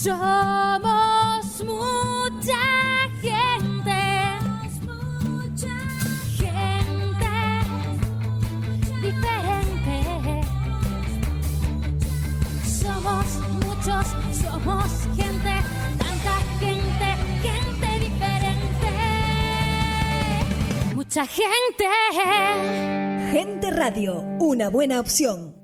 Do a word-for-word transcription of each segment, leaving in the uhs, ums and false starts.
Somos mucha gente, mucha gente diferente. Somos muchos, somos gente, tanta gente, gente diferente. Mucha gente. Gente Radio, una buena opción.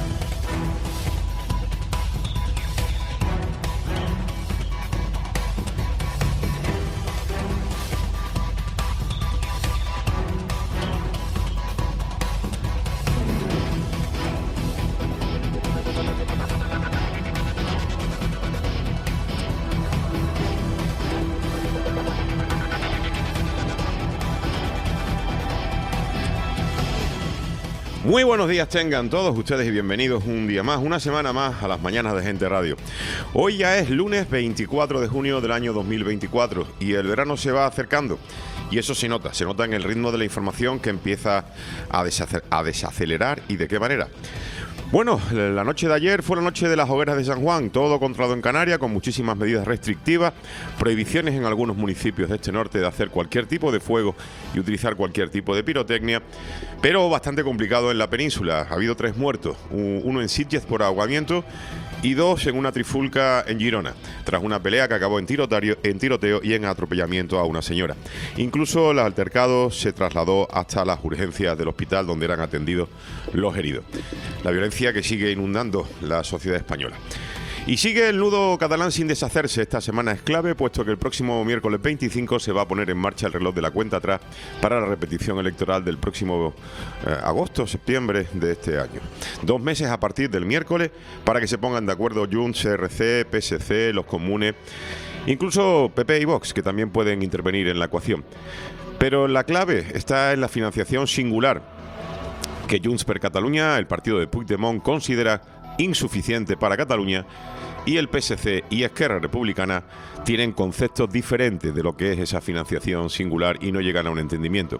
Muy buenos días tengan todos ustedes y bienvenidos un día más, una semana más a las mañanas de Gente Radio. Hoy ya es lunes veinticuatro de junio del año dos mil veinticuatro y el verano se va acercando. Y eso se nota, se nota en el ritmo de la información que empieza a, desace- a desacelerar. ¿Y de qué manera? Bueno, la noche de ayer fue la noche de las hogueras de San Juan, todo controlado en Canarias, con muchísimas medidas restrictivas, prohibiciones en algunos municipios de este norte de hacer cualquier tipo de fuego y utilizar cualquier tipo de pirotecnia, pero bastante complicado en la península. Ha habido tres muertos, uno en Sitges por ahogamiento y dos en una trifulca en Girona, tras una pelea que acabó en tiroteo, en tiroteo y en atropellamiento a una señora. Incluso el altercado se trasladó hasta las urgencias del hospital donde eran atendidos los heridos. La violencia que sigue inundando la sociedad española. Y sigue el nudo catalán sin deshacerse. Esta semana es clave, puesto que el próximo miércoles veinticinco se va a poner en marcha el reloj de la cuenta atrás para la repetición electoral del próximo eh, agosto, septiembre de este año. Dos meses a partir del miércoles para que se pongan de acuerdo Junts, C R C, P S C, los comunes, incluso P P y Vox, que también pueden intervenir en la ecuación. Pero la clave está en la financiación singular que Junts per Catalunya, el partido de Puigdemont, considera insuficiente para Cataluña, y el P S C y Esquerra Republicana tienen conceptos diferentes de lo que es esa financiación singular y no llegan a un entendimiento.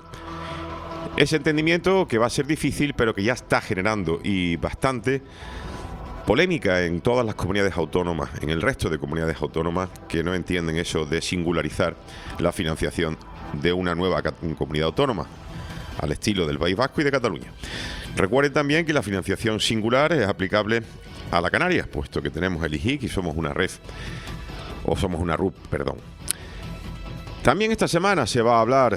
Ese entendimiento que va a ser difícil, pero que ya está generando y bastante polémica en todas las comunidades autónomas, en el resto de comunidades autónomas que no entienden eso de singularizar la financiación de una nueva comunidad autónoma, al estilo del País Vasco y de Cataluña. Recuerden también que la financiación singular es aplicable a la Canarias, puesto que tenemos el I G I C y somos una R E F, o somos una R U P, perdón. También esta semana se va a hablar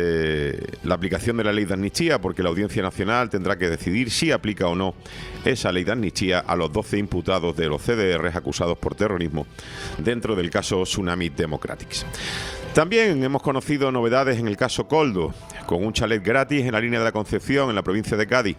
de la aplicación de la ley de amnistía, porque la Audiencia Nacional tendrá que decidir si aplica o no esa ley de amnistía a los doce imputados de los C D Rs acusados por terrorismo dentro del caso Tsunami Democratics. También hemos conocido novedades en el caso Koldo, con un chalet gratis en la línea de la Concepción, en la provincia de Cádiz,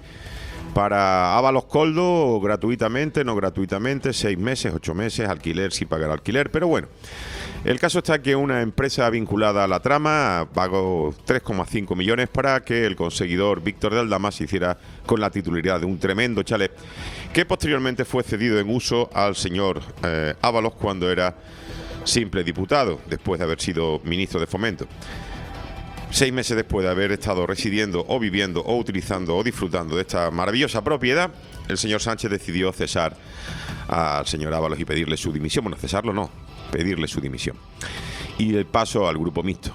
para Ábalos Koldo, gratuitamente, no gratuitamente, seis meses, ocho meses, alquiler sin pagar alquiler, pero bueno. El caso está que una empresa vinculada a la trama pagó tres coma cinco millones para que el conseguidor Víctor de Aldama se hiciera con la titularidad de un tremendo chalet que posteriormente fue cedido en uso al señor eh, Ábalos cuando era simple diputado, después de haber sido ministro de Fomento. Seis meses después de haber estado residiendo o viviendo o utilizando o disfrutando de esta maravillosa propiedad, el señor Sánchez decidió cesar al señor Ábalos y pedirle su dimisión. Bueno, cesarlo no, pedirle su dimisión. Y el paso al grupo mixto.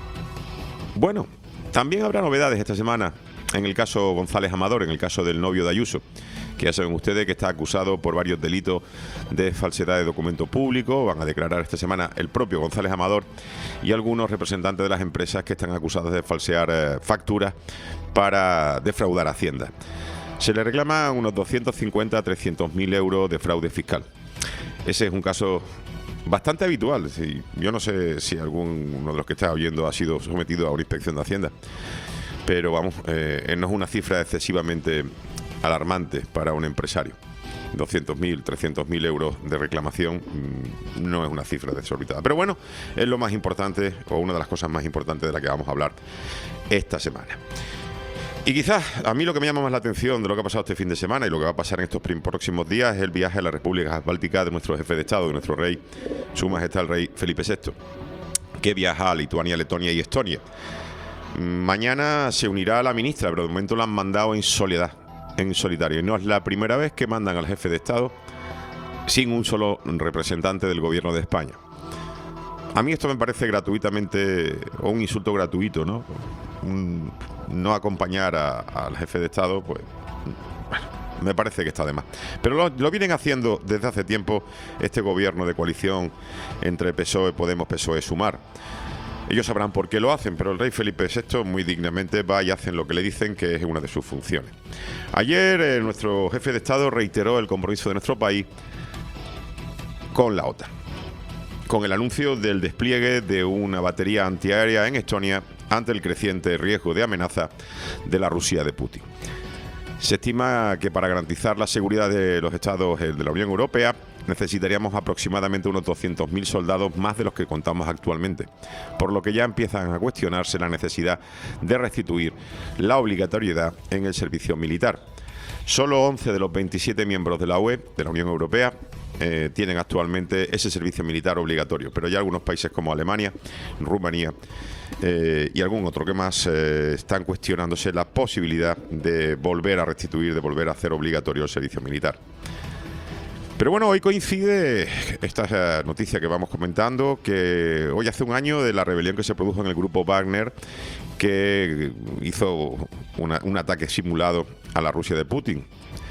Bueno, también habrá novedades esta semana en el caso González Amador, en el caso del novio de Ayuso, que ya saben ustedes que está acusado por varios delitos de falsedad de documento público. Van a declarar esta semana el propio González Amador y algunos representantes de las empresas que están acusados de falsear eh, facturas para defraudar a Hacienda. Se le reclaman unos doscientos cincuenta a trescientos mil euros de fraude fiscal. Ese es un caso bastante habitual. Yo no sé si alguno de los que está oyendo ha sido sometido a una inspección de Hacienda, pero vamos, eh, no es una cifra excesivamente alarmante para un empresario. doscientos mil, trescientos mil euros de reclamación mmm, no es una cifra desorbitada. Pero bueno, es lo más importante, o una de las cosas más importantes de la que vamos a hablar esta semana. Y quizás a mí lo que me llama más la atención de lo que ha pasado este fin de semana y lo que va a pasar en estos próximos días es el viaje a la República Báltica de nuestro jefe de Estado, de nuestro rey, Su Majestad el Rey Felipe sexto, que viaja a Lituania, Letonia y Estonia. Mañana se unirá a la ministra, pero de momento la han mandado en soledad, en solitario. Y no es la primera vez que mandan al jefe de Estado sin un solo representante del gobierno de España. A mí esto me parece gratuitamente, o un insulto gratuito, ¿no? Un, no acompañar a, al jefe de Estado, pues, bueno, me parece que está de más. Pero lo, lo vienen haciendo desde hace tiempo este gobierno de coalición entre P S O E, Podemos, P S O E, Sumar. Ellos sabrán por qué lo hacen, pero el rey Felipe sexto muy dignamente va y hacen lo que le dicen que es una de sus funciones. Ayer eh, nuestro jefe de Estado reiteró el compromiso de nuestro país con la OTAN, con el anuncio del despliegue de una batería antiaérea en Estonia ante el creciente riesgo de amenaza de la Rusia de Putin. Se estima que para garantizar la seguridad de los estados de la Unión Europea necesitaríamos aproximadamente unos doscientos mil soldados más de los que contamos actualmente, por lo que ya empiezan a cuestionarse la necesidad de restituir la obligatoriedad en el servicio militar. Solo once de los veintisiete miembros de la U E, de la Unión Europea, eh, tienen actualmente ese servicio militar obligatorio, pero ya algunos países como Alemania, Rumanía eh, y algún otro que más eh, están cuestionándose la posibilidad de volver a restituir, de volver a hacer obligatorio el servicio militar. Pero bueno, hoy coincide esta noticia que vamos comentando, que hoy hace un año de la rebelión que se produjo en el grupo Wagner, que hizo una, un ataque simulado a la Rusia de Putin.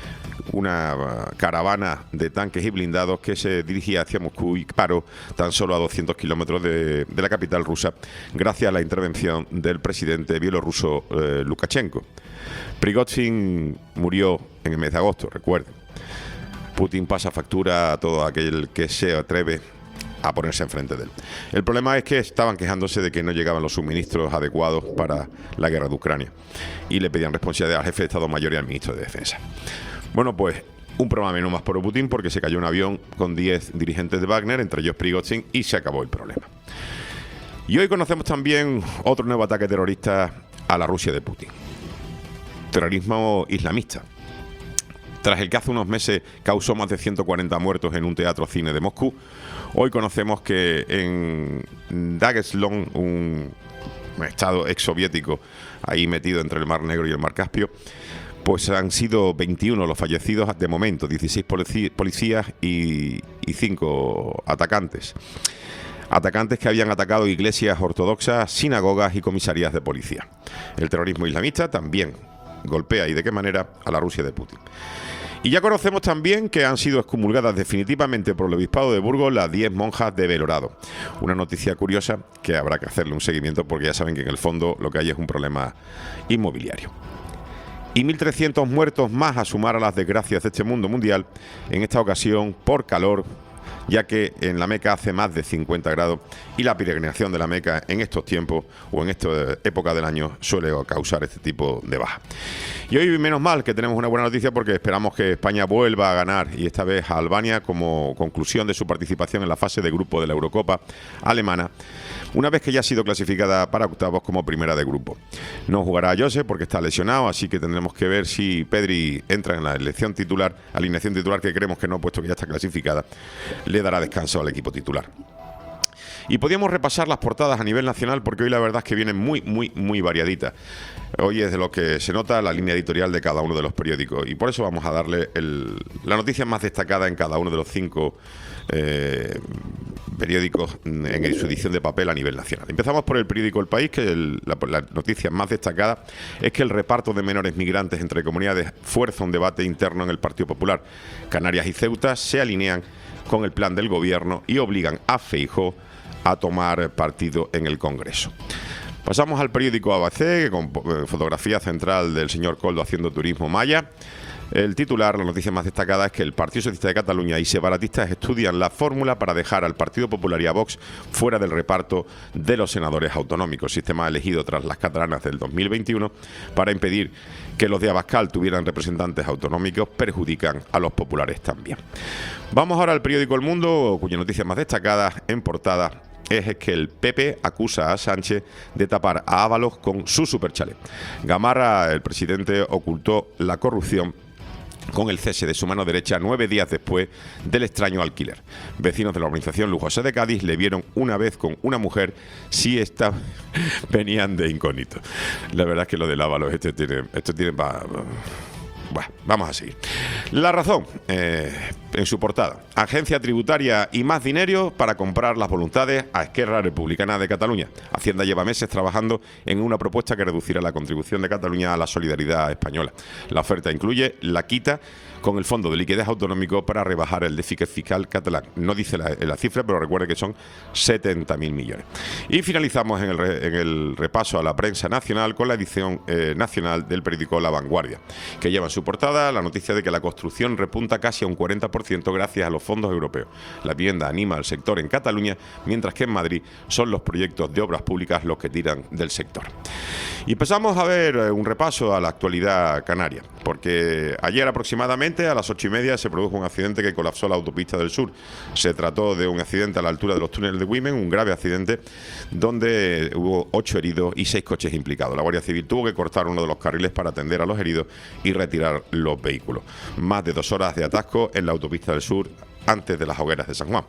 Una caravana de tanques y blindados que se dirigía hacia Moscú y paró tan solo a doscientos kilómetros de, de la capital rusa, gracias a la intervención del presidente bielorruso eh, Lukashenko. Prigozhin murió en el mes de agosto, recuerden. Putin pasa factura a todo aquel que se atreve a ponerse enfrente de él. El problema es que estaban quejándose de que no llegaban los suministros adecuados para la guerra de Ucrania y le pedían responsabilidad al jefe de Estado Mayor y al ministro de Defensa. Bueno, pues un problema menos más por Putin, porque se cayó un avión con diez dirigentes de Wagner, entre ellos Prigozhin, y se acabó el problema. Y hoy conocemos también otro nuevo ataque terrorista a la Rusia de Putin. Terrorismo islamista. Tras el que hace unos meses causó más de ciento cuarenta muertos en un teatro cine de Moscú, hoy conocemos que en Dagestan, un estado exsoviético ahí metido entre el Mar Negro y el Mar Caspio, pues han sido veintiuno los fallecidos de momento, dieciséis policías y, y cinco atacantes. Atacantes que habían atacado iglesias ortodoxas, sinagogas y comisarías de policía. El terrorismo islamista también golpea, y de qué manera, a la Rusia de Putin. Y ya conocemos también que han sido excomulgadas definitivamente por el obispado de Burgos las diez monjas de Belorado. Una noticia curiosa que habrá que hacerle un seguimiento, porque ya saben que en el fondo lo que hay es un problema inmobiliario. Y mil trescientos muertos más a sumar a las desgracias de este mundo mundial, en esta ocasión por calor, ya que en la Meca hace más de cincuenta grados y la peregrinación de la Meca en estos tiempos o en esta época del año suele causar este tipo de baja. Y hoy, menos mal, que tenemos una buena noticia, porque esperamos que España vuelva a ganar, y esta vez a Albania, como conclusión de su participación en la fase de grupo de la Eurocopa alemana, una vez que ya ha sido clasificada para octavos como primera de grupo. No jugará Jose porque está lesionado, así que tendremos que ver si Pedri entra en la elección titular, alineación titular, que creemos que no, puesto que ya está clasificada, le dará descanso al equipo titular. Y podíamos repasar las portadas a nivel nacional, porque hoy la verdad es que vienen muy, muy, muy variaditas. Hoy es de lo que se nota la línea editorial de cada uno de los periódicos, y por eso vamos a darle el, la noticia más destacada en cada uno de los cinco eh, periódicos en su edición de papel a nivel nacional. Empezamos por el periódico El País, que el, la, la noticia más destacada es que el reparto de menores migrantes entre comunidades fuerza un debate interno en el Partido Popular. Canarias y Ceuta se alinean con el plan del gobierno y obligan a Feijóo a tomar partido en el Congreso. Pasamos al periódico A B C, con fotografía central del señor Koldo haciendo turismo maya. El titular, la noticia más destacada, es que el Partido Socialista de Cataluña y separatistas estudian la fórmula para dejar al Partido Popular y a Vox fuera del reparto de los senadores autonómicos, sistema elegido tras las catalanas del dos mil veintiuno para impedir que los de Abascal tuvieran representantes autonómicos, perjudican a los populares también. Vamos ahora al periódico El Mundo, cuya noticia más destacada en portada es que el P P acusa a Sánchez de tapar a Ábalos con su superchalet. Gamarra, el presidente, ocultó la corrupción con el cese de su mano derecha nueve días después del extraño alquiler. Vecinos de la urbanización lujosa de Cádiz le vieron una vez con una mujer, si esta venían de incógnito. La verdad es que lo del Ábalos, esto tiene, esto tiene para... Bueno, vamos a seguir. La Razón. Eh, en su portada: Agencia Tributaria y más dinero para comprar las voluntades a Esquerra Republicana de Cataluña. Hacienda lleva meses trabajando en una propuesta que reducirá la contribución de Cataluña a la solidaridad española. La oferta incluye la quita con el Fondo de Liquidez Autonómico para rebajar el déficit fiscal catalán. No dice la, la cifra, pero recuerde que son setenta mil millones. Y finalizamos en el, re, en el repaso a la prensa nacional con la edición eh, nacional del periódico La Vanguardia, que lleva en su portada la noticia de que la construcción repunta casi a un cuarenta por ciento gracias a los fondos europeos. La vivienda anima al sector en Cataluña, mientras que en Madrid son los proyectos de obras públicas los que tiran del sector. Y empezamos a ver un repaso a la actualidad canaria, porque ayer aproximadamente a las ocho y media se produjo un accidente que colapsó la autopista del sur. Se trató de un accidente a la altura de los túneles de Güímar, un grave accidente donde hubo ocho heridos y seis coches implicados. La Guardia Civil tuvo que cortar uno de los carriles para atender a los heridos y retirar los vehículos. Más de dos horas de atasco en la autopista del sur antes de las hogueras de San Juan.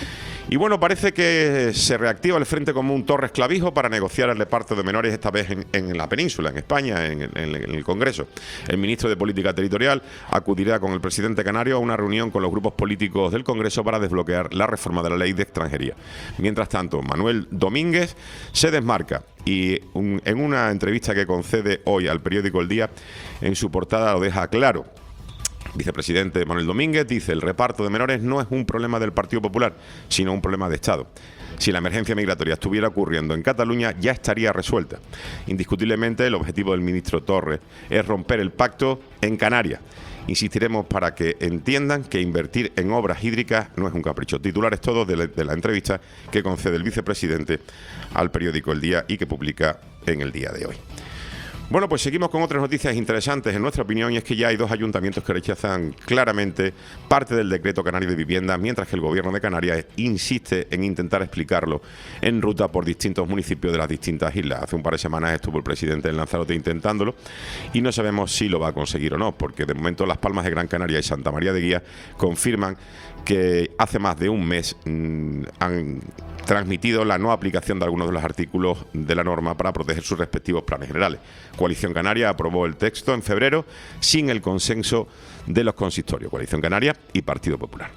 Y bueno, parece que se reactiva el Frente Común Torres Clavijo para negociar el reparto de menores, esta vez en, en la península, en España, en, en, en el Congreso. El ministro de Política Territorial acudirá con el presidente canario a una reunión con los grupos políticos del Congreso para desbloquear la reforma de la ley de extranjería. Mientras tanto, Manuel Domínguez se desmarca y un, en una entrevista que concede hoy al periódico El Día, en su portada lo deja claro. Vicepresidente Manuel Domínguez dice: el reparto de menores no es un problema del Partido Popular, sino un problema de Estado. Si la emergencia migratoria estuviera ocurriendo en Cataluña, ya estaría resuelta. Indiscutiblemente, el objetivo del ministro Torres es romper el pacto en Canarias. Insistiremos para que entiendan que invertir en obras hídricas no es un capricho. Titulares todos de la, de la entrevista que concede el vicepresidente al periódico El Día y que publica en el día de hoy. Bueno, pues seguimos con otras noticias interesantes en nuestra opinión, y es que ya hay dos ayuntamientos que rechazan claramente parte del decreto canario de vivienda, mientras que el gobierno de Canarias insiste en intentar explicarlo en ruta por distintos municipios de las distintas islas. Hace un par de semanas estuvo el presidente en Lanzarote intentándolo y no sabemos si lo va a conseguir o no, porque de momento Las Palmas de Gran Canaria y Santa María de Guía confirman que hace más de un mes mmm, han transmitido la no aplicación de algunos de los artículos de la norma para proteger sus respectivos planes generales. Coalición Canaria aprobó el texto en febrero sin el consenso de los consistorios, Coalición Canaria y Partido Popular.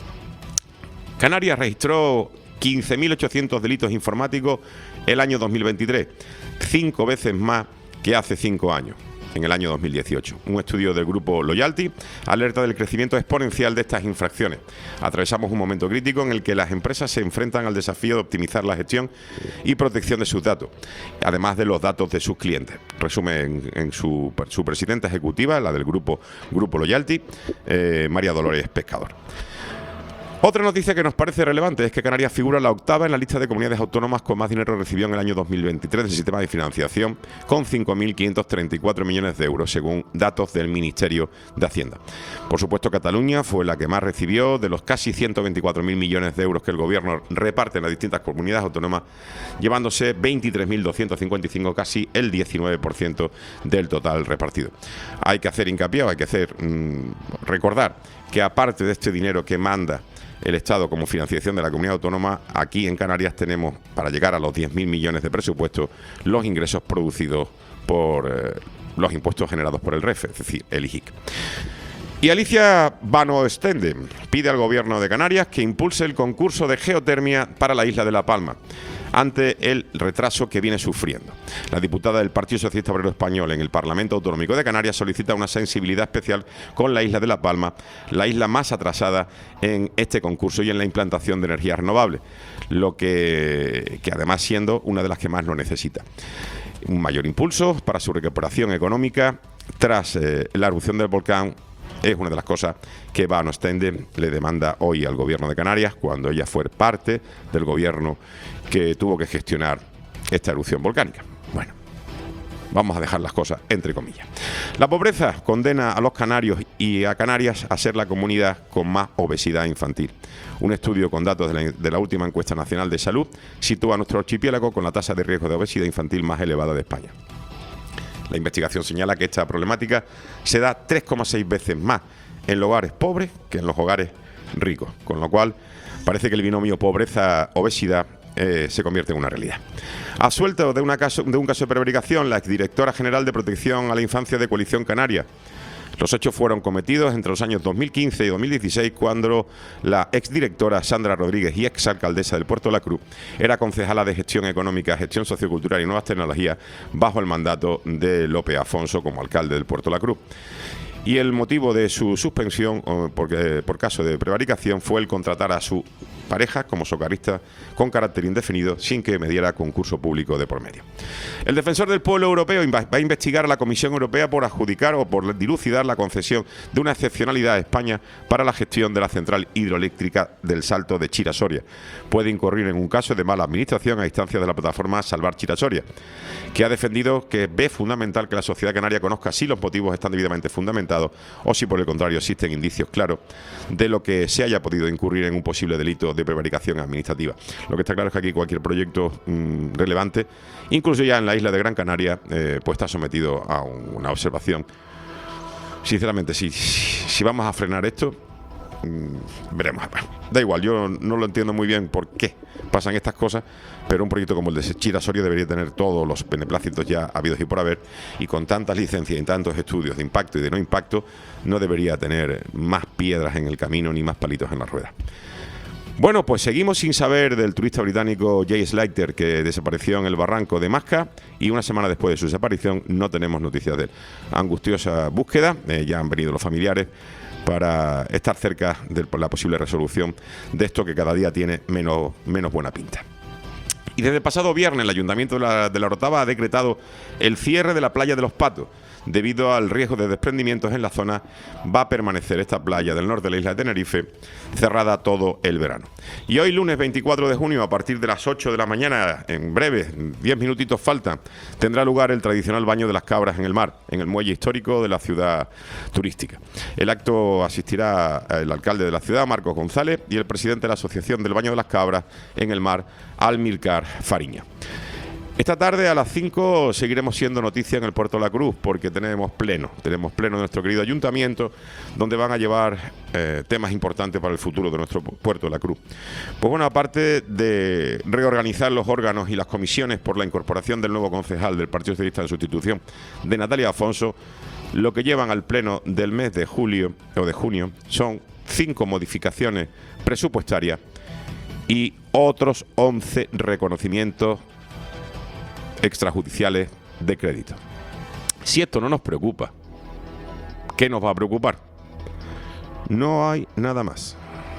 Canarias registró quince mil ochocientos delitos informáticos el año dos mil veintitrés, cinco veces más que hace cinco años. En el año dos mil dieciocho. Un estudio del grupo Loyalty alerta del crecimiento exponencial de estas infracciones. Atravesamos un momento crítico en el que las empresas se enfrentan al desafío de optimizar la gestión y protección de sus datos, además de los datos de sus clientes. Resume en, en su, su presidenta ejecutiva, la del grupo, grupo Loyalty, eh, María Dolores Pescador. Otra noticia que nos parece relevante es que Canarias figura la octava en la lista de comunidades autónomas con más dinero recibido en el año dos mil veintitrés del sistema de financiación, con cinco mil quinientos treinta y cuatro millones de euros, según datos del Ministerio de Hacienda. Por supuesto, Cataluña fue la que más recibió de los casi ciento veinticuatro mil millones de euros que el Gobierno reparte en las distintas comunidades autónomas, llevándose veintitrés mil doscientos cincuenta y cinco, casi el diecinueve por ciento del total repartido. Hay que hacer hincapié, hay que hacer mmm, recordar que aparte de este dinero que manda el Estado como financiación de la comunidad autónoma, aquí en Canarias tenemos, para llegar a los diez mil millones de presupuesto, los ingresos producidos por eh, los impuestos generados por el R E F, es decir, el I G I C. Y Alicia Van Oostende pide al Gobierno de Canarias que impulse el concurso de geotermia para la isla de La Palma, ante el retraso que viene sufriendo. La diputada del Partido Socialista Obrero Español en el Parlamento Autonómico de Canarias solicita una sensibilidad especial con la isla de La Palma, la isla más atrasada en este concurso y en la implantación de energías renovables, lo que, que además siendo una de las que más lo necesita. Un mayor impulso para su recuperación económica tras eh, la erupción del volcán es una de las cosas que Van Oostende le demanda hoy al Gobierno de Canarias, cuando ella fue parte del Gobierno que tuvo que gestionar esta erupción volcánica. Bueno, vamos a dejar las cosas entre comillas. La pobreza condena a los canarios y a Canarias a ser la comunidad con más obesidad infantil. Un estudio con datos de la, de la última encuesta nacional de salud sitúa a nuestro archipiélago con la tasa de riesgo de obesidad infantil más elevada de España. La investigación señala que esta problemática se da tres coma seis veces más en los hogares pobres que en los hogares ricos, con lo cual parece que el binomio pobreza-obesidad eh, se convierte en una realidad. A suelto de, una caso, de un caso de prevaricación, la exdirectora general de Protección a la Infancia de Coalición Canaria, Los hechos fueron cometidos entre los años dos mil quince y dos mil dieciséis, cuando la exdirectora Sandra Rodríguez y exalcaldesa del Puerto de la Cruz era concejala de Gestión Económica, Gestión Sociocultural y Nuevas Tecnologías bajo el mandato de López Afonso como alcalde del Puerto de la Cruz. Y el motivo de su suspensión porque, por caso de prevaricación fue el contratar a su pareja como socorrista con carácter indefinido sin que mediara concurso público de por medio. El defensor del pueblo europeo va a investigar a la Comisión Europea por adjudicar o por dilucidar la concesión de una excepcionalidad a España para la gestión de la central hidroeléctrica del Salto de Chira-Soria. Puede incurrir en un caso de mala administración a instancias de la plataforma Salvar Chira-Soria, que ha defendido que ve fundamental que la sociedad canaria conozca si los motivos están debidamente fundamentados o si por el contrario existen indicios claros de lo que se haya podido incurrir en un posible delito de prevaricación administrativa. Lo que está claro es que aquí cualquier proyecto mmm, relevante, incluso ya en la isla de Gran Canaria, eh, pues está sometido a un, una observación. Sinceramente, si, si vamos a frenar esto, mmm, veremos. Bueno, da igual, yo no lo entiendo muy bien por qué pasan estas cosas, pero un proyecto como el de Chira-Soria debería tener todos los beneplácitos ya habidos y por haber, y con tantas licencias y tantos estudios de impacto y de no impacto, no debería tener más piedras en el camino ni más palitos en la rueda. Bueno, pues seguimos sin saber del turista británico Jay Slater, que desapareció en el barranco de Masca, y una semana después de su desaparición no tenemos noticias de él. Angustiosa búsqueda, eh, ya han venido los familiares para estar cerca de la posible resolución de esto que cada día tiene menos, menos buena pinta. Y desde el pasado viernes el Ayuntamiento de la, de la Orotava ha decretado el cierre de la playa de Los Patos. Debido al riesgo de desprendimientos en la zona, va a permanecer esta playa del norte de la isla de Tenerife cerrada todo el verano. Y hoy, lunes veinticuatro de junio, a partir de las ocho de la mañana, en breve, diez minutitos faltan, tendrá lugar el tradicional baño de las cabras en el mar, en el muelle histórico de la ciudad turística. El acto asistirá el alcalde de la ciudad, Marcos González, y el presidente de la Asociación del Baño de las Cabras en el Mar, Amílcar Fariña. Esta tarde a las cinco seguiremos siendo noticia en el Puerto de la Cruz, porque tenemos pleno, tenemos pleno nuestro querido ayuntamiento, donde van a llevar eh, temas importantes para el futuro de nuestro Puerto de la Cruz. Pues bueno, aparte de reorganizar los órganos y las comisiones por la incorporación del nuevo concejal del Partido Socialista en sustitución de Natalia Afonso, lo que llevan al pleno del mes de julio o de junio son cinco modificaciones presupuestarias y otros once reconocimientos extrajudiciales de crédito. Si esto no nos preocupa, ¿qué nos va a preocupar? No hay nada más.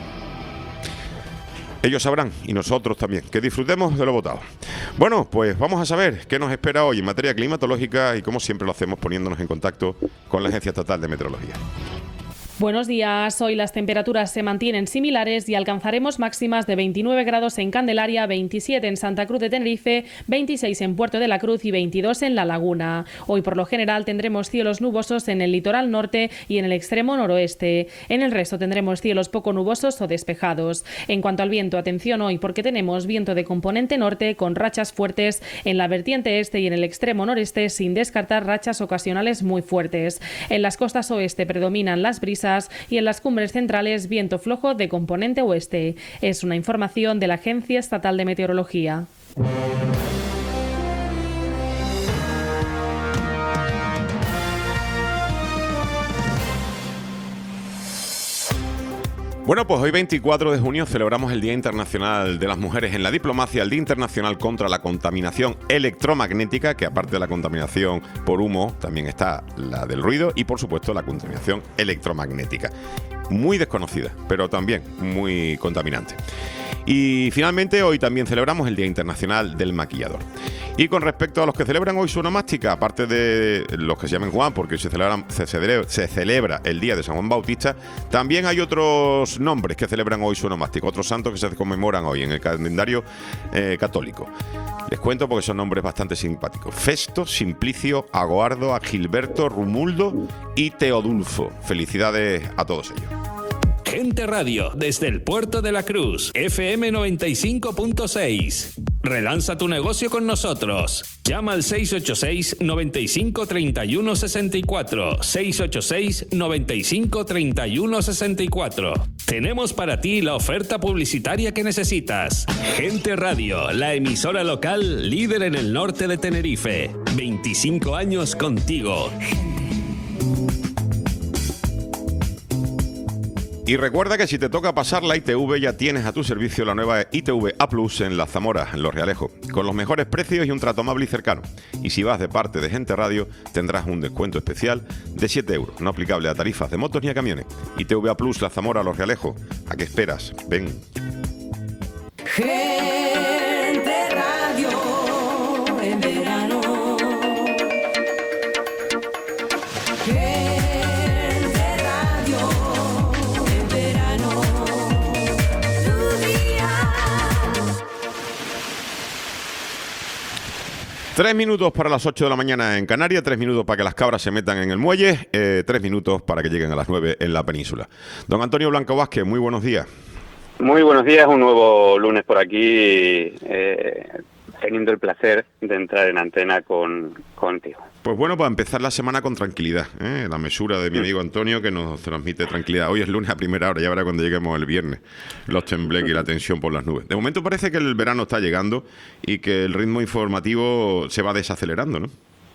Ellos sabrán, y nosotros también. Que disfrutemos de lo votado. Bueno, pues vamos a saber qué nos espera hoy en materia climatológica, y como siempre lo hacemos poniéndonos en contacto con la Agencia Estatal de Meteorología. Buenos días. Hoy las temperaturas se mantienen similares y alcanzaremos máximas de veintinueve grados en Candelaria, veintisiete en Santa Cruz de Tenerife, veintiséis en Puerto de la Cruz y veintidós en La Laguna. Hoy por lo general tendremos cielos nubosos en el litoral norte y en el extremo noroeste. En el resto tendremos cielos poco nubosos o despejados. En cuanto al viento, atención hoy porque tenemos viento de componente norte con rachas fuertes en la vertiente este y en el extremo noreste, sin descartar rachas ocasionales muy fuertes. En las costas oeste predominan las brisas y en las cumbres centrales viento flojo de componente oeste. Es una información de la Agencia Estatal de Meteorología. Bueno, pues hoy veinticuatro de junio celebramos el Día Internacional de las Mujeres en la Diplomacia, el Día Internacional contra la Contaminación Electromagnética, que aparte de la contaminación por humo, también está la del ruido y por supuesto la contaminación electromagnética. Muy desconocida, pero también muy contaminante. Y finalmente hoy también celebramos el Día Internacional del Maquillador. Y con respecto a los que celebran hoy su onomástica, aparte de los que se llaman Juan, porque se, celebran, se, celebra, se celebra el Día de San Juan Bautista, también hay otros nombres que celebran hoy su onomástica, otros santos que se conmemoran hoy en el calendario eh, católico. Les cuento porque son nombres bastante simpáticos: Festo, Simplicio, Agoardo, Agilberto, Rumuldo y Teodulfo. Felicidades a todos ellos. Gente Radio, desde el Puerto de la Cruz, F M noventa y cinco punto seis. Relanza tu negocio con nosotros. Llama al seis ocho seis, nueve cinco, tres uno seis cuatro, seis ocho seis, nueve cinco, tres uno seis cuatro. Tenemos para ti la oferta publicitaria que necesitas. Gente Radio, la emisora local líder en el norte de Tenerife. veinticinco años contigo. Y recuerda que si te toca pasar la I T V, ya tienes a tu servicio la nueva I T V A Plus en Las Zamoras, en Los Realejos, con los mejores precios y un trato amable y cercano. Y si vas de parte de Gente Radio, tendrás un descuento especial de siete euros, no aplicable a tarifas de motos ni a camiones. I T V A Plus, Las Zamoras, Los Realejos. ¿A qué esperas? Ven. Gente Radio en verano. Gente Radio en verano. Tu día. Tres minutos para las ocho de la mañana en Canarias, tres minutos para que las cabras se metan en el muelle, eh, tres minutos para que lleguen a las nueve en la península. Don Antonio Blanco Vázquez, muy buenos días. Muy buenos días, un nuevo lunes por aquí, eh, teniendo el placer de entrar en antena con contigo. Pues bueno, para empezar la semana con tranquilidad, ¿eh? La mesura de mi amigo Antonio que nos transmite tranquilidad. Hoy es lunes a primera hora, ya verá cuando lleguemos el viernes, los tembleques y la tensión por las nubes. De momento parece que el verano está llegando y que el ritmo informativo se va desacelerando, ¿no?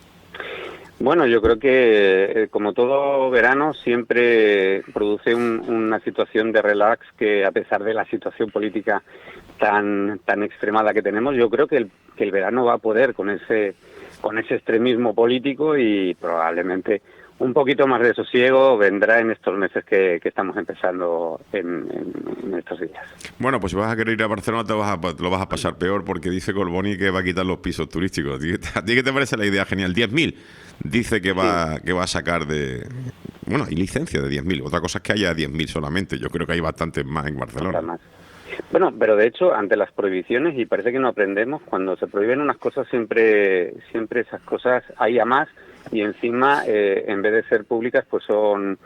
Bueno, yo creo que eh, como todo verano siempre produce un, una situación de relax que, a pesar de la situación política tan tan extremada que tenemos, yo creo que el, que el verano va a poder con ese con ese extremismo político, y probablemente un poquito más de sosiego vendrá en estos meses que, que estamos empezando en, en, en estos días. Bueno, pues si vas a querer ir a Barcelona te vas a, lo vas a pasar peor, porque dice Colboni que va a quitar los pisos turísticos. ¿A ti qué te parece la idea? Genial. diez mil dice que va, sí. que va a sacar de... Bueno, hay licencia de diez mil. Otra cosa es que haya diez mil solamente. Yo creo que hay bastantes más en Barcelona. Más. Bueno, pero de hecho, ante las prohibiciones, y parece que no aprendemos, cuando se prohíben unas cosas, siempre siempre esas cosas hay a más, y encima, eh, en vez de ser públicas, pues son,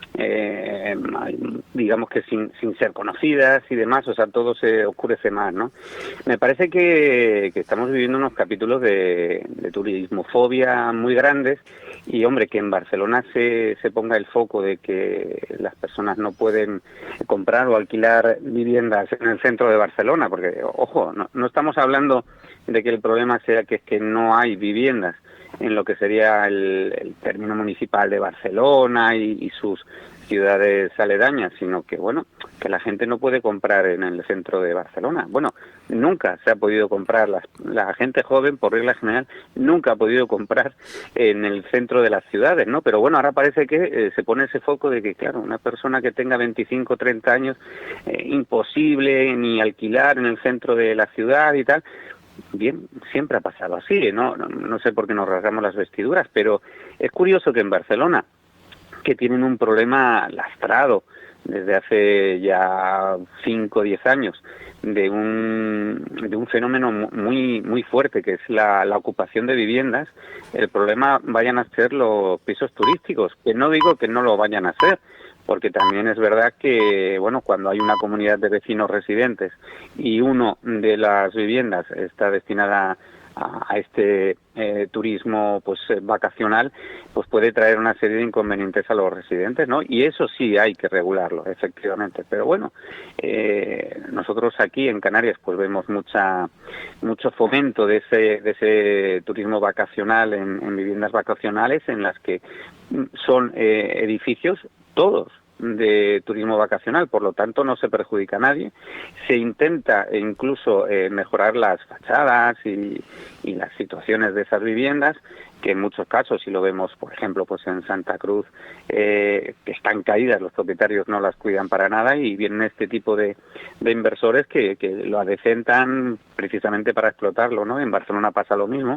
eh, digamos que sin, sin ser conocidas y demás, o sea, todo se oscurece más, ¿no? Me parece que, que estamos viviendo unos capítulos de, de turismofobia muy grandes, y hombre, que en Barcelona se, se ponga el foco de que las personas no pueden comprar o alquilar viviendas en el centro de Barcelona, porque, ojo, no, no estamos hablando de que el problema sea que es que no hay viviendas en lo que sería el, el término municipal de Barcelona y, y sus ciudades aledañas, sino que, bueno, que la gente no puede comprar en el centro de Barcelona. Bueno, nunca se ha podido comprar, la, la gente joven, por regla general, nunca ha podido comprar en el centro de las ciudades, ¿no? Pero bueno, ahora parece que eh, se pone ese foco de que, claro, una persona que tenga veinticinco, treinta años, eh, imposible ni alquilar en el centro de la ciudad y tal. Bien, siempre ha pasado así, ¿no? No, no sé por qué nos rasgamos las vestiduras, pero es curioso que en Barcelona, que tienen un problema lastrado desde hace ya cinco o diez años, de un de un fenómeno muy muy fuerte, que es la, la ocupación de viviendas, el problema vayan a ser los pisos turísticos, que no digo que no lo vayan a hacer, porque también es verdad que, bueno, cuando hay una comunidad de vecinos residentes y uno de las viviendas está destinada a, a este eh, turismo pues eh, vacacional, pues puede traer una serie de inconvenientes a los residentes, ¿no? Y eso sí hay que regularlo, efectivamente. Pero bueno, eh, nosotros aquí en Canarias pues vemos mucha mucho fomento de ese de ese turismo vacacional en, en viviendas vacacionales, en las que son eh, edificios todos de turismo vacacional, por lo tanto no se perjudica a nadie. Se intenta incluso eh, mejorar las fachadas y, y las situaciones de esas viviendas, que en muchos casos, si lo vemos, por ejemplo, pues en Santa Cruz, eh, que están caídas, los propietarios no las cuidan para nada, y vienen este tipo de, de inversores que, que lo adecentan precisamente para explotarlo, ¿no? En Barcelona pasa lo mismo.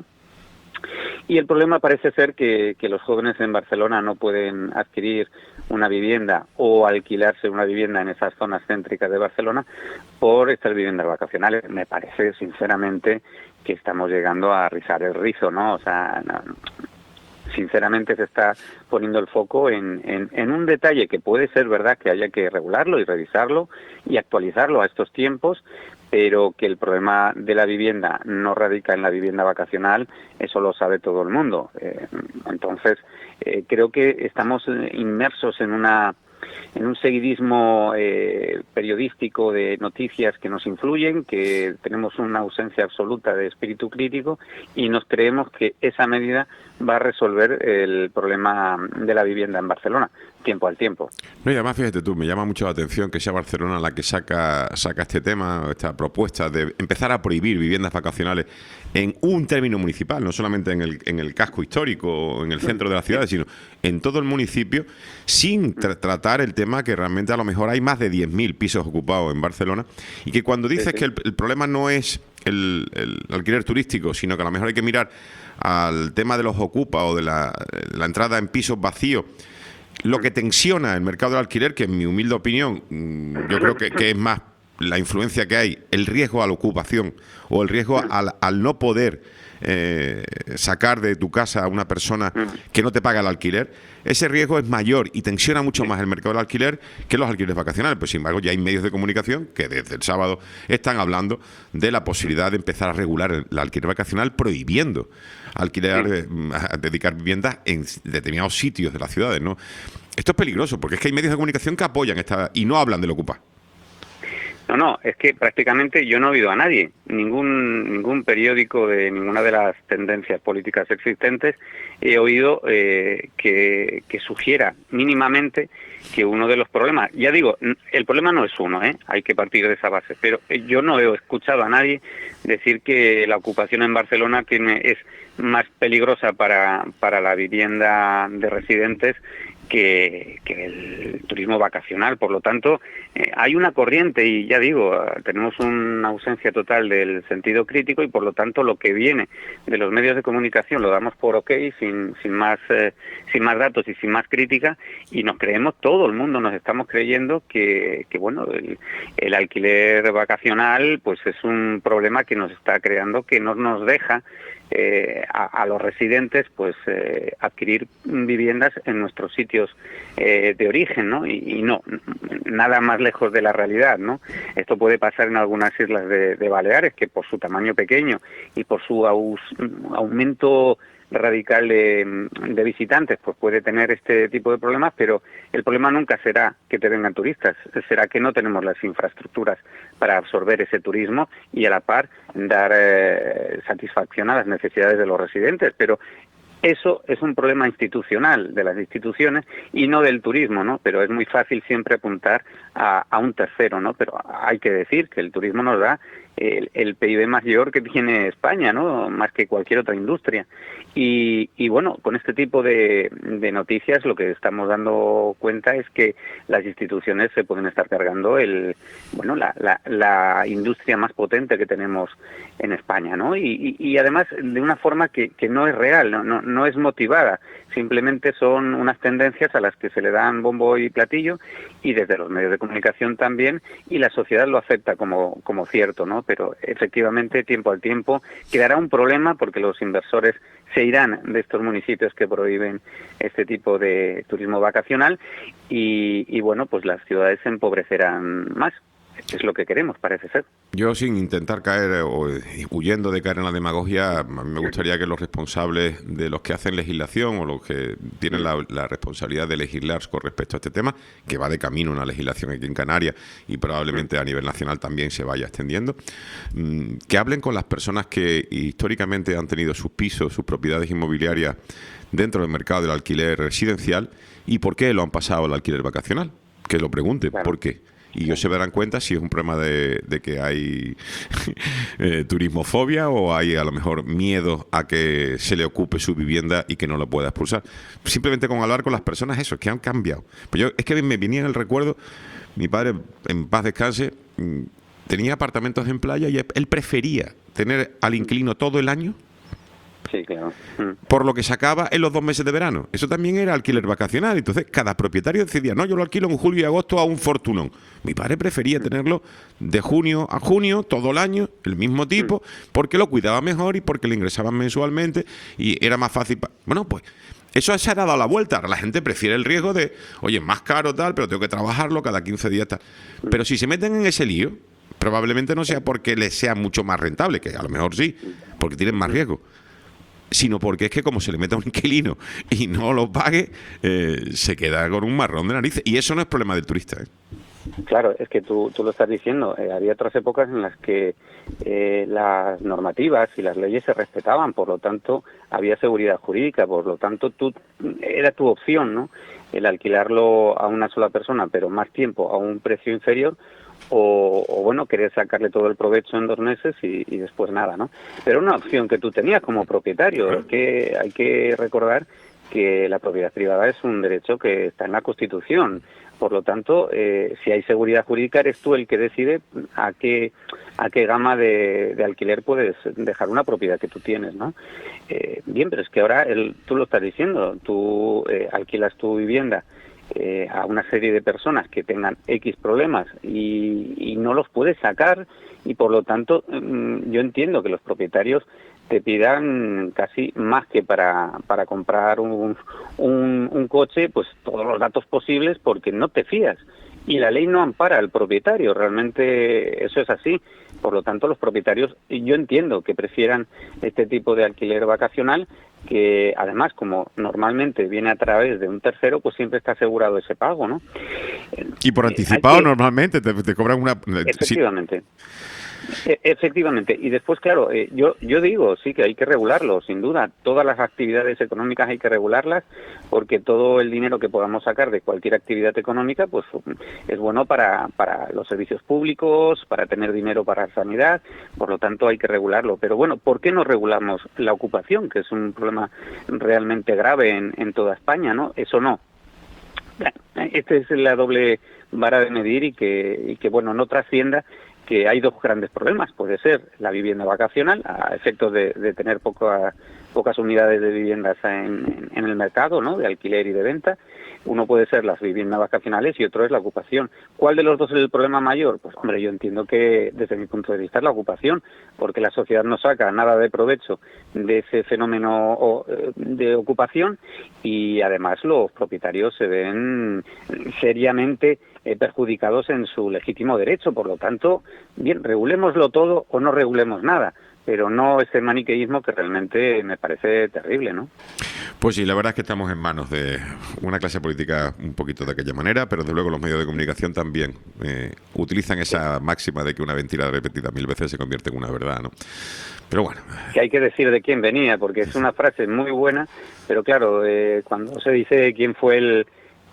Y el problema parece ser que, que los jóvenes en Barcelona no pueden adquirir una vivienda o alquilarse una vivienda en esas zonas céntricas de Barcelona por estas viviendas vacacionales. Me parece, sinceramente, que estamos llegando a rizar el rizo, ¿no? O sea, no, sinceramente se está poniendo el foco en, en, en un detalle que puede ser verdad que haya que regularlo y revisarlo y actualizarlo a estos tiempos, pero que el problema de la vivienda no radica en la vivienda vacacional, eso lo sabe todo el mundo. Eh, entonces, eh, creo que estamos inmersos en una en un seguidismo eh, periodístico de noticias que nos influyen, que tenemos una ausencia absoluta de espíritu crítico y nos creemos que esa medida va a resolver el problema de la vivienda en Barcelona. tiempo al tiempo. No, y además, fíjate tú, me llama mucho la atención que sea Barcelona la que saca saca este tema, esta propuesta de empezar a prohibir viviendas vacacionales en un término municipal, no solamente en el, en el casco histórico o en el centro de la ciudad, sino en todo el municipio, sin tra tratar el tema que realmente a lo mejor hay más de diez mil pisos ocupados en Barcelona, y que cuando dices sí, sí. que el, el problema no es el, el alquiler turístico, sino que a lo mejor hay que mirar al tema de los ocupas o de la, la entrada en pisos vacíos, lo que tensiona el mercado del alquiler, que en mi humilde opinión yo creo que, que es más la influencia que hay, el riesgo a la ocupación o el riesgo al, al no poder eh, sacar de tu casa a una persona que no te paga el alquiler, ese riesgo es mayor y tensiona mucho más el mercado del alquiler que los alquileres vacacionales. Pues sin embargo ya hay medios de comunicación que desde el sábado están hablando de la posibilidad de empezar a regular el alquiler vacacional, prohibiendo alquiler, eh, dedicar viviendas en determinados sitios de las ciudades, ¿no? Esto es peligroso porque es que hay medios de comunicación que apoyan esta y no hablan del ocupa. No, no, es que prácticamente yo no he oído a nadie, ningún ningún periódico de ninguna de las tendencias políticas existentes he oído eh, que, que sugiera mínimamente que uno de los problemas, ya digo, el problema no es uno, ¿eh? Hay que partir de esa base, pero yo no he escuchado a nadie decir que la ocupación en Barcelona tiene es más peligrosa para, para la vivienda de residentes que, que el turismo vacacional. Por lo tanto, eh, hay una corriente y ya digo, tenemos una ausencia total del sentido crítico y por lo tanto lo que viene de los medios de comunicación lo damos por ok, sin, sin más eh, sin más datos y sin más crítica, y nos creemos, todo el mundo nos estamos creyendo que, que bueno, el, el alquiler vacacional pues es un problema que nos está creando, que no nos deja Eh, a, a los residentes pues eh, adquirir viviendas en nuestros sitios eh, de origen, ¿no? Y, y no, nada más lejos de la realidad, ¿no? Esto puede pasar en algunas islas de, de Baleares, que por su tamaño pequeño y por su aus, aumento radical de, de visitantes, pues puede tener este tipo de problemas, pero el problema nunca será que te vengan turistas, será que no tenemos las infraestructuras para absorber ese turismo y a la par dar eh, satisfacción a las necesidades de los residentes, pero eso es un problema institucional de las instituciones y no del turismo, ¿no? Pero es muy fácil siempre apuntar a, a un tercero, ¿no? Pero hay que decir que el turismo nos da el, el P I B mayor que tiene España, ¿no? Más que cualquier otra industria. Y, y bueno, con este tipo de, de noticias lo que estamos dando cuenta es que las instituciones se pueden estar cargando el, bueno, la, la, la industria más potente que tenemos en España, ¿no? Y, y, y además de una forma que, que no es real, no, no, no es motivada, simplemente son unas tendencias a las que se le dan bombo y platillo y desde los medios de comunicación también, y la sociedad lo acepta como, como cierto, ¿no? Pero efectivamente, tiempo al tiempo, quedará un problema porque los inversores se irán de estos municipios que prohíben este tipo de turismo vacacional y, y bueno, pues las ciudades se empobrecerán más. Es lo que queremos, parece ser. Yo, sin intentar caer o huyendo de caer en la demagogia, me gustaría que los responsables de los que hacen legislación o los que tienen la, la responsabilidad de legislar con respecto a este tema, que va de camino una legislación aquí en Canarias y probablemente a nivel nacional también se vaya extendiendo, que hablen con las personas que históricamente han tenido sus pisos, sus propiedades inmobiliarias dentro del mercado del alquiler residencial y por qué lo han pasado al alquiler vacacional. Que lo pregunten, claro. ¿Por qué? Y ellos se darán cuenta si es un problema de, de que hay eh, turismofobia o hay a lo mejor miedo a que se le ocupe su vivienda y que no lo pueda expulsar. Simplemente con hablar con las personas, eso, que han cambiado. Pues yo, es que me venía en el recuerdo, mi padre, en paz descanse, tenía apartamentos en playa y él prefería tener al inquilino todo el año. Sí, claro. Por lo que sacaba en los dos meses de verano. Eso también era alquiler vacacional. Entonces, cada propietario decidía, no, yo lo alquilo en julio y agosto a un fortunón. Mi padre prefería tenerlo de junio a junio, todo el año, el mismo tipo, porque lo cuidaba mejor y porque le ingresaban mensualmente y era más fácil. Pa- bueno, pues eso se ha dado la vuelta. La gente prefiere el riesgo de, oye, es más caro tal, pero tengo que trabajarlo cada quince días tal. Pero si se meten en ese lío, probablemente no sea porque les sea mucho más rentable, que a lo mejor sí, porque tienen más riesgo, sino porque es que como se le mete a un inquilino y no lo pague, eh, se queda con un marrón de narices. Y eso no es problema del turista, ¿eh? Claro, es que tú, tú lo estás diciendo. Eh, había otras épocas en las que eh, las normativas y las leyes se respetaban, por lo tanto había seguridad jurídica, por lo tanto tú era tu opción, ¿no? El alquilarlo a una sola persona, pero más tiempo a un precio inferior, o, o bueno, querer sacarle todo el provecho en dos meses y, y después nada, ¿no? Pero una opción que tú tenías como propietario. Es que hay que recordar que la propiedad privada es un derecho que está en la Constitución. Por lo tanto, eh, si hay seguridad jurídica, eres tú el que decide a qué a qué gama de, de alquiler puedes dejar una propiedad que tú tienes, ¿no? Eh, bien, pero es que ahora el, tú lo estás diciendo, tú eh, alquilas tu vivienda eh, a una serie de personas que tengan X problemas y, y no los puedes sacar, y por lo tanto mm, yo entiendo que los propietarios te pidan casi más que para, para comprar un, un, un coche, pues todos los datos posibles, porque no te fías. Y la ley no ampara al propietario, realmente eso es así. Por lo tanto, los propietarios, yo entiendo que prefieran este tipo de alquiler vacacional, que además, como normalmente viene a través de un tercero, pues siempre está asegurado ese pago, ¿no? Y por anticipado, que, normalmente te, te cobran una... Efectivamente. Sí. Efectivamente, y después, claro, eh, yo yo digo, sí, que hay que regularlo, sin duda. Todas las actividades económicas hay que regularlas, porque todo el dinero que podamos sacar de cualquier actividad económica, pues es bueno para, para los servicios públicos, para tener dinero para la sanidad, por lo tanto hay que regularlo. Pero bueno, ¿por qué no regulamos la ocupación, que es un problema realmente grave en, en toda España, ¿no? Eso no. Esta es la doble vara de medir y que, y que bueno, no trascienda que hay dos grandes problemas. Puede ser la vivienda vacacional, a efectos de, de tener poca, pocas unidades de viviendas en, en el mercado, ¿no?, de alquiler y de venta. Uno puede ser las viviendas vacacionales y otro es la ocupación. ¿Cuál de los dos es el problema mayor? Pues hombre, yo entiendo que desde mi punto de vista es la ocupación, porque la sociedad no saca nada de provecho de ese fenómeno de ocupación, y además los propietarios se ven seriamente eh, perjudicados en su legítimo derecho. Por lo tanto, bien, regulémoslo todo o no regulemos nada, pero no ese maniqueísmo que realmente me parece terrible, ¿no? Pues sí, la verdad es que estamos en manos de una clase política un poquito de aquella manera, pero desde luego los medios de comunicación también eh, utilizan esa máxima de que una mentira repetida mil veces se convierte en una verdad, ¿no? Pero bueno. Que hay que decir de quién venía, porque es una frase muy buena, pero claro, eh, cuando se dice quién fue el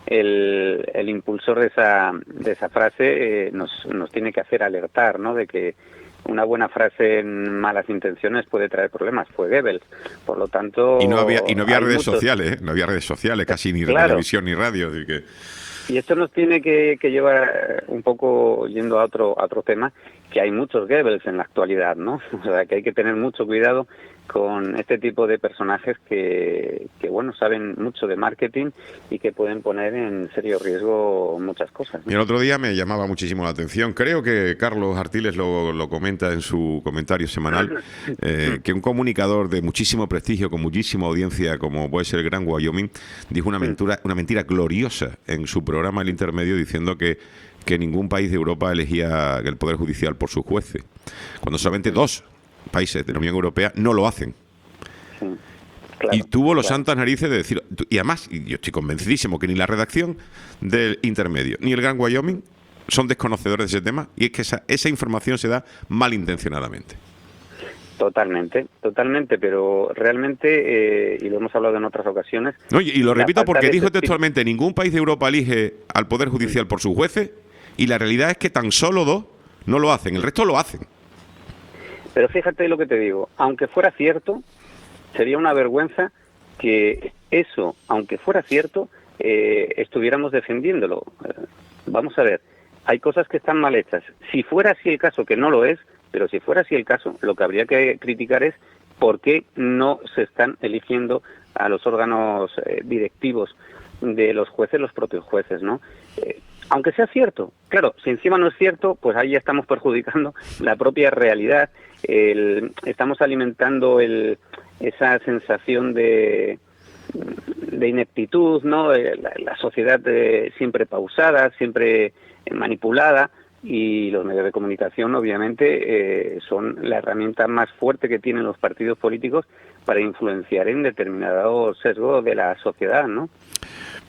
el, el impulsor de esa de esa frase, eh, nos nos tiene que hacer alertar, ¿no?, de que una buena frase en malas intenciones puede traer problemas. Fue Goebbels, por lo tanto... Y no había, y no había redes muchos... sociales, ¿eh? No había redes sociales, casi ni claro. televisión ni radio. Así que... Y esto nos tiene que, que llevar un poco, yendo a otro, a otro tema, que hay muchos Goebbels en la actualidad, ¿no? O sea, que hay que tener mucho cuidado con este tipo de personajes que, que, bueno, saben mucho de marketing y que pueden poner en serio riesgo muchas cosas, ¿no? Y el otro día me llamaba muchísimo la atención, creo que Carlos Artiles lo, lo comenta en su comentario semanal, eh, que un comunicador de muchísimo prestigio, con muchísima audiencia, como puede ser el Gran Wyoming, dijo una mentira, una mentira gloriosa en su programa El Intermedio, diciendo que que ningún país de Europa elegía el Poder Judicial por sus jueces, cuando solamente dos países de la Unión Europea no lo hacen. Sí, claro, y tuvo los claro. santas narices de decir, y además, y yo estoy convencidísimo que ni la redacción del Intermedio ni el Gran Wyoming son desconocedores de ese tema, y es que esa, esa información se da malintencionadamente. Totalmente, totalmente, pero realmente, eh, y lo hemos hablado en otras ocasiones... No, y, y lo repito porque dijo este textualmente, ningún país de Europa elige al Poder Judicial por sus jueces, y la realidad es que tan solo dos no lo hacen, el resto lo hacen. Pero fíjate lo que te digo, aunque fuera cierto, sería una vergüenza que eso, aunque fuera cierto, eh, estuviéramos defendiéndolo. Eh, vamos a ver, hay cosas que están mal hechas. Si fuera así el caso, que no lo es, pero si fuera así el caso, lo que habría que criticar es por qué no se están eligiendo a los órganos eh, directivos de los jueces, los propios jueces, ¿no? Eh, aunque sea cierto, claro, si encima no es cierto, pues ahí ya estamos perjudicando la propia realidad, el, estamos alimentando el, esa sensación de, de ineptitud, ¿no? La, la sociedad de, siempre pausada, siempre manipulada, y los medios de comunicación, obviamente, eh, son la herramienta más fuerte que tienen los partidos políticos para influenciar en determinados sesgos de la sociedad, ¿no?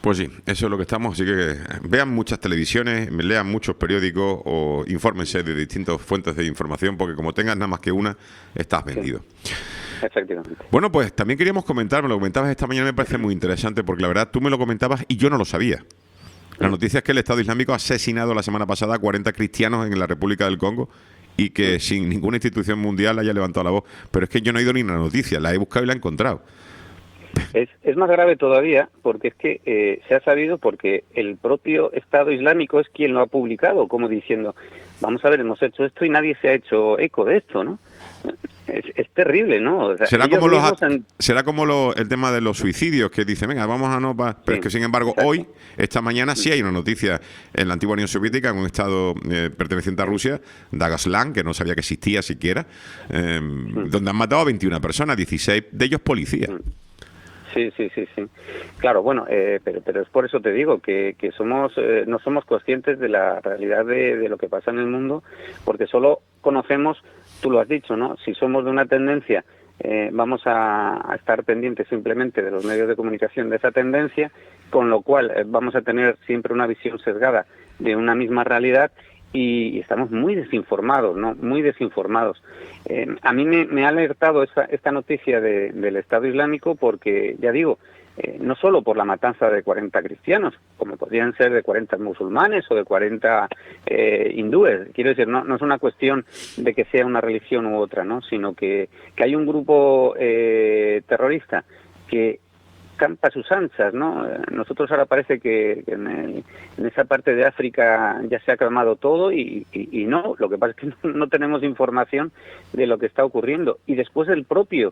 Pues sí, eso es lo que estamos, así que vean muchas televisiones, lean muchos periódicos o infórmense de distintas fuentes de información, porque como tengas nada más que una, estás vendido. Sí. Efectivamente. Bueno, pues también queríamos comentar, me lo comentabas esta mañana, me parece muy interesante, porque la verdad tú me lo comentabas y yo no lo sabía. La noticia es que el Estado Islámico ha asesinado la semana pasada a cuarenta cristianos en la República del Congo y que sin ninguna institución mundial haya levantado la voz. Pero es que yo no he ido ni una noticia, la he buscado y la he encontrado. Es, es más grave todavía porque es que eh, se ha sabido porque el propio Estado Islámico es quien lo ha publicado, como diciendo, vamos a ver, hemos hecho esto y nadie se ha hecho eco de esto, ¿no? Es, es terrible, ¿no? O sea, será como, los, han... será como lo, el tema de los suicidios, que dicen, venga, vamos a no... Pa... Pero sí, es que, sin embargo, exacto. Hoy, esta mañana, sí hay una noticia en la antigua Unión Soviética, en un estado eh, perteneciente a Rusia, Dagestan, que no sabía que existía siquiera, eh, mm. donde han matado a veintiuna personas, dieciséis de ellos policías. Mm. Sí, sí, sí, sí. Claro, bueno, eh, pero, pero es por eso te digo que, que somos eh, no somos conscientes de la realidad de, de lo que pasa en el mundo, porque solo conocemos, tú lo has dicho, ¿no? Si somos de una tendencia, eh, vamos a, a estar pendientes simplemente de los medios de comunicación de esa tendencia, con lo cual eh, vamos a tener siempre una visión sesgada de una misma realidad. Y estamos muy desinformados, ¿no? Muy desinformados. Eh, a mí me, me ha alertado esta, esta noticia de, del Estado Islámico porque, ya digo, eh, no solo por la matanza de cuarenta cristianos, como podrían ser de cuarenta musulmanes o de cuarenta eh, hindúes. Quiero decir, no, no es una cuestión de que sea una religión u otra, ¿no? Sino que, que hay un grupo eh, terrorista que campa a sus anchas, ¿no? Nosotros ahora parece que en, el, en esa parte de África ya se ha calmado todo y, y, y no, lo que pasa es que no, no tenemos información de lo que está ocurriendo. Y después el propio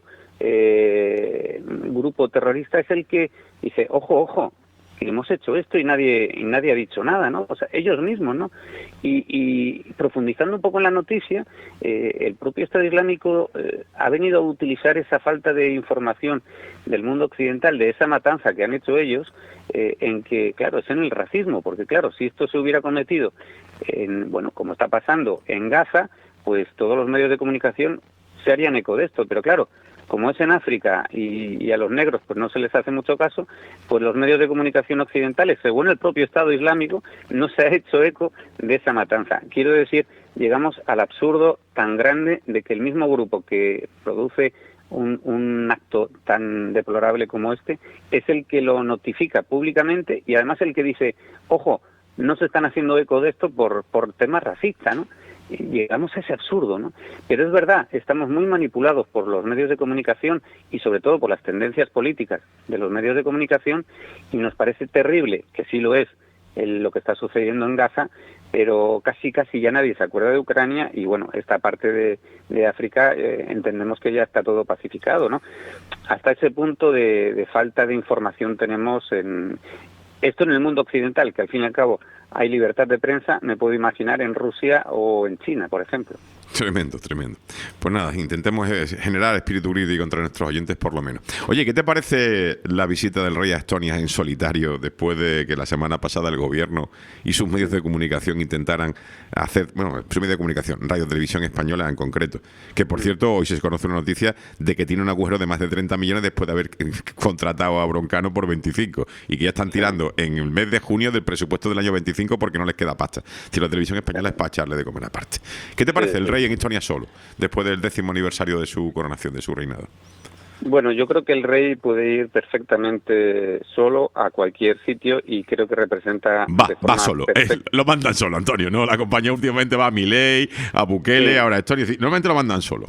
eh, grupo terrorista es el que dice, ojo, ojo, que hemos hecho esto y nadie y nadie ha dicho nada, ¿no? O sea, ellos mismos, ¿no? Y, y profundizando un poco en la noticia, eh, el propio Estado Islámico eh, ha venido a utilizar esa falta de información del mundo occidental, de esa matanza que han hecho ellos, eh, en que, claro, es en el racismo, porque claro, si esto se hubiera cometido, en, bueno, como está pasando en Gaza, pues todos los medios de comunicación se harían eco de esto, pero claro, como es en África y, y a los negros pues no se les hace mucho caso, pues los medios de comunicación occidentales, según el propio Estado Islámico, no se ha hecho eco de esa matanza. Quiero decir, llegamos al absurdo tan grande de que el mismo grupo que produce un, un acto tan deplorable como este es el que lo notifica públicamente y además el que dice, ojo, no se están haciendo eco de esto por, por temas racistas, ¿no? Llegamos a ese absurdo, ¿no? Pero es verdad, estamos muy manipulados por los medios de comunicación y sobre todo por las tendencias políticas de los medios de comunicación y nos parece terrible, que sí lo es, el, lo que está sucediendo en Gaza, pero casi casi ya nadie se acuerda de Ucrania y bueno, esta parte de, de África eh, entendemos que ya está todo pacificado, ¿no? Hasta ese punto de, de falta de información tenemos en esto en el mundo occidental, que al fin y al cabo hay libertad de prensa, me puedo imaginar en Rusia o en China, por ejemplo. Tremendo, tremendo. Pues nada, intentemos generar espíritu crítico entre nuestros oyentes por lo menos. Oye, ¿qué te parece la visita del rey a Estonia en solitario después de que la semana pasada el gobierno y sus medios de comunicación intentaran hacer, bueno, su medio de comunicación, Radio Televisión Española en concreto, que por cierto hoy se conoce una noticia de que tiene un agujero de más de treinta millones después de haber contratado a Broncano por veinticinco y que ya están tirando en el mes de junio del presupuesto del año veinticinco porque no les queda pasta. Si la Televisión Española es para echarle de comer aparte. ¿Qué te parece el rey en Estonia solo, después del décimo aniversario de su coronación, de su reinado? Bueno, yo creo que el rey puede ir perfectamente solo a cualquier sitio y creo que representa... Va, va solo, es, lo mandan solo, Antonio, ¿no? La compañía últimamente va a Milei, a Bukele, sí. Ahora a Estonia, normalmente lo mandan solo.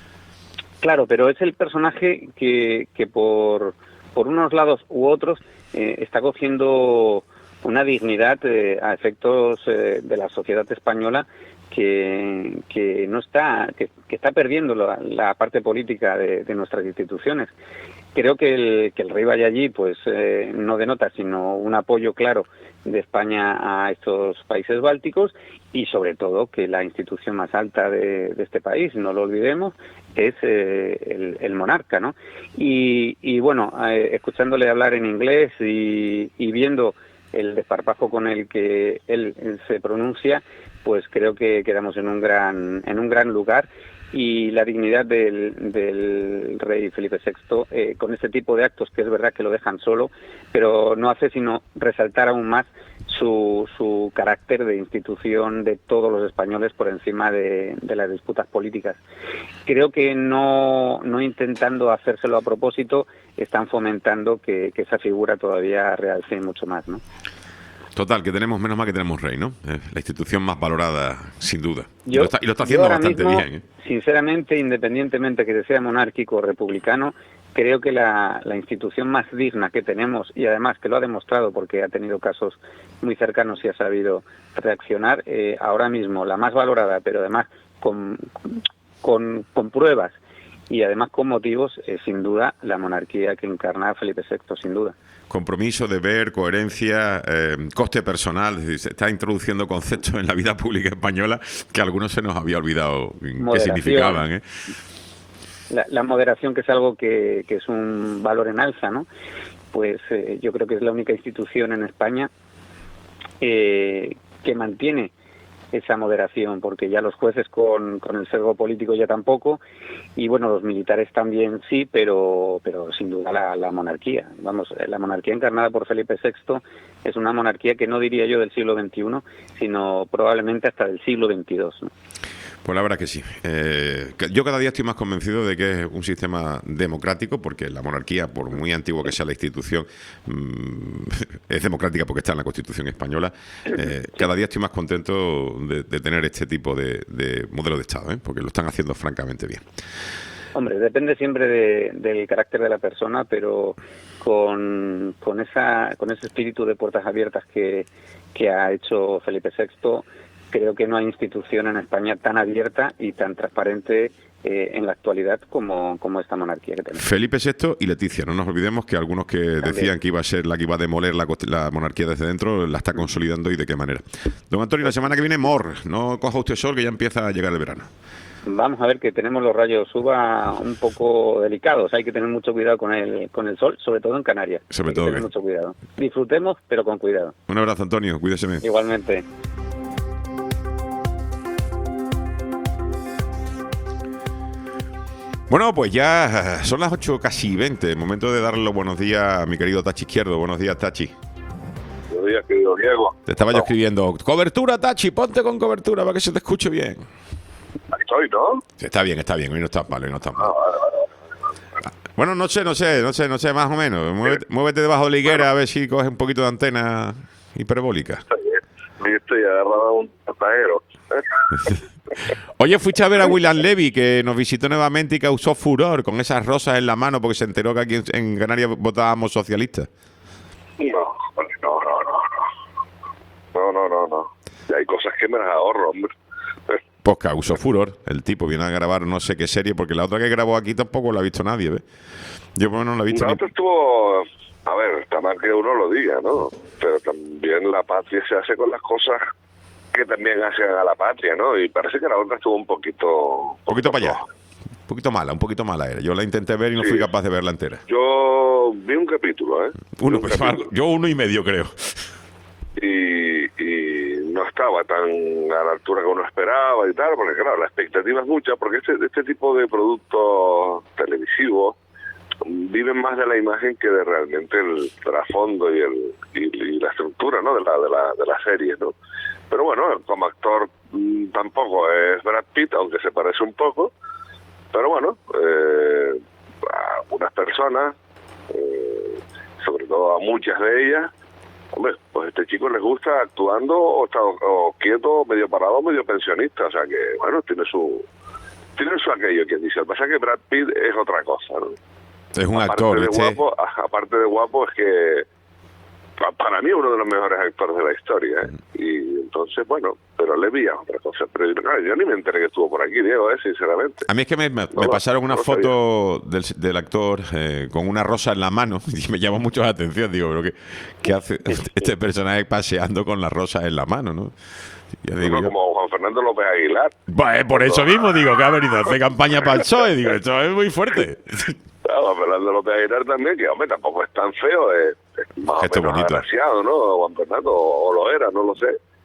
Claro, pero es el personaje que, que por, por unos lados u otros eh, está cogiendo una dignidad eh, a efectos eh, de la sociedad española que, que no está, que, que está perdiendo la, la parte política de, de nuestras instituciones. Creo que el, que el rey vaya allí, pues eh, no denota sino un apoyo claro de España a estos países bálticos y sobre todo que la institución más alta de, de este país, no lo olvidemos, es eh, el, el monarca, ¿no? Y, y bueno, eh, escuchándole hablar en inglés y, y viendo el desparpajo con el que él, él se pronuncia, pues creo que quedamos en un gran en un gran lugar y la dignidad del, del rey Felipe sexto eh, con ese tipo de actos, que es verdad que lo dejan solo, pero no hace sino resaltar aún más su, su carácter de institución de todos los españoles por encima de, de las disputas políticas. Creo que no, no intentando hacérselo a propósito, están fomentando que, que esa figura todavía realce mucho más, ¿no? Total, que tenemos menos mal que tenemos rey, ¿no? Eh, la institución más valorada, sin duda. Yo, y, lo está, y lo está haciendo ahora bastante mismo, bien, ¿eh? Sinceramente, independientemente que sea monárquico o republicano, creo que la, la institución más digna que tenemos, y además que lo ha demostrado porque ha tenido casos muy cercanos y ha sabido reaccionar, eh, ahora mismo la más valorada, pero además con, con, con pruebas y además con motivos, es sin duda la monarquía que encarna Felipe sexto, sin duda. Compromiso, deber, coherencia, eh, coste personal, es decir, se está introduciendo conceptos en la vida pública española que a algunos se nos había olvidado qué significaban, ¿eh? La, la moderación, que es algo que, que es un valor en alza, ¿no? Pues eh, yo creo que es la única institución en España eh, que mantiene esa moderación, porque ya los jueces con, con el sesgo político ya tampoco, y bueno, los militares también sí, pero pero sin duda la, la monarquía. Vamos, la monarquía encarnada por Felipe sexto es una monarquía que no diría yo del siglo veintiuno, sino probablemente hasta del siglo veintidós, ¿no? Pues la verdad que sí. Eh, que yo cada día estoy más convencido de que es un sistema democrático, porque la monarquía, por muy antigua que sea la institución, mmm, es democrática porque está en la Constitución española. Eh, cada día estoy más contento de, de tener este tipo de, de modelo de Estado, ¿eh? Porque lo están haciendo francamente bien. Hombre, depende siempre de, del carácter de la persona, pero con, con, esa, con ese espíritu de puertas abiertas que, que ha hecho Felipe sexto, creo que no hay institución en España tan abierta y tan transparente eh, en la actualidad como, como esta monarquía que tenemos. Felipe sexto y Leticia, no nos olvidemos que algunos que También. decían que iba a ser la que iba a demoler la, la monarquía desde dentro, la está consolidando, y de qué manera. Don Antonio, la semana que viene mor, no coja usted sol, que ya empieza a llegar el verano. Vamos a ver, que tenemos los rayos uva un poco delicados, hay que tener mucho cuidado con el con el sol, sobre todo en Canarias. Sobre hay todo que tener bien. mucho cuidado. Disfrutemos, pero con cuidado. Un abrazo, Antonio, cuídese bien. Igualmente. Bueno, pues ya son las ocho casi veinte, momento de darle los buenos días a mi querido Tachi Izquierdo. Buenos días, Tachi. Buenos días, querido Diego. Te estaba yo escribiendo, cobertura, Tachi, ponte con cobertura para que se te escuche bien. Aquí estoy, ¿no? Está bien, está bien, hoy no está mal, hoy no está mal. Ah, vale, vale. Bueno, no sé, no sé, no sé, no sé, más o menos. Muévete, muévete debajo de la higuera a ver si coges un poquito de antena hiperbólica. Hoy estoy agarrado a un pasajero. Oye, fuiste a ver a William Levy, que nos visitó nuevamente y causó furor con esas rosas en la mano porque se enteró que aquí en, en Canarias votábamos socialistas. No, hombre, no, no, no, no. No, no, no, no. Y hay cosas que me las ahorro, hombre. Pues causó furor. El tipo viene a grabar no sé qué serie, porque la otra que grabó aquí tampoco la ha visto nadie, ¿ves? Yo pues, no la he visto. La ni... otra estuvo... A ver, está mal que uno lo diga, ¿no? Pero también la patria se hace con las cosas que también hacen a la patria, ¿no? Y parece que la otra estuvo un poquito... Un poquito para allá. Un poquito mala, un poquito mala era. Yo la intenté ver y no Sí. fui capaz de verla entera. Yo vi un capítulo, ¿eh? Uno, Vi un pues, capítulo. yo uno y medio, creo. Y, y no estaba tan a la altura que uno esperaba y tal, porque claro, la expectativa es mucha, porque este, este tipo de productos televisivos viven más de la imagen que de realmente el trasfondo y el y, y la estructura, ¿no? de la de la de la serie, ¿no? Pero bueno, como actor mmm, tampoco es Brad Pitt, aunque se parece un poco, pero bueno, eh, a unas personas, eh, sobre todo a muchas de ellas, hombre, pues a este chico les gusta actuando o está o quieto, medio parado, medio pensionista, o sea que bueno, tiene su tiene su aquello, quien dice. Lo que pasa es que Brad Pitt es otra cosa, ¿no? Es un aparte actor, de ¿viste? guapo, aparte de guapo, es que para mí es uno de los mejores actores de la historia, ¿eh? Y entonces, bueno, pero le vi a otra cosa. Pero claro, yo ni me enteré que estuvo por aquí, Diego, ¿eh? Sinceramente. A mí es que me, me, No me lo- pasaron una no lo foto del, del actor eh, con una rosa en la mano y me llamó mucho la atención. Digo, pero ¿qué, qué hace este personaje paseando con la rosa en la mano, no? Ya digo Uno yo. como Juan Fernando López Aguilar. Pues, por eso mismo digo que ha venido a hacer campaña para el P S O E. Digo, esto es muy fuerte. Claro, Juan Fernando López Aguilar también, que hombre, tampoco es tan feo, es, es más Esto o menos bonito. agraciado, ¿no? Juan Fernando, o, o lo era, no lo sé.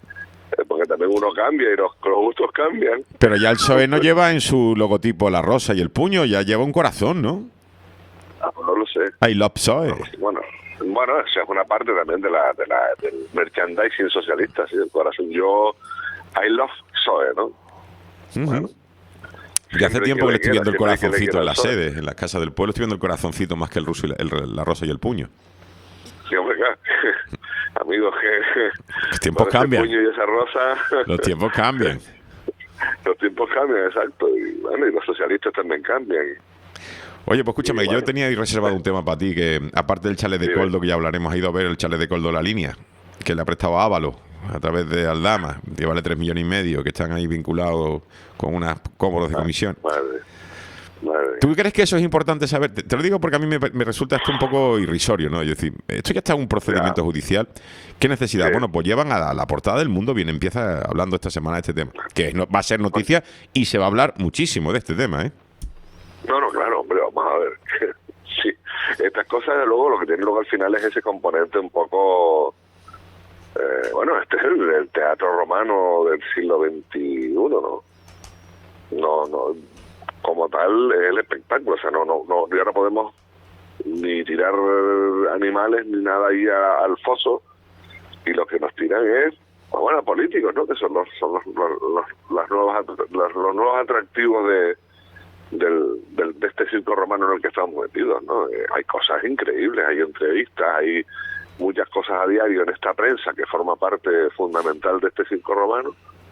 Eh, porque también uno cambia y los, los gustos cambian. Pero ya el P S O E no lleva en su logotipo la rosa y el puño, ya lleva un corazón, ¿no? Ah, pues no lo sé. I love P S O E. Bueno, bueno, esa es una parte también de la, de la del merchandising socialista, ¿sí? El corazón. Yo, I love P S O E, ¿no? Uh-huh. Bueno. Ya hace Siempre tiempo que le estoy viendo el quiera, siempre que le corazoncito quiera en las el P S O E. sedes, en las casas del pueblo estoy viendo el corazoncito más que el ruso y la, el- la rosa y el puño. Sí, hombre, claro. Amigos, que Los tiempos con ese cambian. puño y esa rosa, Los tiempos cambian. los tiempos cambian, exacto. Y bueno, y los socialistas también cambian. Oye, pues escúchame, Y bueno. yo tenía ahí reservado un tema para ti, que aparte del chalet de Sí, Coldo, que ya hablaremos, ha ido a ver el chalet de Coldo La Línea, que le ha prestado a Ávalo a través de Aldama, que vale tres millones y medio, que están ahí vinculados con unas cómodos de comisión. Madre, madre. ¿Tú crees que eso es importante saber? Te, te lo digo porque a mí me, me resulta esto un poco irrisorio, ¿no? Es decir, esto ya está en un procedimiento Ya. judicial. ¿Qué necesidad? Sí. Bueno, pues llevan a la, la portada del Mundo, bien, empieza hablando esta semana de este tema, que no, va a ser noticia y se va a hablar muchísimo de este tema, ¿eh? No, no, claro, hombre, vamos a ver. Sí, estas cosas, luego, lo que tiene luego al final es ese componente un poco... Eh, bueno, este es el, el teatro romano del siglo veintiuno, ¿no? No, no, como tal, es el espectáculo, o sea, no, no, no, ya no podemos ni tirar animales ni nada ahí a- al foso, y lo que nos tiran es, pues bueno, políticos, ¿no? Que son los, son los, los, los- las nuevas, atra- los, los nuevos atractivos de del, del, de este circo romano en el que estamos metidos, ¿no? Eh, hay cosas increíbles, hay entrevistas, hay muchas cosas a diario en esta prensa que forma parte fundamental de este circo romano,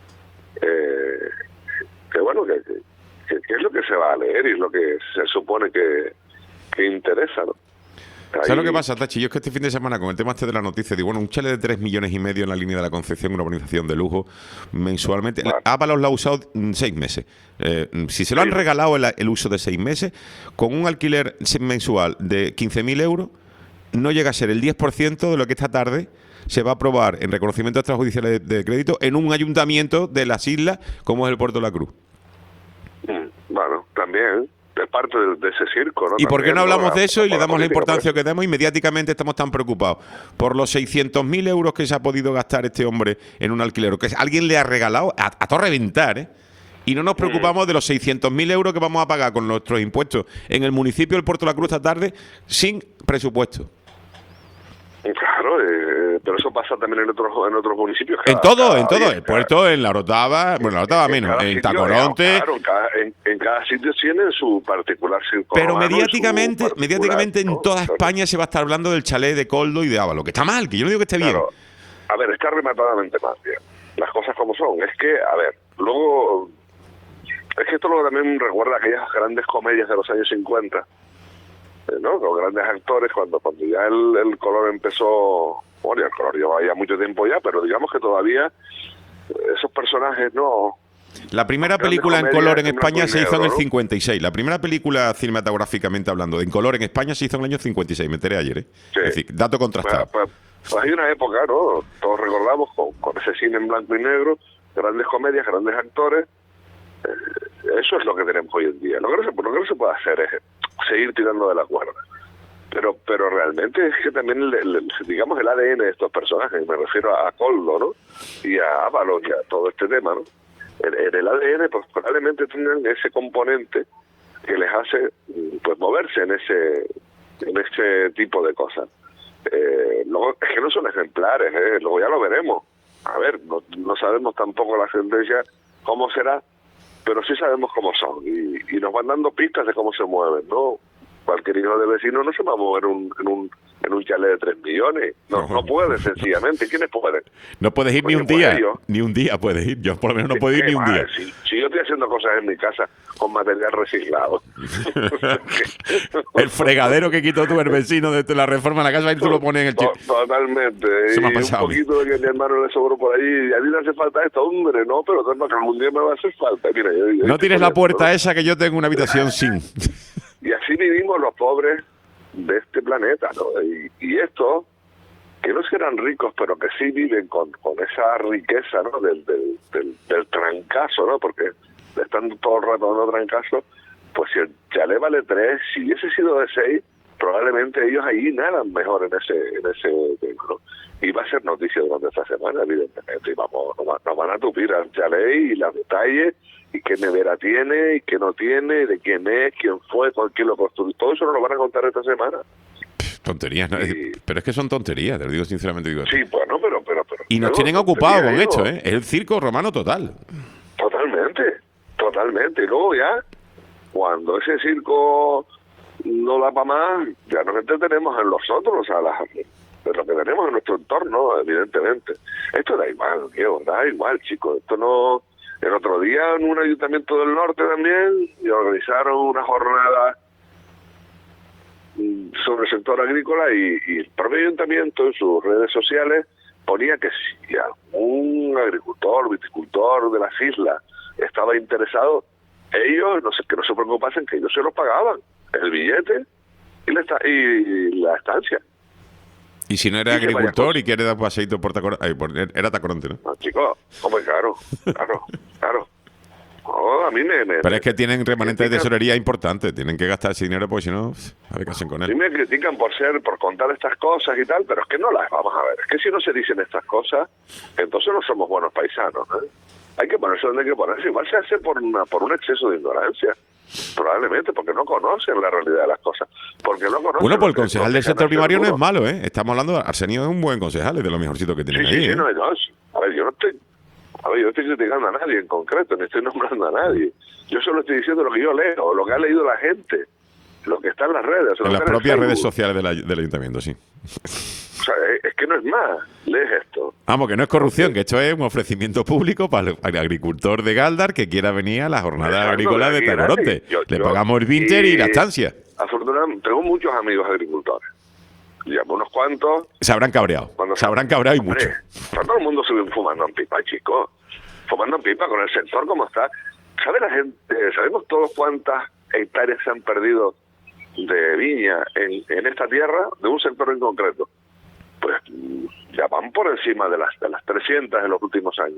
eh, que bueno, que, que, que es lo que se va a leer y es lo que se supone que, que interesa, ¿no? ¿Sabes Ahí- lo que pasa, Tachi? Yo es que este fin de semana, con el tema este de la noticia, digo, bueno, un chalet de tres millones y medio en la línea de la Concepción, una urbanización de lujo, mensualmente. Claro. Ábalos lo ha usado mm, seis meses. Eh, si se lo han Sí. regalado el, el uso de seis meses, con un alquiler se- mensual de quince mil euros, no llega a ser el diez por ciento de lo que esta tarde se va a aprobar en reconocimiento extrajudicial de, de crédito en un ayuntamiento de las islas, como es el Puerto de la Cruz. Mm, Bueno, también es parte de, de ese circo, ¿no? ¿Y por qué no También, hablamos ¿no? de eso y le Por damos la política, importancia pues. que damos? Inmediatamente estamos tan preocupados por los seiscientos mil euros que se ha podido gastar este hombre en un alquiler, que alguien le ha regalado a, a todo reventar, ¿eh? Y no nos preocupamos de los seiscientos mil euros que vamos a pagar con nuestros impuestos en el municipio del Puerto de la Cruz esta tarde sin presupuesto. Claro, eh, pero eso pasa también en otros en otros municipios. En Cada- todo, cada en todo. día, El puerto, en la Orotava, bueno, la Orotava menos, cada en sitio, Tacoronte. Claro, en cada, en, en cada sitio tiene su particular circo Pero romano y su mediáticamente, particular, mediáticamente en ¿no? toda Claro. España se va a estar hablando del chalet de Coldo y de Ávalo, que está mal, que yo no digo que esté bien. Claro. A ver, está rematadamente mal, bien. Las cosas como son. Es que, a ver, luego... Es que esto luego también recuerda aquellas grandes comedias de los años cincuenta, eh, ¿no? Los grandes actores, cuando cuando ya el, el color empezó... Bueno, ya el color llevaba ya mucho tiempo ya, pero digamos que todavía eh, esos personajes no... La primera Grandes película en comedias color en en blanco España y se hizo en negro, el ¿no? cincuenta y seis. La primera película cinematográficamente hablando de en color en España se hizo en el año cincuenta y seis. Me enteré ayer, ¿eh? Sí. Es decir, dato contrastado. Pues, pues, pues hay una época, ¿no? Todos recordamos con, con ese cine en blanco y negro, grandes comedias, grandes actores. Eh, eso es lo que tenemos hoy en día. Lo que no se, lo que no se puede hacer es seguir tirando de la cuerda. Pero pero realmente es que también, el, el- digamos, el A D N de estos personajes, me refiero a, a Coldo, ¿no? Y a Ábalos y a todo este tema, ¿no? En, en el A D N, pues probablemente tengan ese componente que les hace, pues, moverse en ese en ese tipo de cosas. Eh, luego, es que no son ejemplares, ¿eh? Luego ya lo veremos. A ver, no, no sabemos tampoco la sentencia cómo será, pero sí sabemos cómo son y, y nos van dando pistas de cómo se mueven, ¿no? Cualquier hijo de vecino no se va a mover un, en un en un chalet de tres millones. No, no puede, sencillamente. ¿Quiénes pueden? No puedes ir ni Oye, un pues día. ellos. Ni un día puedes ir. Yo por lo menos no puedo ir ¿Qué ni un va? día. Si, si yo estoy haciendo cosas en mi casa con material reciclado. El fregadero que quitó tú el vecino desde la reforma en la casa y tú lo pones en el To- chip. Totalmente. Eso me ha Y un pasado a mí. poquito de que mi hermano le sobró por ahí. Y a mí le hace falta esto, hombre, no, pero tengo que algún día me va a hacer falta. Mira, yo- yo No estoy tienes la poniendo, puerta ¿no? esa que yo tengo una habitación sin. Y así vivimos los pobres de este planeta, ¿no? Y, y estos, que no serán ricos, pero que sí viven con, con esa riqueza, ¿no? Del, del, del, del trancazo, ¿no? Porque están todo el rato dando trancazo, pues si el chalet vale tres, si hubiese sido de seis, probablemente ellos ahí nadan mejor en ese en ese tema, ¿no? Y va a ser noticia durante esta semana, evidentemente, y vamos, nos, nos van a tupir al chalet y los detalles, y qué nevera tiene, y qué no tiene, de quién es, quién fue, con quién lo construyó, todo eso nos lo van a contar esta semana. Tonterías, ¿no? Y- Pero es que son tonterías, te lo digo sinceramente. Digo. Sí, bueno, pero... pero, pero Y nos pero, tienen ocupados con digo, esto, ¿eh? Es el circo romano total. Totalmente, totalmente. Y luego ya, cuando ese circo no da para más, ya nos entretenemos en los otros, a las, de lo que tenemos en nuestro entorno, evidentemente. Esto da igual, Diego, da igual, chicos. Esto no... El otro día en un ayuntamiento del norte también y organizaron una jornada mm, sobre el sector agrícola y, y el propio ayuntamiento en sus redes sociales ponía que si algún agricultor, viticultor de las islas estaba interesado, ellos no sé, que no se preocupasen, que ellos se los pagaban, el billete y la, esta- y la estancia. Y si no era Y que vaya agricultor cosas. y quiere dar paseíto por Tacoronte... Ay, por- era Tacoronte, ¿no? No, chicos, hombre, claro, claro, claro. No, a mí me... me Pero es que tienen remanentes de critican- tesorería importantes. Tienen que gastar ese dinero porque si no, a ver qué hacen con A mí él. me critican por ser, por contar estas cosas y tal, pero es que no las vamos a ver. Es que si no se dicen estas cosas, entonces no somos buenos paisanos, ¿eh? Hay que ponerse donde hay que ponerse. Igual se hace por una, por un exceso de ignorancia, probablemente, porque no conocen la realidad de las cosas. Porque no conocen. Bueno, pues el lo que- concejal lo del que sector gana primario no es seguro. malo, ¿eh? Estamos hablando... Arsenio es un buen concejal, es de lo mejorcito que Sí, tienen sí, ahí, sí, ¿eh? no, no. A ver, yo no estoy... A ver, yo no estoy criticando a nadie en concreto, ni estoy nombrando a nadie. Yo solo estoy diciendo lo que yo leo, lo que ha leído la gente, lo que está en las redes. lo En que las está propias Facebook. redes sociales del, ay- del ayuntamiento, sí. O sea, es, es que no es más. Lees esto. Vamos, que no es corrupción, que esto es un ofrecimiento público para el al agricultor de Galdar que quiera venir a la jornada Exacto, agrícola de aquí Tacoronte. nadie. Yo- Le yo- pagamos el vinter y la estancia. Afortunadamente, tengo muchos amigos agricultores. Ya unos cuantos. Se habrán cabreado. Cuando Se habrán cabreado y mucho. Hombre, está todo el mundo sube fumando en pipa, chicos. Fumando en pipa con el sector como está. ¿Sabe la gente? ¿Sabemos todos cuántas hectáreas se han perdido de viña en, en esta tierra, de un sector en concreto? Pues mm, ya van por encima de las, de las trescientas en los últimos años.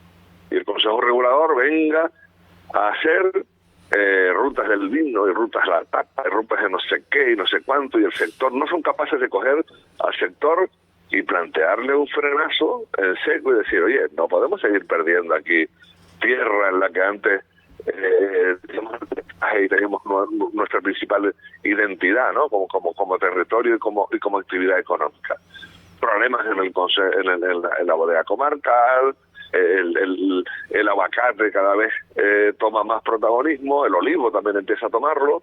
Y el Consejo Regulador venga a hacer eh, rutas del vino y rutas de la tapa y rutas de no sé qué y no sé cuánto, y el sector no son capaces de coger al sector y plantearle un frenazo en seco y decir, oye, no podemos seguir perdiendo aquí tierra en la que antes eh, teníamos, ahí teníamos nu- nuestra principal identidad, ¿no? Como como como territorio y como y como actividad económica. Problemas en el conse- en, el- en la, en la bodega comarcal, el, el, el aguacate cada vez eh, toma más protagonismo, el olivo también empieza a tomarlo.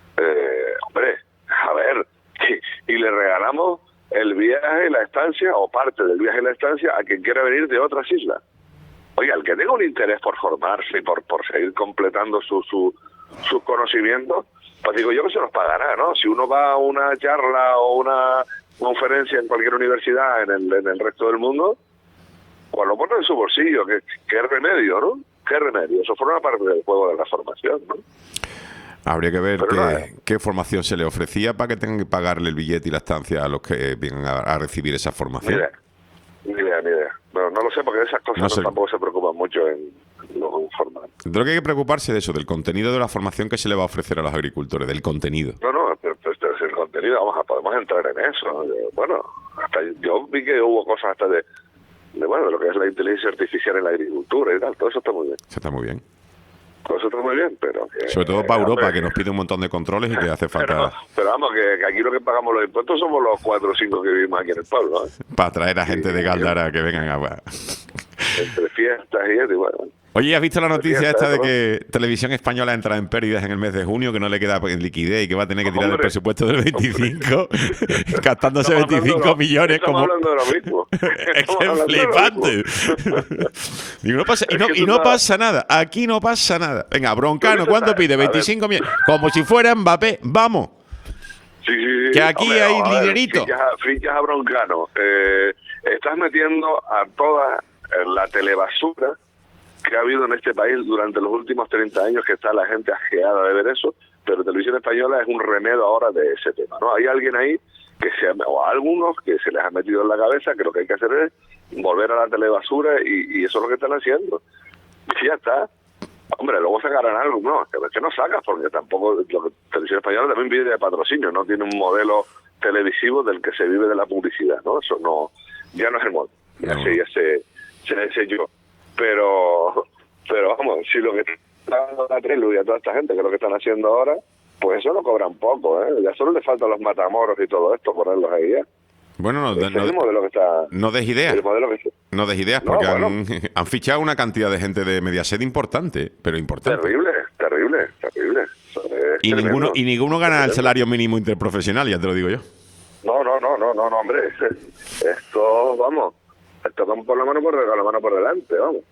Eh, hombre, a ver, y, y le regalamos el viaje y la estancia, o parte del viaje y la estancia, a quien quiera venir de otras islas. Oiga, el que tenga un interés por formarse y por, por seguir completando su, su, sus conocimientos, pues digo yo que se los pagará, ¿no? Si uno va a una charla o una conferencia en cualquier universidad en el, en el resto del mundo, pues lo pone en su bolsillo. ¿Qué, qué remedio, no? ¿Qué remedio? Eso forma parte del juego de la formación, ¿no? Habría que ver Pero qué, nada. qué formación se le ofrecía para que tengan que pagarle el billete y la estancia a los que vengan a, a recibir esa Ni formación. idea, ni idea, ni idea. Bueno, no lo sé porque de esas cosas No no sé. tampoco se preocupan mucho en lo informal. Creo que hay que preocuparse de eso, del contenido de la formación que se le va a ofrecer a los agricultores, del contenido. No, no, pero, pero este es el contenido, vamos a, podemos entrar en eso. ¿no? Yo- Bueno, hasta yo vi que hubo cosas hasta de, de, bueno, de lo que es la inteligencia artificial en la agricultura y tal, todo eso está muy bien. Eso está muy bien. Todo eso está muy bien, pero... que- Sobre todo para Europa, hombre, que nos pide un montón de controles y que hace Pero, falta pero vamos, que, que aquí lo que pagamos los impuestos somos los cuatro o cinco que vivimos aquí en el pueblo, ¿eh? para traer a gente de Galdara que vengan a... Entre fiestas y eso, y bueno. Oye, ¿has visto la noticia Fiesta, esta de ¿no? que Televisión Española entra en pérdidas en el mes de junio, que no le queda en liquidez y que va a tener que tirar del Hombre, presupuesto del veinticinco, gastándose Estamos hablando veinticinco de lo- millones estamos como... hablando de lo mismo. Es que Estamos es hablando de lo flipante. mismo. Digo, no pasa, y Es no, que y tú no no- pasa nada. Aquí no pasa nada. Venga, Broncano, Pero eso ¿cuánto está- pide? a ver. veinticinco millones. Como si fuera Mbappé. Vamos. Sí, sí, sí. Que aquí Hombre, hay no, a ver, dinerito. Fichas a, fichas a Broncano. Eh, estás metiendo a toda eh, la telebasura que ha habido en este país durante los últimos treinta años, que está la gente asqueada de ver eso, pero Televisión Española es un remedio ahora de ese tema, ¿no? Hay alguien ahí que se ha, o algunos que se les ha metido en la cabeza que lo que hay que hacer es volver a la telebasura y, y eso es lo que están haciendo. Y ya está. Hombre, luego sacarán algo, no, es que no sacas, porque tampoco, lo que Televisión Española también vive de patrocinio, no tiene un modelo televisivo del que se vive de la publicidad, ¿no? Eso no, ya no es el modelo, ya No. sé, ya sé, sé, sé yo, pero, pero vamos, si lo que está dando la Trelu y a toda esta gente, que es lo que están haciendo ahora, pues eso lo cobran poco, ¿eh? Ya solo le faltan los matamoros y todo esto, ponerlos ahí, ¿eh? Bueno, no, Ese es no, el modelo que está... no des ideas. El modelo que está... No des ideas, No, porque bueno. han, han fichado una cantidad de gente de Mediaset importante, pero importante. Terrible, terrible, terrible. Eso es Y tremendo. ninguno, y ninguno gana el Tremendo. salario mínimo interprofesional, ya te lo digo yo. No, no, no, no, no, no, hombre. Esto, vamos, esto vamos por la mano por la mano por delante, vamos.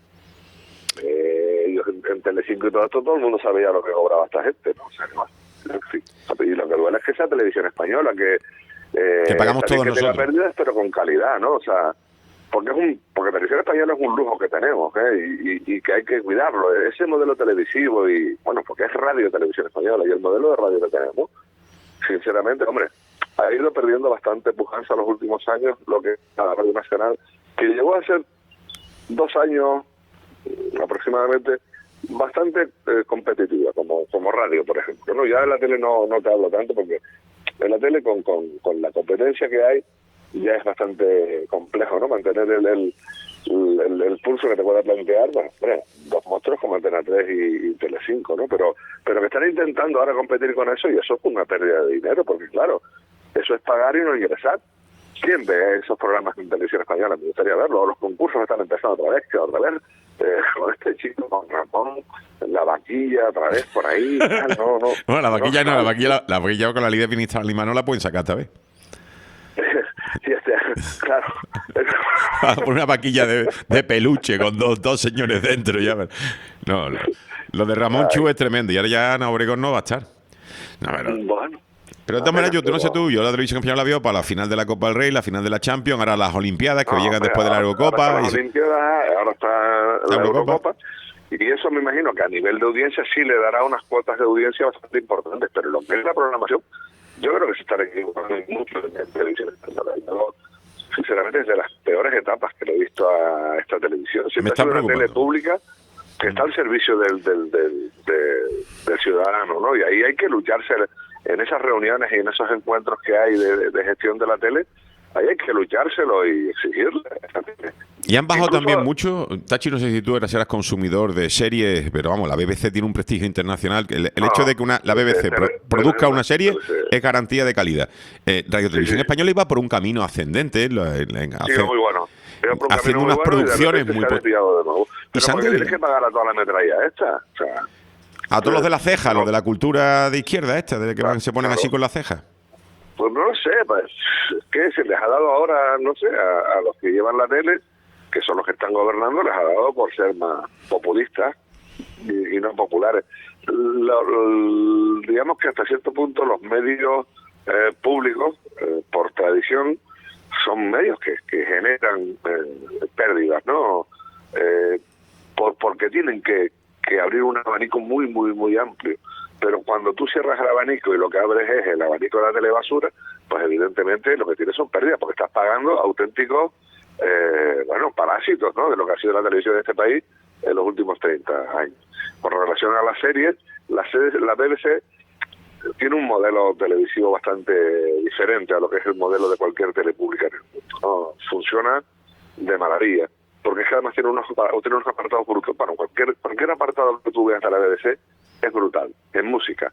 Eh, yo en, en Telecinco y todo esto, todo el mundo sabía lo que cobraba esta gente, ¿no? O sea, no, en fin. Y lo que duele es que sea Televisión Española, que... Eh, Que pagamos también todos que tenga nosotros. pérdidas, pero con calidad, ¿no? O sea, porque es un porque Televisión Española es un lujo que tenemos, ¿eh? y, y, y que hay que cuidarlo. Ese modelo televisivo y, bueno, porque es radio Televisión Española y el modelo de radio que tenemos, sinceramente, hombre, ha ido perdiendo bastante pujanza en los últimos años, lo que es la Radio Nacional, que llegó a ser dos años mm, aproximadamente bastante eh, competitiva, como como radio, por ejemplo, ¿no? Ya en la tele no, no te hablo tanto, porque en la tele con, con, con la competencia que hay ya es bastante complejo, ¿no? Mantener el el, el, el pulso que te pueda plantear, bueno, hombre, dos monstruos como Antena tres y, y Telecinco, ¿no? Pero pero que están intentando ahora competir con eso, y eso es una pérdida de dinero, porque claro, eso es pagar y no ingresar. ¿Quién ve esos programas en Televisión Española? Me gustaría verlo. Los concursos están empezando otra vez, que otra vez, eh, con este chico, con Ramón, la vaquilla, otra vez, por ahí, tal, no, no. Bueno, la vaquilla no, la tal. vaquilla, la, la vaquilla con la ley de ministra Lima no la pueden sacar esta vez. Sí, este, claro. Van a poner una vaquilla de, de peluche con dos, dos señores dentro. Ya. ves. No, lo, lo de Ramón Chu es tremendo. Y ahora ya Ana Obregón no va a estar. No, pero, Bueno. pero de todas maneras, yo tú no sé tú, yo la Televisión Española la veo para la final de la Copa del Rey, la final de la Champions, ahora las Olimpiadas que No, llegan hombre, después de la ahora- Eurocopa. Ahora y está se- la Olimpiada, ahora está la, La Eurocopa. Eurocopa. Y eso me imagino que a nivel de audiencia sí le dará unas cuotas de audiencia bastante importantes, pero lo que es la programación, yo creo que se está equivocando mucho en televisión española. Yo, sinceramente, es de las peores etapas que le he visto a esta televisión. Me Siempre está ha sido una preocupando. tele pública que está al servicio del, del, del, del- del ciudadano, ¿no? Y ahí hay que lucharse en esas reuniones y en esos encuentros que hay de, de- de gestión de la tele. Ahí hay que luchárselo y exigirle. Y han bajado Incluso- también mucho. Tachi, no sé si tú eras, eras consumidor de series, pero vamos, la B B C tiene un prestigio internacional. El, el No, hecho de que una, la B B C te- pro- te- produzca te- una serie te- es garantía de calidad. Eh, Radio Televisión sí. Española iba por un camino ascendente. lo- en- en Sí, hacer- muy bueno. Iba por un haciendo camino muy unas bueno y de producciones repente muy se ha po- desviado de nuevo. Pero se han porque tienes desviado. que pagar a toda la metralla esta. O sea, a todos los de la ceja, No. los de la cultura de izquierda esta, de que van, Claro, se ponen claro. así con la ceja. pues no lo sé, pues es que se les ha dado ahora, no sé, a, a los que llevan la tele, que son los que están gobernando, les ha dado por ser más populistas y, y no populares. Lo- lo- digamos que hasta cierto punto los medios eh, públicos, eh, por tradición, son medios que, que generan eh, pérdidas, ¿no? Eh, por, porque tienen que, que abrir un abanico muy, muy, muy amplio. Pero cuando tú cierras el abanico y lo que abres es el abanico de la telebasura, pues evidentemente lo que tienes son pérdidas, porque estás pagando auténticos, eh, bueno, parásitos, ¿no?, de lo que ha sido la televisión de este país en los últimos treinta años. Con relación a las series, la, serie- la B B C tiene un modelo televisivo bastante diferente a lo que es el modelo de cualquier telepública en el mundo, ¿no? Funciona de maravilla, porque es que además tiene unos, tiene unos apartados brutales. Bueno, cualquier, cualquier apartado que tú veas de la B B C es brutal, en música.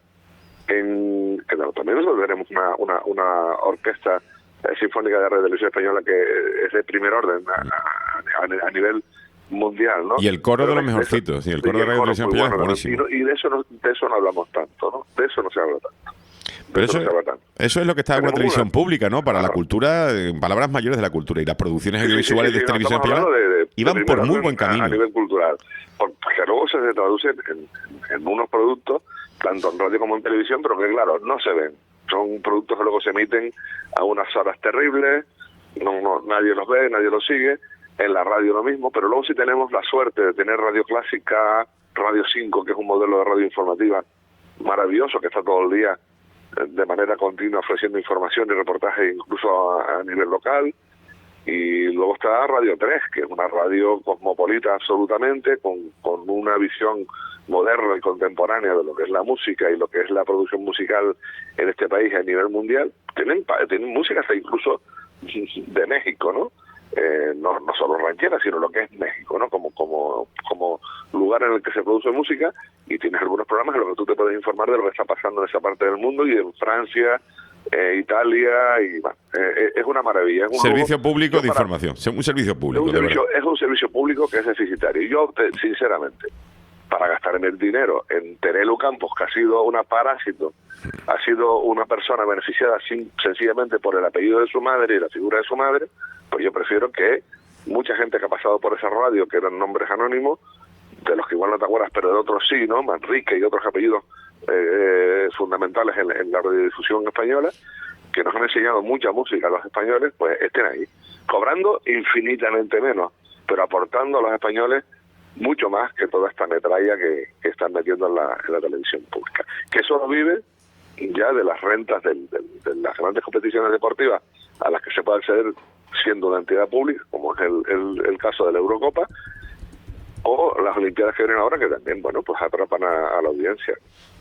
En, que no, también nosotros tenemos una, una, una orquesta eh, sinfónica de Radio Televisión Española que es de primer orden a, a, a nivel mundial, ¿no? Y el coro Pero de los eso- mejorcitos, y el y coro de Radio Televisión muy Española es bueno, buenísimo. y, no- y de eso no, de eso no hablamos tanto, ¿no? De eso no se habla tanto. De Pero eso eso, no se habla tanto. eso es lo que está en una Tenemos televisión una- pública, ¿no? Para la Claro. cultura, eh, palabras mayores de la cultura. Y las producciones Sí, sí, audiovisuales sí, sí, de no, televisión estamos española hablando de- de- iban de por primer muy orden buen a- camino. A nivel cultural. Porque luego se traduce en, en unos productos, tanto en radio como en televisión, pero que claro, no se ven. Son productos que luego se emiten a unas horas terribles, no, no, nadie los ve, nadie los sigue. En la radio lo mismo, pero luego sí tenemos la suerte de tener Radio Clásica, Radio cinco, que es un modelo de radio informativa maravilloso, que está todo el día eh, de manera continua ofreciendo información y reportajes incluso a, a nivel local. Y luego está Radio tres, que es una radio cosmopolita absolutamente, con, con una visión moderna y contemporánea de lo que es la música y lo que es la producción musical en este país a nivel mundial, tienen, pa- tienen música hasta incluso de México, ¿no? Eh, no, no solo ranchera, sino lo que es México, ¿no? Como, como, como lugar en el que se produce música, y tienes algunos programas en los que tú te puedes informar de lo que está pasando en esa parte del mundo, y en Francia, eh, Italia, y bueno, eh, es una maravilla. Es un Servicio lujo- público de yo para- información, un servicio es público, un, de servicio, verdad. es un servicio público que es deficitario. Y yo, te- sinceramente, para gastarme el dinero en Terelu Campos, que ha sido una parásito, ha sido una persona beneficiada sin, sencillamente por el apellido de su madre y la figura de su madre, pues yo prefiero que mucha gente que ha pasado por esa radio, que eran nombres anónimos, de los que igual no te acuerdas, pero de otros sí, ¿no? Manrique y otros apellidos eh, fundamentales en, en la radiodifusión española, que nos han enseñado mucha música a los españoles, pues estén ahí, cobrando infinitamente menos, pero aportando a los españoles mucho más que toda esta metralla que, que están metiendo en la, en la televisión pública. Que solo vive ya de las rentas del, del, de las grandes competiciones deportivas a las que se puede acceder siendo una entidad pública, como es el, el, el caso de la Eurocopa, o las Olimpiadas que vienen ahora, que también, bueno, pues atrapan a, a la audiencia.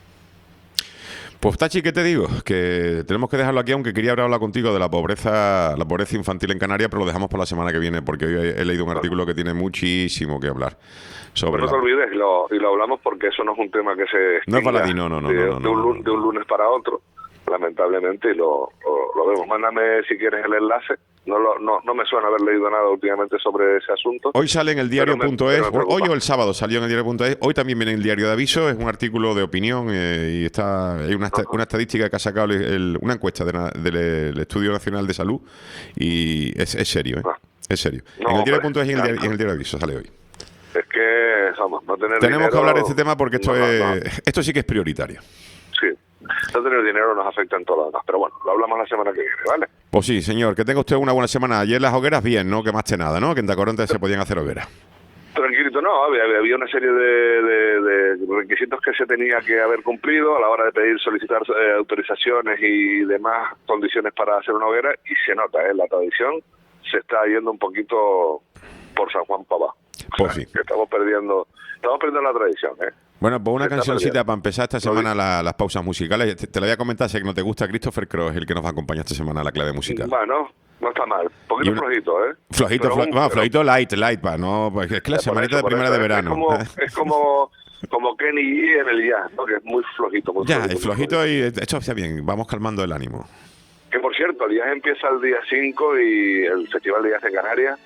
Pues Tachi, ¿qué te digo? Que tenemos que dejarlo aquí, aunque quería haber hablado contigo de la pobreza la pobreza infantil en Canarias, pero lo dejamos por la semana que viene, porque hoy he, he leído un artículo que tiene muchísimo que hablar sobre Pero no te la... olvides, y lo, y lo hablamos porque eso no es un tema que se No es extinga baladí, no, no, no, de, no, no, de un, no, lu- no. de un lunes para otro, lamentablemente, y lo, lo, lo vemos. Mándame si quieres el enlace. No, lo, no, no me suena haber leído nada últimamente sobre ese asunto. Hoy sale en el diario Pero me- punto es, pero me hoy preocupa. o el sábado salió en el diario punto es, hoy también viene en el diario de aviso, es un artículo de opinión eh, y está hay una, esta- una estadística que ha sacado el- el- una encuesta de na- del del Estudio Nacional de Salud, y es, es serio, ¿eh? Ah. Es serio. No, en el diario hombre, punto es y en el, diario, claro. y en el diario de aviso sale hoy. Es que, vamos, no tener Tenemos dinero, que hablar de este tema porque esto no, no, es no. esto sí que es prioritario. Sí, no tener dinero nos afecta en todo lo demás. Pero bueno, lo hablamos la semana que viene, ¿vale? Pues sí, señor, que tenga usted una buena semana. Ayer las hogueras bien, no quemaste nada, ¿no? Que en Tacoronte se podían hacer hogueras. Tranquilito, no, había, había una serie de, de, de requisitos que se tenía que haber cumplido a la hora de pedir, solicitar eh, autorizaciones y demás condiciones para hacer una hoguera, y se nota, ¿eh? La tradición se está yendo un poquito por San Juan para abajo. O Pues sea, sí. que estamos perdiendo, estamos perdiendo la tradición, ¿eh? Bueno, pues una Se está cancioncita perdiendo. para empezar esta Lo semana la- las pausas musicales. Te, te lo voy a comentar, sé que no te gusta. Christopher Cross es el que nos va a acompañar esta semana a la clave musical. Bueno, no está mal, un poquito Y una- flojito, ¿eh? Flojito, Pero flo- un- bueno, pero- flojito light, light, pa, no, pues es que la por semanita eso, de por primera eso, de es- verano. Es como, es como, como Kenny G en el jazz, ¿no? Que es muy flojito, muy Ya, flojito. y muy flojito y esto está bien, vamos calmando el ánimo. Que por cierto, el jazz empieza el día cinco y el Festival de Jazz en Canarias.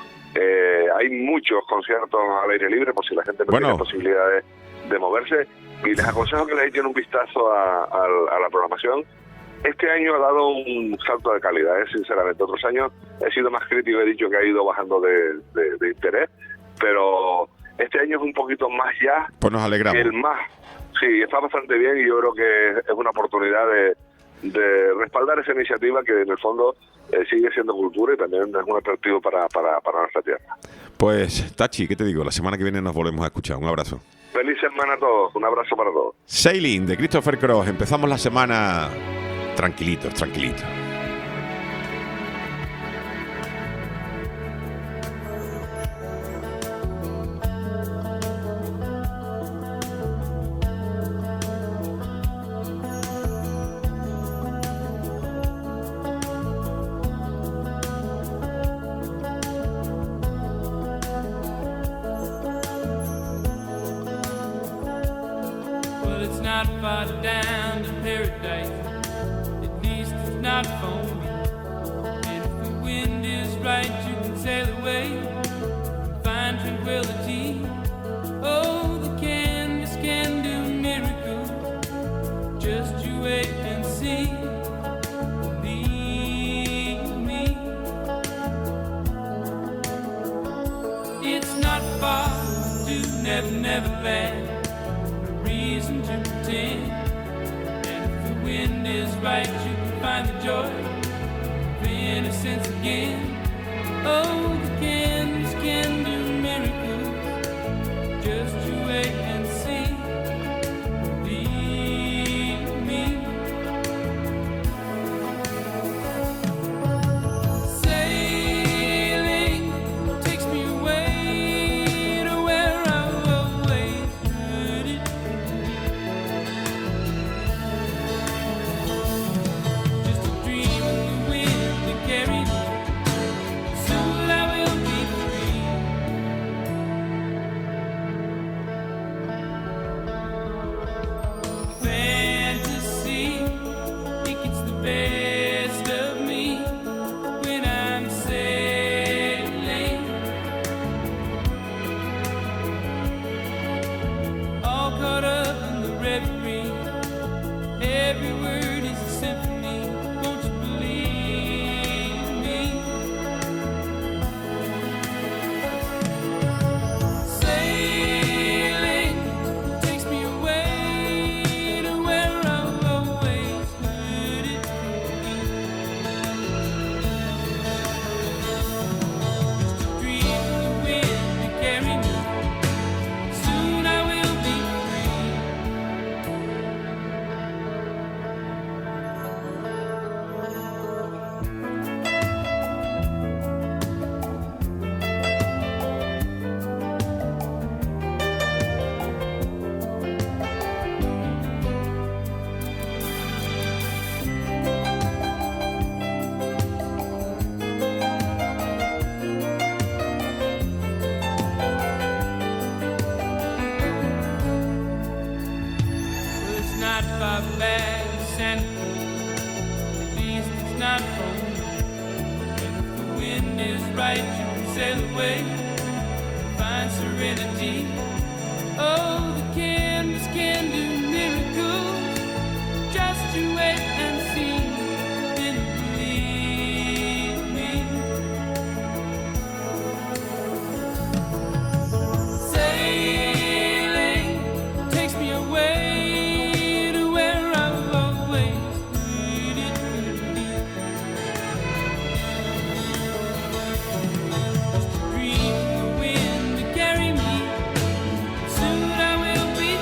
Eh, hay muchos conciertos al aire libre por si la gente no Bueno. tiene posibilidades de moverse. Y les aconsejo que les echen un vistazo a, a- a la programación. Este año ha dado un salto de calidad, ¿eh? Sinceramente. Otros años he sido más crítico, he dicho que ha ido bajando de, de- de interés. Pero este año es un poquito más jazz. Pues nos alegramos. El más, sí, está bastante bien, y yo creo que es una oportunidad de, de respaldar esa iniciativa que en el fondo eh, sigue siendo cultura y también es un atractivo para, para, para nuestra tierra. Pues, Tachi, ¿qué te digo? La semana que viene nos volvemos a escuchar. Un abrazo. Feliz semana a todos, un abrazo para todos. Sailing de Christopher Cross. Empezamos la semana tranquilitos, tranquilitos. Well, it's not far down to paradise. At least it's not for me. And if the wind is right, you can sail away and find tranquility. Oh, the canvas can do miracles. Just you wait and see. Believe me. It's not far to Never Never Land. Reason to pretend. And if the wind is right, you can find the joy of innocence again. Oh, the canvas can do miracles. Just you wait and see. Believe me. Sailing takes me away to where I've always heard it. right, you can sail away, find serenity. Oh, the canvas can do miracles. Just you wait and see, then believe me. Sailing takes me away to where I've always needed to be. Just a dream of the wind to carry me. Soon I will be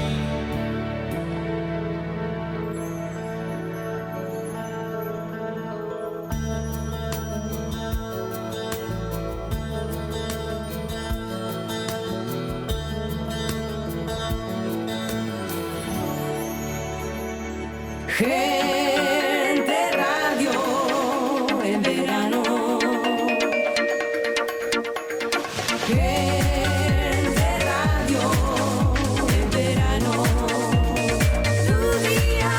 Gente Radio en verano. Gente Radio en verano. Tu día.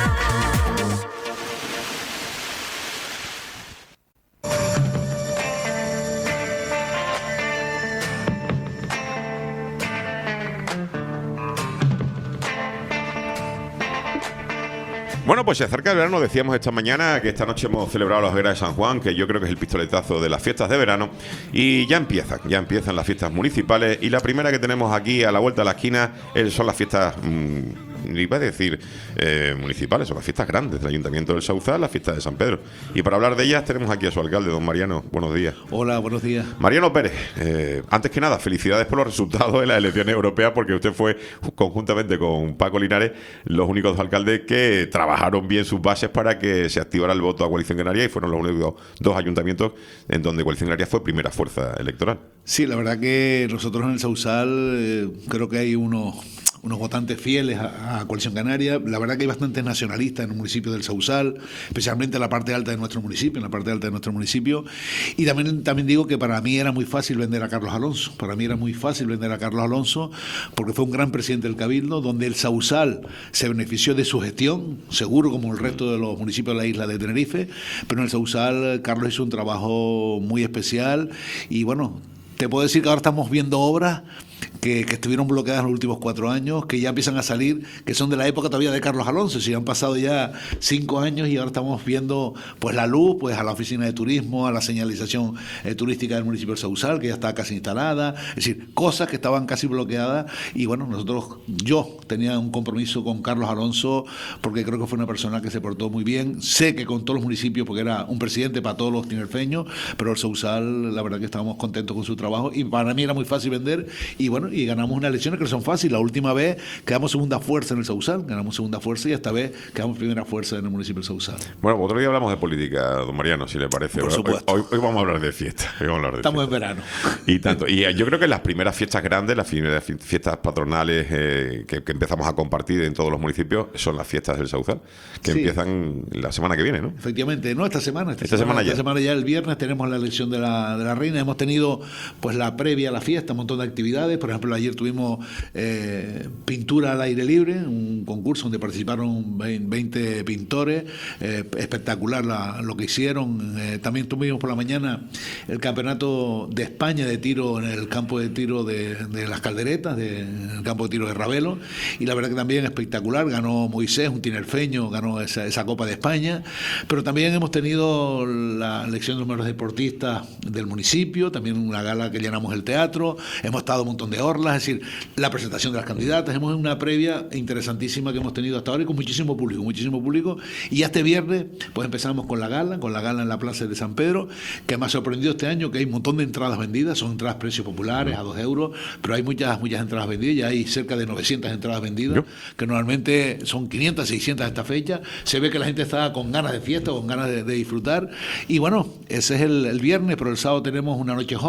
Bueno, pues se acerca el verano, decíamos esta mañana que esta noche hemos celebrado la hoguera de San Juan, que yo creo que es el pistoletazo de las fiestas de verano, y ya empiezan, ya empiezan las fiestas municipales, y la primera que tenemos aquí a la vuelta de la esquina eh, son las fiestas, mmm, iba a decir eh, municipales, son las fiestas grandes del Ayuntamiento del Sauzal, las fiestas de San Pedro, y para hablar de ellas tenemos aquí a su alcalde, don Mariano. Buenos días. Hola, buenos días. Mariano Pérez, eh, antes que nada, felicidades por los resultados de las elecciones europeas, porque usted fue, conjuntamente con Paco Linares, los únicos dos alcaldes que trabajaron bien sus bases para que se activara el voto a Coalición Canaria, y fueron los únicos dos ayuntamientos en donde Coalición Canaria fue primera fuerza electoral. Sí, la verdad que nosotros en el Sauzal eh, creo que hay unos, unos votantes fieles a, a Coalición Canaria. La verdad que hay bastantes nacionalistas en el municipio del Sauzal, especialmente en la parte alta de nuestro municipio, en la parte alta de nuestro municipio. Y también, también digo que para mí era muy fácil vender a Carlos Alonso. Para mí era muy fácil vender a Carlos Alonso porque fue un gran presidente del Cabildo, donde el Sauzal se benefició de su gestión, seguro como el resto de los municipios de la isla de Tenerife, pero en el Sauzal Carlos hizo un trabajo muy especial y bueno, te puedo decir que ahora estamos viendo obras que, que estuvieron bloqueadas en los últimos cuatro años, que ya empiezan a salir, que son de la época todavía de Carlos Alonso, si han pasado ya cinco años y ahora estamos viendo pues la luz, pues a la oficina de turismo, a la señalización eh, turística del municipio del Sauzal, que ya está casi instalada, es decir, cosas que estaban casi bloqueadas y bueno, nosotros, yo tenía un compromiso con Carlos Alonso porque creo que fue una persona que se portó muy bien, sé que con todos los municipios, porque era un presidente para todos los tinerfeños, pero el Sauzal, la verdad que estábamos contentos con su trabajo y para mí era muy fácil vender y bueno, y ganamos unas elecciones que no son fáciles. La última vez quedamos segunda fuerza en el Sauzal, ganamos segunda fuerza y esta vez quedamos primera fuerza en el municipio del Sauzal. Bueno, otro día hablamos de política, don Mariano, si le parece. Por supuesto. Hoy, hoy vamos a hablar de fiestas. Hoy vamos a hablar de Estamos fiestas. en verano. Y tanto. Y yo creo que las primeras fiestas grandes, las primeras fiestas patronales eh, que, que empezamos a compartir en todos los municipios son las fiestas del Sauzal, que Sí. empiezan la semana que viene, ¿no? Efectivamente, no esta semana, esta, Esta semana ya. Esta semana ya el viernes tenemos la elección de la, de la reina, hemos tenido pues la previa a la fiesta, un montón de actividades, por ejemplo ayer tuvimos eh, pintura al aire libre, un concurso donde participaron veinte pintores, eh, espectacular la, lo que hicieron, eh, también tuvimos por la mañana el campeonato de España de tiro en el campo de tiro de, de las Calderetas, de, en el campo de tiro de Ravelo, y la verdad que también espectacular, ganó Moisés, un tinerfeño, ganó esa, esa Copa de España, pero también hemos tenido la elección de los mejores deportistas del municipio, también una gala que llenamos el teatro, hemos estado un montón de orlas, es decir, la presentación de las candidatas, hemos una previa interesantísima que hemos tenido hasta ahora y con muchísimo público, muchísimo público, y ya este viernes pues empezamos con la gala, con la gala en la Plaza de San Pedro, que me ha sorprendido este año que hay un montón de entradas vendidas, son entradas a precios populares, a dos euros, pero hay muchas, muchas entradas vendidas, ya hay cerca de novecientas entradas vendidas, ¿Yo? que normalmente son quinientas, seiscientas a esta fecha, se ve que la gente está con ganas de fiesta, con ganas de, de disfrutar, y bueno, ese es el, el viernes, pero el sábado tenemos una noche joven,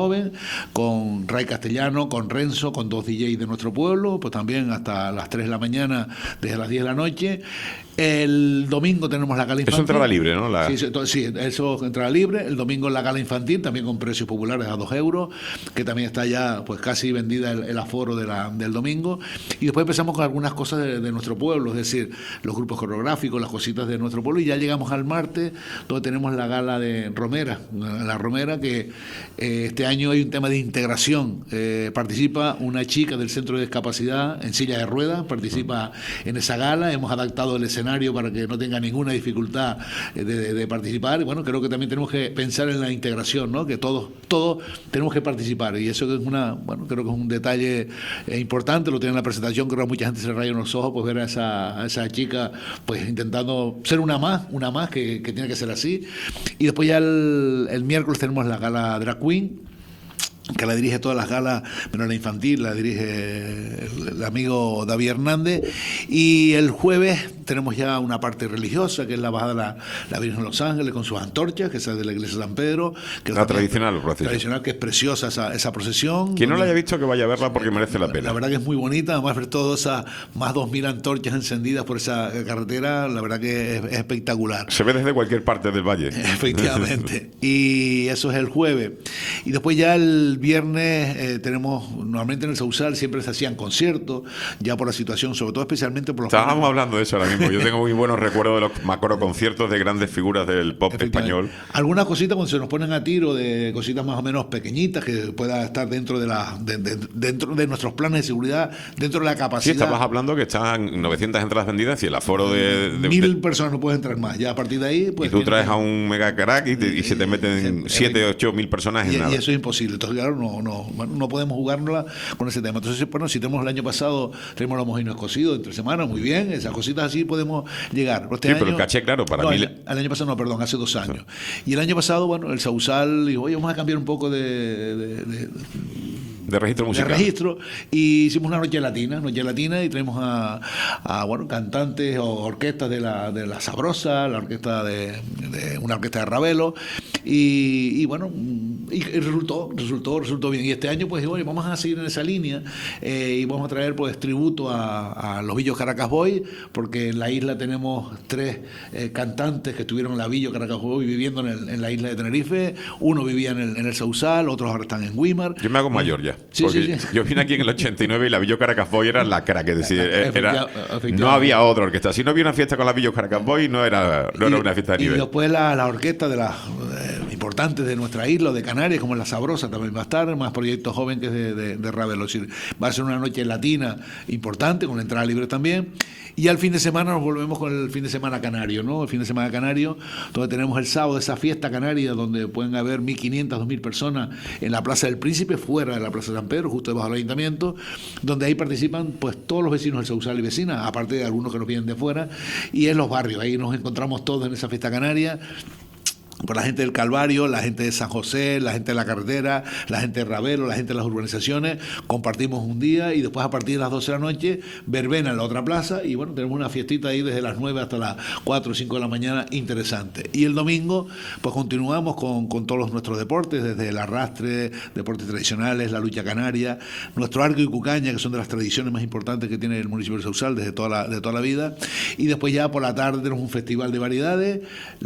con Ray Castellano, con Renzo, con dos D Js de nuestro pueblo, pues también hasta las tres de la mañana, desde las diez de la noche. El domingo tenemos la gala infantil. Eso entrada libre, ¿no? La... Sí, sí, sí, eso es entrada libre. El domingo la gala infantil, también con precios populares a dos euros, que también está ya pues casi vendida el, el aforo de la, del domingo. Y después empezamos con algunas cosas de, de nuestro pueblo, es decir, los grupos coreográficos, las cositas de nuestro pueblo. Y ya llegamos al martes, donde tenemos la gala de Romera. La Romera, que eh, este año hay un tema de integración. Eh, participa una chica del Centro de Discapacidad en silla de ruedas, participa en esa gala. Hemos adaptado el escenario para que no tenga ninguna dificultad de, de, de participar. Y bueno, creo que también tenemos que pensar en la integración, ¿no? Que todos, todos tenemos que participar. Y eso es una, bueno, creo que es un detalle eh, importante, lo tiene en la presentación, creo que mucha gente se raya en los ojos, pues ver a esa, a esa chica pues intentando ser una más, una más que, que tiene que ser así. Y después ya el, el miércoles tenemos la gala Drag Queen, que la dirige todas las galas, menos la infantil, la dirige el, el amigo David Hernández. Y el jueves tenemos ya una parte religiosa, que es la bajada de la, la Virgen de los Ángeles con sus antorchas, que es de la iglesia de San Pedro. Que la es tradicional procesión. Tradicional, que es preciosa esa, esa procesión. Quien no la haya visto, que vaya a verla porque merece la pena. La verdad que es muy bonita, además ver todas esas más dos mil antorchas encendidas por esa carretera, la verdad que es, es espectacular. Se ve desde cualquier parte del valle. Efectivamente. Y eso es el jueves. Y después ya el viernes eh, tenemos, normalmente en el Sausal siempre se hacían conciertos, ya por la situación, sobre todo especialmente por los... Estábamos hablando de eso ahora mismo. Yo tengo muy buenos recuerdos de los macro conciertos de grandes figuras del pop español. Algunas cositas cuando se nos ponen a tiro, de cositas más o menos pequeñitas que pueda estar dentro de la de, de, dentro de nuestros planes de seguridad, dentro de la capacidad. Sí, estabas hablando que están novecientas entradas vendidas y el aforo de... de Mil de, personas no pueden entrar más. Ya a partir de ahí... Pues, y tú traes a un mega crack y, te, y se te meten siete, ocho mil personas en y, nada. Y eso es imposible. Entonces, claro, no, no, no podemos jugárnosla con ese tema. Entonces, bueno, si tenemos el año pasado, tenemos los mojinos cocidos entre semanas, muy bien, esas cositas así podemos llegar. Este sí, año, pero el caché, claro, para no, mí... El, el año pasado no, perdón, hace dos años. Sí. Y el año pasado, bueno, el Sausal dijo, oye, vamos a cambiar un poco de... de, de de registro musical. De registro, y hicimos una noche latina, noche latina, y tenemos a, a bueno, cantantes o orquestas de la, de la Sabrosa, la orquesta de, de una orquesta de Ravelo, y, y bueno, y, y resultó, resultó, resultó bien. Y este año, pues, bueno, vamos a seguir en esa línea, eh, y vamos a traer, pues, tributo a, a los Villos Caracas Boy, porque en la isla tenemos tres eh, cantantes que estuvieron en la Villos Caracas Boy viviendo en, el, en la isla de Tenerife. Uno vivía en el, en el Sausal, otros ahora están en Guimar. Yo me hago mayor ya. Sí, porque sí, sí. Yo vine aquí en el ochenta y nueve y la Villos Caracas Boy era la cara que decía. Era, Efectiva, no había otra orquesta. Si no había una fiesta con la Villos Caracas Boy, no era, no era y, una fiesta de nivel. Y después la, la orquesta de las eh, importantes de nuestra isla, de Canarias, como la Sabrosa, también va a estar, más proyectos jóvenes que de, de, de Ravelo. Es decir, va a ser una noche latina importante, con entrada libre también. Y al fin de semana nos volvemos con el fin de semana canario, ¿no? El fin de semana canario, donde tenemos el sábado esa fiesta canaria, donde pueden haber mil quinientas, dos mil personas en la Plaza del Príncipe, fuera de la Plaza de San Pedro, justo debajo del ayuntamiento, donde ahí participan pues todos los vecinos del Sausal y vecinas, aparte de algunos que nos vienen de fuera, y en los barrios, ahí nos encontramos todos en esa fiesta canaria. Por la gente del Calvario, la gente de San José, la gente de la carretera, la gente de Ravelo, la gente de las urbanizaciones, compartimos un día y después a partir de las doce de la noche, verbena en la otra plaza y bueno, tenemos una fiestita ahí desde las nueve hasta las cuatro o cinco de la mañana, interesante. Y el domingo, pues continuamos con, con todos nuestros deportes, desde el arrastre, deportes tradicionales, la lucha canaria, nuestro arco y cucaña, que son de las tradiciones más importantes que tiene el municipio de Sausal desde toda la, de toda la vida. Y después ya por la tarde tenemos un festival de variedades,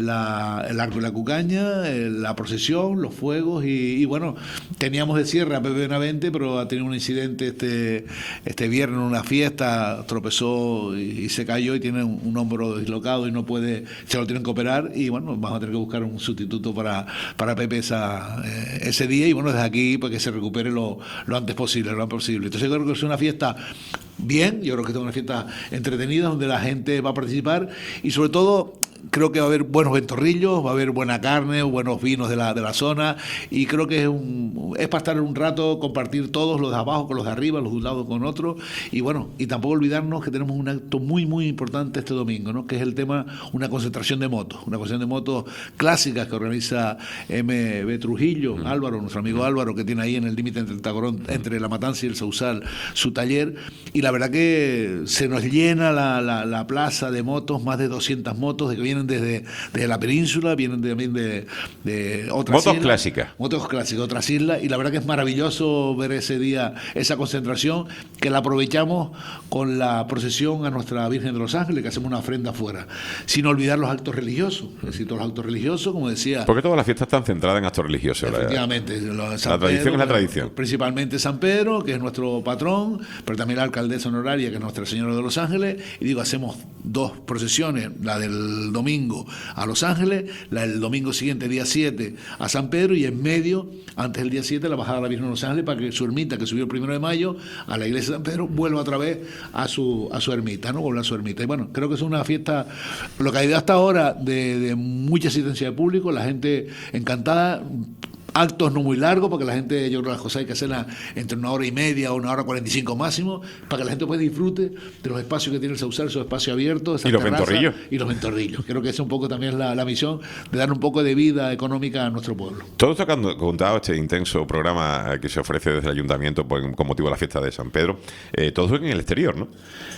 la, el arco y la cucaña, la procesión, los fuegos y, y bueno, teníamos de cierre a Pepe Benavente, pero ha tenido un incidente este este viernes en una fiesta, tropezó y, y se cayó y tiene un, un hombro dislocado y no puede, se lo tienen que operar y bueno, vamos a tener que buscar un sustituto para, para Pepe esa, eh, ese día y bueno, desde aquí pues que se recupere lo, lo antes posible, lo antes posible. Entonces yo creo que es una fiesta bien, yo creo que es una fiesta entretenida donde la gente va a participar y sobre todo creo que va a haber buenos ventorrillos, va a haber buena carne, buenos vinos de la, de la zona y creo que es, un, es para estar un rato, compartir todos, los de abajo con los de arriba, los de un lado con otro y bueno, y tampoco olvidarnos que tenemos un acto muy muy importante este domingo, ¿no? Que es el tema, una concentración de motos, una concentración de motos clásicas que organiza M B Trujillo, mm. Álvaro, nuestro amigo Álvaro, que tiene ahí en el límite entre el Tagorón, mm. entre La Matanza y el Sausal, su taller y la verdad que se nos llena la, la, la plaza de motos, más de doscientas motos, de que vienen desde, desde la península, vienen de, también de, de otras Motos islas. clásicas. Motos clásicas, otras islas, y la verdad que es maravilloso ver ese día, esa concentración, que la aprovechamos con la procesión a nuestra Virgen de los Ángeles, que hacemos una ofrenda afuera, sin olvidar los actos religiosos, es decir, todos los actos religiosos, como decía. Porque todas las fiestas están centradas en actos religiosos. la- Efectivamente, lo- San La tradición es la Pedro, tradición. Principalmente San Pedro, que es nuestro patrón, pero también la alcaldesa honoraria, que es Nuestra Señora de los Ángeles. Y digo, hacemos dos procesiones, la del domingo a Los Ángeles, la del domingo siguiente, día siete, a San Pedro, y en medio, antes del día siete, la bajada a la Virgen de los Ángeles, para que su ermita, que subió el primero de mayo a la iglesia de San Pedro, vuelva otra vez a su, a su ermita, ¿no? Vuelva a su ermita. Y bueno, creo que es una fiesta, lo que ha ido hasta ahora, de, de mucha asistencia de público, la gente encantada. Actos no muy largos, porque la gente, yo creo que las cosas hay que hacerlas entre una hora y media o una hora cuarenta y cinco máximo, para que la gente pues disfrute de los espacios que tiene el Sausal, esos espacios abiertos, esas ¿Y los terrazas ventorrillos? y los ventorrillos. Creo que esa un poco también es la, la misión de dar un poco de vida económica a nuestro pueblo. Todo esto que han contado, este intenso programa eh, que se ofrece desde el Ayuntamiento por- con motivo de la fiesta de San Pedro, eh, todo es en el exterior, ¿no?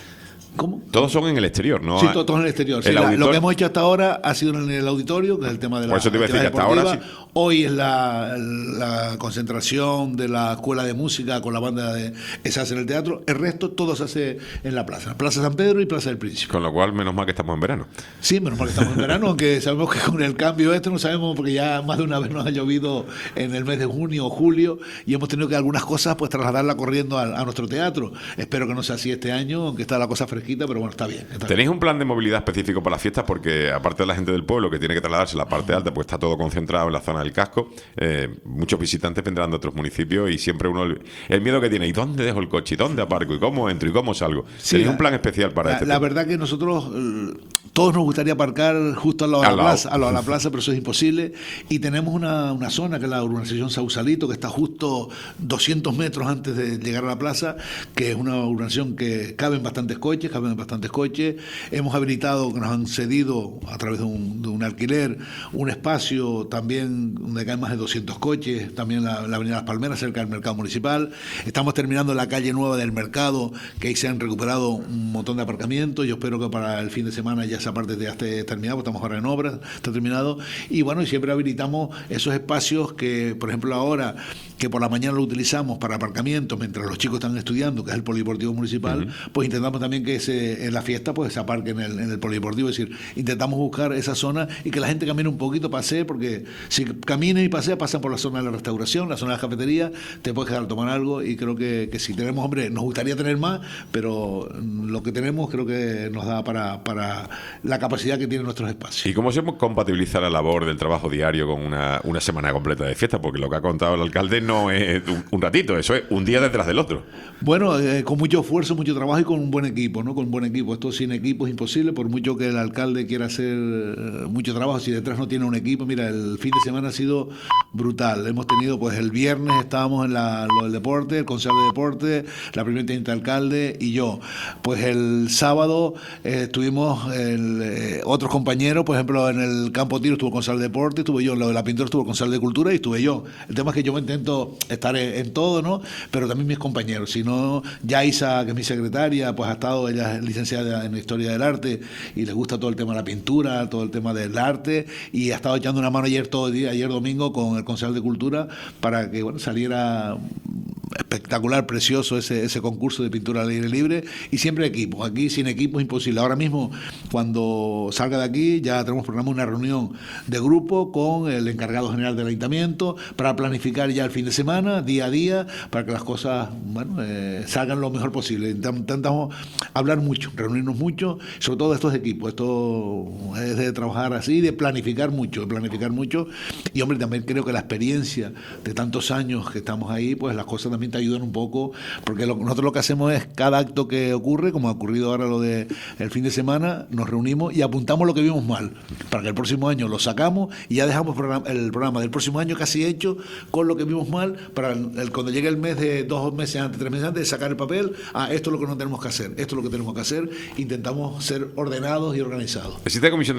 ¿Cómo? Todos son en el exterior, ¿no? Sí, todo, todo en el exterior. Sí, El la- auditor- lo que hemos hecho hasta ahora ha sido en el auditorio, que es el tema de la Por eso te iba a decir actividad que hasta ahora deportiva. Hoy es la, la concentración de la escuela de música con la banda de esa hace en el teatro. El resto todo se hace en la plaza. Plaza San Pedro y Plaza del Príncipe. Con lo cual, menos mal que estamos en verano. Sí, menos mal que estamos en verano, aunque sabemos que con el cambio este no sabemos, porque ya más de una vez nos ha llovido en el mes de junio o julio y hemos tenido que algunas cosas pues trasladarla corriendo a, a nuestro teatro. Espero que no sea así este año, aunque está la cosa fresquita, pero bueno, está bien. Está bien. ¿Tenéis un plan de movilidad específico para las fiestas? Porque aparte de la gente del pueblo que tiene que trasladarse a la parte alta, pues está todo concentrado en la zona del casco, eh, muchos visitantes vendrán de otros municipios y siempre uno el, el miedo que tiene, ¿y dónde dejo el coche? ¿Y dónde aparco? ¿Y cómo entro? ¿Y cómo salgo? Sí, ¿Tenéis la- un plan especial para La, este la tema? verdad que nosotros, eh, todos nos gustaría aparcar justo al lado de Al la lado. plaza, al lado de la plaza, pero eso es imposible. Y tenemos una, una zona que es la urbanización Sausalito, que está justo doscientos metros antes de llegar a la plaza, que es una urbanización que caben bastantes coches, caben bastantes coches. Hemos habilitado, que nos han cedido a través de un, de un alquiler, un espacio también donde caen más de doscientos coches, también la, la avenida Las Palmeras, cerca del mercado municipal. Estamos terminando la calle nueva del mercado, que ahí se han recuperado un montón de aparcamientos. Yo espero que para el fin de semana ya esa parte ya esté terminada, porque estamos ahora en obras, está terminado. Y bueno, y siempre habilitamos esos espacios que, por ejemplo, ahora que por la mañana lo utilizamos para aparcamientos mientras los chicos están estudiando, que es el polideportivo municipal, uh-huh. pues intentamos también que ese, en la fiesta pues se aparque en el, en el polideportivo, es decir, intentamos buscar esa zona y que la gente camine un poquito, pase, porque si camina y pasea, pasan por la zona de la restauración, la zona de la cafetería, te puedes quedar a tomar algo, y creo que, que si tenemos, hombre, nos gustaría tener más, pero lo que tenemos creo que nos da para, para la capacidad que tienen nuestros espacios. ¿Y cómo se compatibiliza la labor del trabajo diario con una, una semana completa de fiesta? Porque lo que ha contado el alcalde no es un, un ratito, eso es un día detrás del otro. Bueno, eh, con mucho esfuerzo, mucho trabajo y con un buen equipo, ¿no? Con un buen equipo. Esto sin equipo es imposible, por mucho que el alcalde quiera hacer eh, mucho trabajo, si detrás no tiene un equipo. Mira, el fin de semana ha sido brutal. Hemos tenido, pues el viernes estábamos en la, lo del deporte, el consejo de deporte, la primera intendente alcalde y yo. Pues el sábado eh, estuvimos el, eh, otros compañeros, por ejemplo, en el campo tiro estuvo el consejo de deporte, estuve yo, en lo de la pintura estuvo el consejo de cultura y estuve yo. El tema es que yo me intento estar en, en todo, ¿no? Pero también mis compañeros. Si no, ya Isa, que es mi secretaria, pues ha estado, ella es licenciada en Historia del Arte y le gusta todo el tema de la pintura, todo el tema del arte, y ha estado echando una mano ayer todo el día, ayer domingo, con el Consejo de Cultura para que bueno saliera espectacular, precioso ese, ese concurso de pintura al aire libre, y siempre equipo. Aquí sin equipo es imposible. Ahora mismo, cuando salga de aquí, ya tenemos programada una reunión de grupo con el encargado general del ayuntamiento para planificar ya el fin de semana, día a día, para que las cosas bueno eh, salgan lo mejor posible. Intentamos hablar mucho, reunirnos mucho, sobre todo de estos equipos. Esto es de trabajar así, de planificar mucho, de planificar mucho. Y hombre, también creo que la experiencia de tantos años que estamos ahí, pues las cosas también te ayudan un poco, porque lo, nosotros lo que hacemos es cada acto que ocurre, como ha ocurrido ahora lo de el fin de semana, nos reunimos y apuntamos lo que vimos mal, para que el próximo año lo sacamos y ya dejamos el programa del próximo año casi hecho con lo que vimos mal, para el, el, cuando llegue el mes de dos meses antes, tres meses antes, de sacar el papel, ah, esto es lo que no tenemos que hacer, esto es lo que tenemos que hacer. Intentamos ser ordenados y organizados. ¿Existe comisión de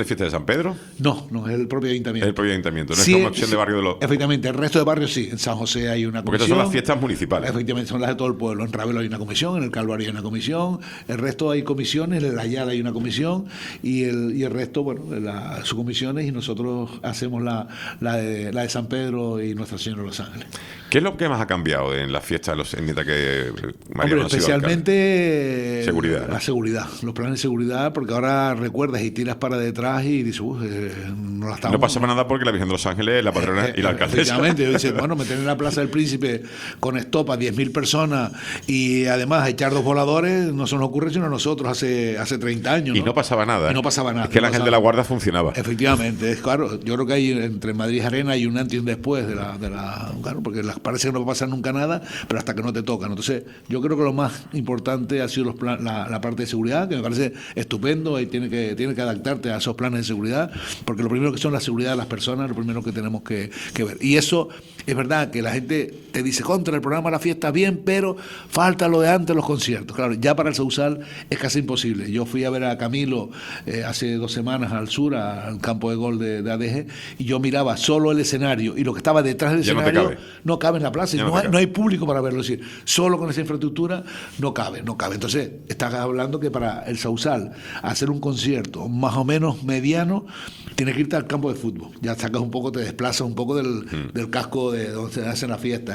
fiesta de San Pedro? No, no, es el propio ayuntamiento. Es el propio ayuntamiento, no Sí, es como opción sí, de barrio de los... Efectivamente, el resto de barrios sí. En San José hay una Porque comisión. estas son las fiestas municipales. Efectivamente, son las de todo el pueblo. En Ravelo hay una comisión, en el Calvario hay una comisión, el resto hay comisiones, en el Ayala hay una comisión y el, y el resto, bueno, las subcomisiones, y nosotros hacemos la, la, de, la de San Pedro y Nuestra Señora de los Ángeles. ¿Qué es lo que más ha cambiado en las fiestas de los mientras que Mariano Hombre, ha sido especialmente Seguridad, ¿no? la seguridad, los planes de seguridad, porque ahora recuerdas y tiras para detrás y dices, "Uf, eh, no la estamos". No pasa nada porque la Virgen de los Ángeles, la patrona Eh, y la eh, alcaldesa. Efectivamente, yo decía, bueno, meter en la Plaza del Príncipe con estopa diez mil personas y además echar dos voladores, no se nos ocurre sino a nosotros hace, hace treinta años. Y ¿no? no pasaba nada. Y no pasaba nada. Es que el no ángel pasaba de la nada. guarda funcionaba. Efectivamente, es claro, yo creo que hay entre Madrid y Arena hay un antes y un después de la, de la claro, porque las, parece que no va a pasar nunca nada, pero hasta que no te tocan. Entonces, yo creo que lo más importante ha sido los plan, la, la parte de seguridad, que me parece estupendo, y tiene que, tiene que adaptarte a esos planes de seguridad, porque lo primero que son la seguridad de las personas, lo primero que tenemos que, que ver. Y eso es verdad, que la gente te dice, contra el programa La Fiesta, bien, pero falta lo de antes, los conciertos. Claro, ya para el Sausal es casi imposible. Yo fui a ver a Camilo eh, hace dos semanas al sur, al campo de gol de, de A D G, y yo miraba solo el escenario, y lo que estaba detrás del Ya no te escenario cabe. no cabe en la plaza, y Ya no, no te hay, cabe. no hay público para verlo. Es decir, solo con esa infraestructura no cabe, no cabe. Entonces, estás hablando que para el Sausal hacer un concierto más o menos mediano, tienes que irte al campo de fútbol. Ya sacas un poco, te desplazas un poco del, Hmm. del casco de donde se hacen las fiestas.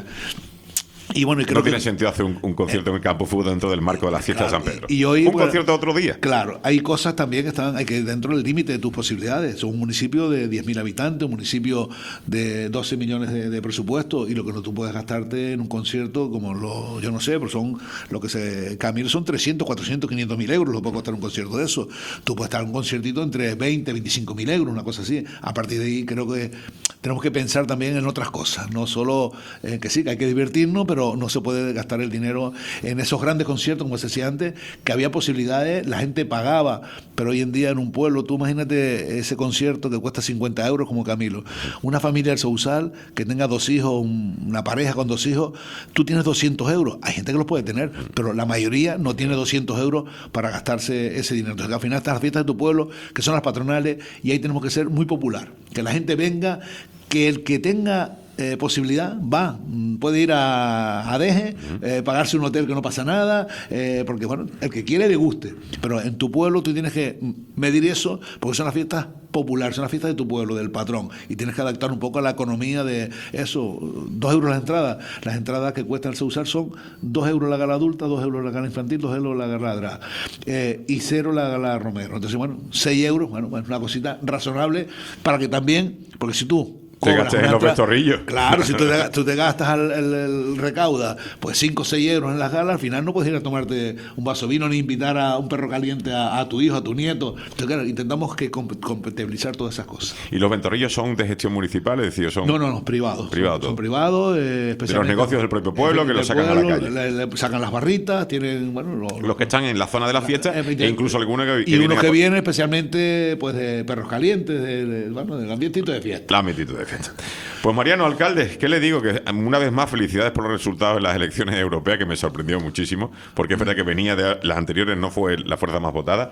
Y bueno, y creo No tiene que, sentido hacer un, un concierto en el campo de fútbol dentro del marco de la fiesta Claro, de San Pedro. y- y hoy, un bueno, concierto otro día. Claro, hay cosas también que están hay que dentro del límite de tus posibilidades. Son un municipio de diez mil habitantes, un municipio de doce millones de, de presupuesto, y lo que no tú puedes gastarte en un concierto como lo, yo no sé, pero son lo que se Camilo son trescientos, cuatrocientos, quinientos mil euros, lo puede costar un concierto de eso. Tú puedes estar en un conciertito entre veinte, veinticinco mil euros, una cosa así. A partir de ahí creo que tenemos que pensar también en otras cosas, no solo eh, que sí, que hay que divertirnos, pero no se puede gastar el dinero en esos grandes conciertos, como se decía antes, que había posibilidades, la gente pagaba, pero hoy en día en un pueblo, tú imagínate ese concierto que cuesta cincuenta euros como Camilo. Una familia del Sausal que tenga dos hijos, un- una pareja con dos hijos, tú tienes doscientos euros. Hay gente que los puede tener, pero la mayoría no tiene doscientos euros para gastarse ese dinero. Entonces, al final están las fiestas de tu pueblo, que son las patronales, y ahí tenemos que ser muy popular. Que la gente venga, que el que tenga eh, posibilidad va, mm, puede ir a, a Deje, eh, pagarse un hotel que no pasa nada, eh, porque bueno, el que quiere le guste, pero en tu pueblo tú tienes que mm, medir eso, porque son las fiestas populares, son las fiestas de tu pueblo, del patrón, y tienes que adaptar un poco a la economía de eso. Dos euros las entradas, las entradas que cuesta el Sausal son dos euros la gala adulta, dos euros la gala infantil, dos euros la gala drag, eh, y cero la gala Romero. Entonces bueno, seis euros, bueno, es una cosita razonable para que también, porque si tú Te cobras gastes en una los entrada- vestorrillos. Claro, si tú te, tú te gastas el, el- el recauda pues cinco o seis euros en las galas, al final no puedes ir a tomarte un vaso de vino ni invitar a un perro caliente a, a tu hijo, a tu nieto. Entonces, claro, intentamos que comp- compatibilizar todas esas cosas. ¿Y los ventorrillos son de gestión municipal? Es decir, son No, no, no, privados. Privados Son, todo. son privados. eh, de los especialmente- negocios del propio pueblo que del los sacan a la pueblo, calle. Le, le sacan las barritas, tienen, bueno, lo- Los que están en la zona de la fiesta Eh, e incluso algunos que, que y unos vienen que a- vienen especialmente pues de perros calientes, de, de- bueno, del ambientito de fiesta. La metito de fiesta. Pues Mariano, alcalde, ¿qué le digo? Que una vez más felicidades por los resultados en las elecciones europeas, que me sorprendió muchísimo, porque es verdad que venía de las anteriores, no fue la fuerza más votada.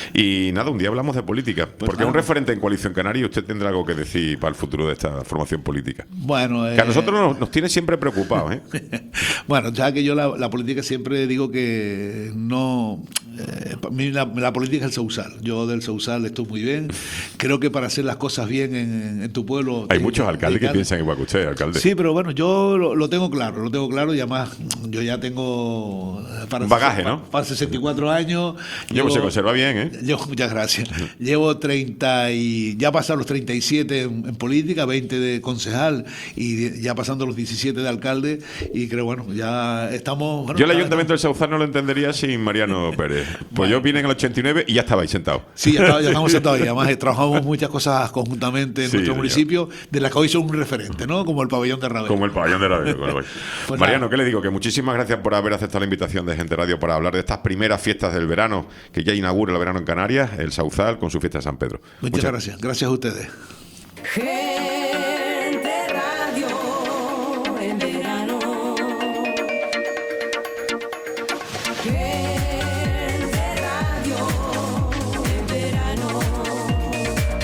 Y nada, un día hablamos de política, porque nada. es un referente en Coalición Canaria y usted tendrá algo que decir para el futuro de esta formación política. Bueno, Que a eh, nosotros nos, nos tiene siempre preocupados, ¿eh? Bueno, ya que yo la, la política siempre digo que no... eh, para mí la, la política es el Sausal. Yo del Sausal estoy muy bien. Creo que para hacer las cosas bien en, en tu pueblo... Hay te- muchos alcaldes que te- piensan igual que usted, alcalde. Sí, pero bueno, yo lo, lo tengo claro, lo tengo claro, y además yo ya tengo... eh, Para Un bagaje, para- ¿no? Para sesenta y cuatro años... Llevo, se conserva bien, ¿eh? Llevo, muchas gracias. Llevo treinta y ya pasaron los treinta y siete en, en política, veinte de concejal y ya pasando los diecisiete de alcalde, y creo, bueno, ya estamos... bueno, Yo el cada- Ayuntamiento del Sauzal no lo entendería sin Mariano Pérez. Pues yo vine en el ochenta y nueve y ya estabais sentados. Sí, ya, estaba- ya estamos sentados y además eh, trabajamos muchas cosas conjuntamente en Sí, nuestro señor. municipio, de las que hoy son un referente, ¿no? Como el pabellón de Ravelo. Como el pabellón de radio. Pues Mariano, nada. ¿qué le digo? Que muchísimas gracias por haber aceptado la invitación de Gente Radio para hablar de estas primeras fiestas del verano que ya inaugura el verano en Canarias, el Sauzal con su fiesta de San Pedro. Muchas gracias, gracias a ustedes. Gente Radio en verano. Gente Radio en verano.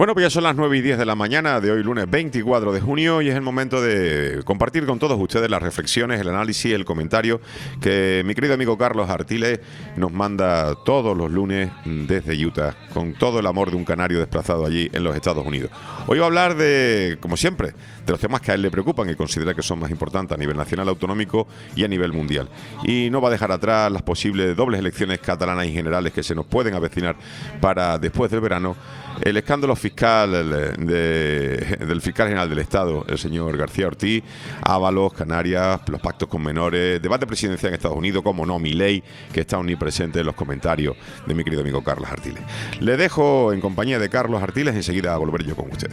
Bueno, pues ya son las nueve y diez de la mañana de hoy, lunes veinticuatro de junio, y es el momento de compartir con todos ustedes las reflexiones, el análisis, el comentario que mi querido amigo Carlos Artiles nos manda todos los lunes desde Utah, con todo el amor de un canario desplazado allí en los Estados Unidos. Hoy va a hablar de, como siempre, de los temas que a él le preocupan y considera que son más importantes a nivel nacional, autonómico y a nivel mundial. Y no va a dejar atrás las posibles dobles elecciones catalanas y generales que se nos pueden avecinar para después del verano, el escándalo fiscal de, del fiscal general del Estado, el señor García Ortiz, Ábalos, Canarias, los pactos con menores, debate presidencial en Estados Unidos, como no, Milei, que está omnipresente en los comentarios de mi querido amigo Carlos Artiles. Le dejo en compañía de Carlos Artiles, enseguida a volver yo con usted.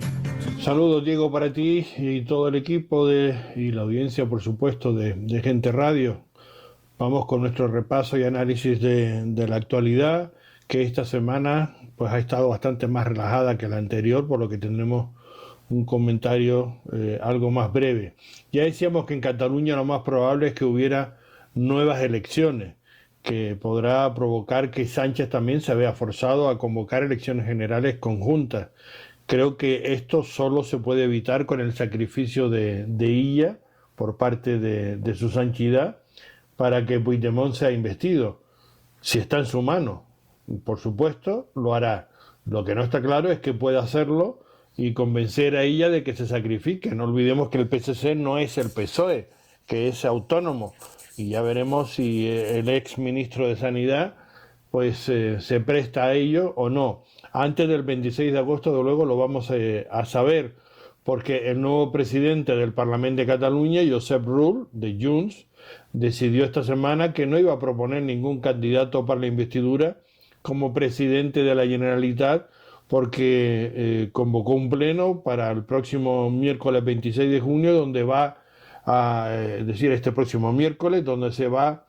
Saludos, Diego, para ti y todo el equipo de, y la audiencia, por supuesto, de, de Gente Radio. Vamos con nuestro repaso y análisis de, de la actualidad, que esta semana pues ha estado bastante más relajada que la anterior, por lo que tendremos un comentario eh, algo más breve. Ya decíamos que en Cataluña lo más probable es que hubiera nuevas elecciones, que podrá provocar que Sánchez también se vea forzado a convocar elecciones generales conjuntas. Creo que esto solo se puede evitar con el sacrificio de, de Illa por parte de, de su santidad para que Puigdemont sea investido. Si está en su mano, por supuesto, lo hará. Lo que no está claro es que pueda hacerlo y convencer a ella de que se sacrifique. No olvidemos que el P S C no es el P S O E, que es autónomo. Y ya veremos si el ex ministro de Sanidad pues, eh, se presta a ello o no. Antes del veintiséis de agosto, de luego, lo vamos eh, a saber, porque el nuevo presidente del Parlamento de Cataluña, Josep Rull, de Junts, decidió esta semana que no iba a proponer ningún candidato para la investidura como presidente de la Generalitat, porque eh, convocó un pleno para el próximo miércoles veintiséis de junio, donde va a, es eh, decir, este próximo miércoles, donde se va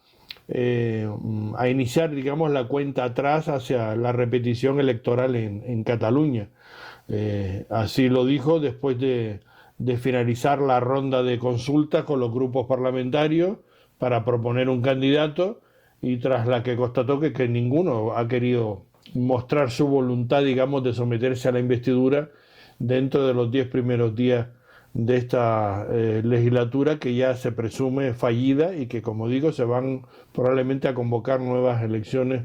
eh, a iniciar, digamos, la cuenta atrás hacia la repetición electoral en, en Cataluña. Eh, así lo dijo después de, de finalizar la ronda de consultas con los grupos parlamentarios para proponer un candidato, y tras la que constató que, que ninguno ha querido mostrar su voluntad, digamos, de someterse a la investidura dentro de los diez primeros días de esta eh, legislatura, que ya se presume fallida y que, como digo, se van probablemente a convocar nuevas elecciones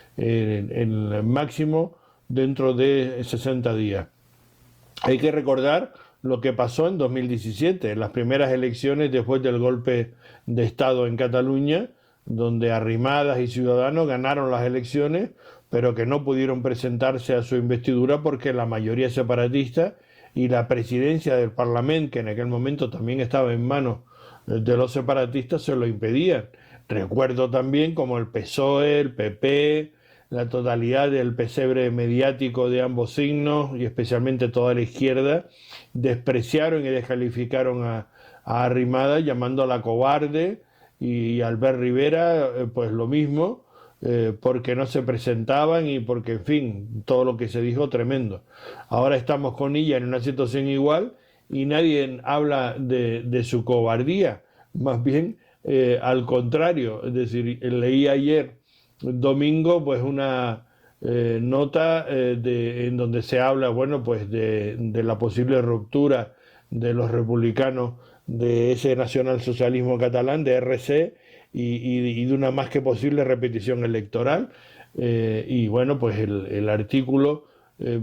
eh, en el máximo dentro de sesenta días. Hay que recordar lo que pasó en dos mil diecisiete, en las primeras elecciones después del golpe de Estado en Cataluña, donde Arrimadas y Ciudadanos ganaron las elecciones, pero que no pudieron presentarse a su investidura porque la mayoría separatista y la presidencia del Parlamento, que en aquel momento también estaba en manos de los separatistas, se lo impedían. Recuerdo también como el P S O E, el P P, la totalidad del pesebre mediático de ambos signos, y especialmente toda la izquierda, despreciaron y descalificaron a, a Arrimadas, llamándola cobarde, y Albert Rivera, pues lo mismo, eh, porque no se presentaban y porque, en fin, todo lo que se dijo tremendo. Ahora estamos con ella en una situación igual y nadie habla de, de su cobardía, más bien eh, al contrario. Es decir, leí ayer, domingo, pues una eh, nota eh, de, en donde se habla, bueno, pues de, de la posible ruptura de los republicanos de ese nacionalsocialismo catalán, de R C, y, y, y de una más que posible repetición electoral. Eh, y bueno, pues el, el artículo eh,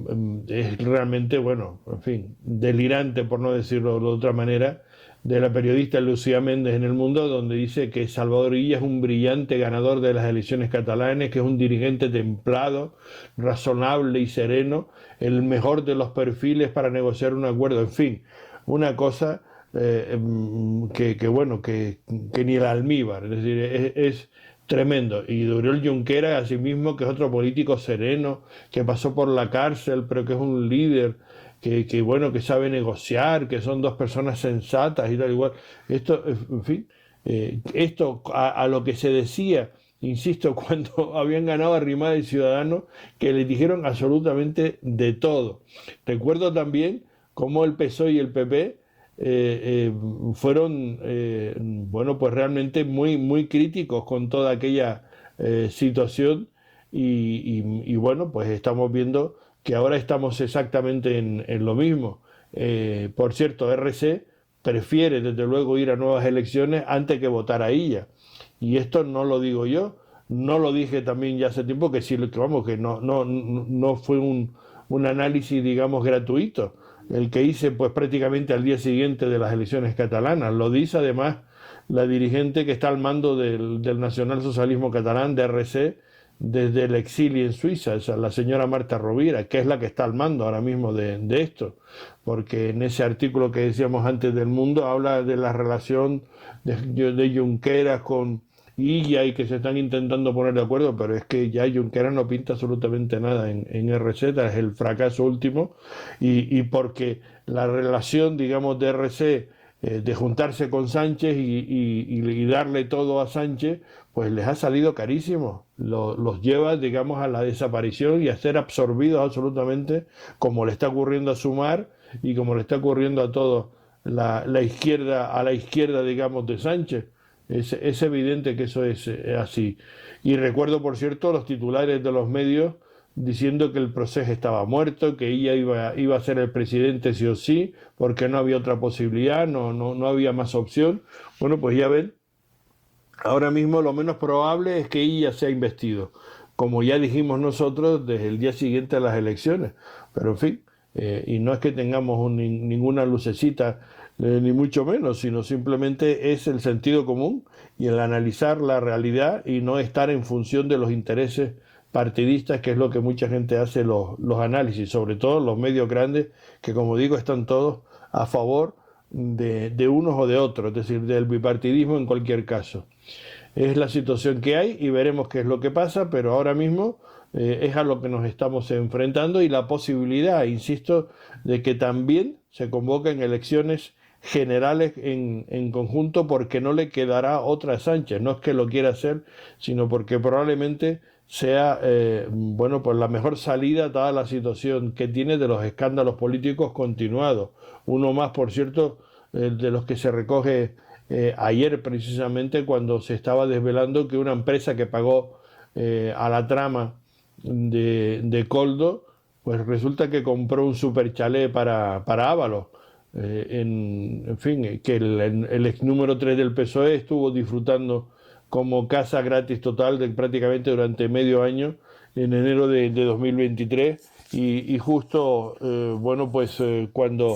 es realmente, bueno, en fin, delirante, por no decirlo de otra manera, de la periodista Lucía Méndez en El Mundo, donde dice que Salvador Illa es un brillante ganador de las elecciones catalanas, que es un dirigente templado, razonable y sereno, el mejor de los perfiles para negociar un acuerdo. En fin, una cosa eh, que, que, bueno, que, que ni el almíbar, es decir, es, es tremendo. Y de Oriol Junqueras, asimismo, que es otro político sereno, que pasó por la cárcel, pero que es un líder, que, que bueno, que sabe negociar, que son dos personas sensatas y tal igual. Esto, en fin, eh, esto a, a lo que se decía, insisto, cuando habían ganado Arrimadas y Ciudadanos, que les dijeron absolutamente de todo. Recuerdo también cómo el P S O E y el P P eh, eh, fueron, eh, bueno, pues realmente muy, muy críticos con toda aquella eh, situación y, y, y bueno, pues estamos viendo que ahora estamos exactamente en, en lo mismo. Eh, por cierto, R C prefiere desde luego ir a nuevas elecciones antes que votar a ella. Y esto no lo digo yo, no lo dije también ya hace tiempo, que sí, que vamos, que no, no, no fue un, un análisis, digamos, gratuito, el que hice pues prácticamente al día siguiente de las elecciones catalanas. Lo dice además la dirigente que está al mando del, del nacionalsocialismo catalán, de R C, desde el exilio en Suiza, o sea, la señora Marta Rovira, que es la que está al mando ahora mismo de, de esto, porque en ese artículo que decíamos antes del Mundo habla de la relación de, de Junqueras con Illa y que se están intentando poner de acuerdo, pero es que ya Junqueras no pinta absolutamente nada en, en R Z, es el fracaso último, y, y porque la relación, digamos, de R C, eh, de juntarse con Sánchez y, y, y darle todo a Sánchez, pues les ha salido carísimo, Lo, los lleva, digamos, a la desaparición y a ser absorbidos absolutamente, como le está ocurriendo a Sumar y como le está ocurriendo a todo la, la izquierda, a la izquierda, digamos, de Sánchez. Es, es evidente que eso es eh, así. Y recuerdo, por cierto, los titulares de los medios diciendo que el proceso estaba muerto, que ella iba, iba a ser el presidente sí o sí, porque no había otra posibilidad, no, no, no había más opción. Bueno, pues ya ven, ahora mismo lo menos probable es que ella sea investido, como ya dijimos nosotros desde el día siguiente a las elecciones. Pero en fin, eh, y no es que tengamos un, ninguna lucecita, eh, ni mucho menos, sino simplemente es el sentido común y el analizar la realidad y no estar en función de los intereses partidistas, que es lo que mucha gente hace los, los análisis, sobre todo los medios grandes, que como digo están todos a favor de, de unos o de otros, es decir, del bipartidismo en cualquier caso. Es la situación que hay y veremos qué es lo que pasa, pero ahora mismo eh, es a lo que nos estamos enfrentando y la posibilidad, insisto, de que también se convoquen elecciones generales en, en conjunto, porque no le quedará otra a Sánchez, no es que lo quiera hacer, sino porque probablemente sea eh, bueno, pues la mejor salida dada la situación que tiene de los escándalos políticos continuados. Uno más, por cierto, eh, de los que se recoge eh, ayer precisamente, cuando se estaba desvelando que una empresa que pagó eh, a la trama de, de Koldo, pues resulta que compró un super chalet para, para Ábalos. Eh, en, en fin, que el, el ex número tres del P S O E estuvo disfrutando como casa gratis total de prácticamente durante medio año en enero de, de dos mil veintitrés y, y justo eh, bueno pues eh, cuando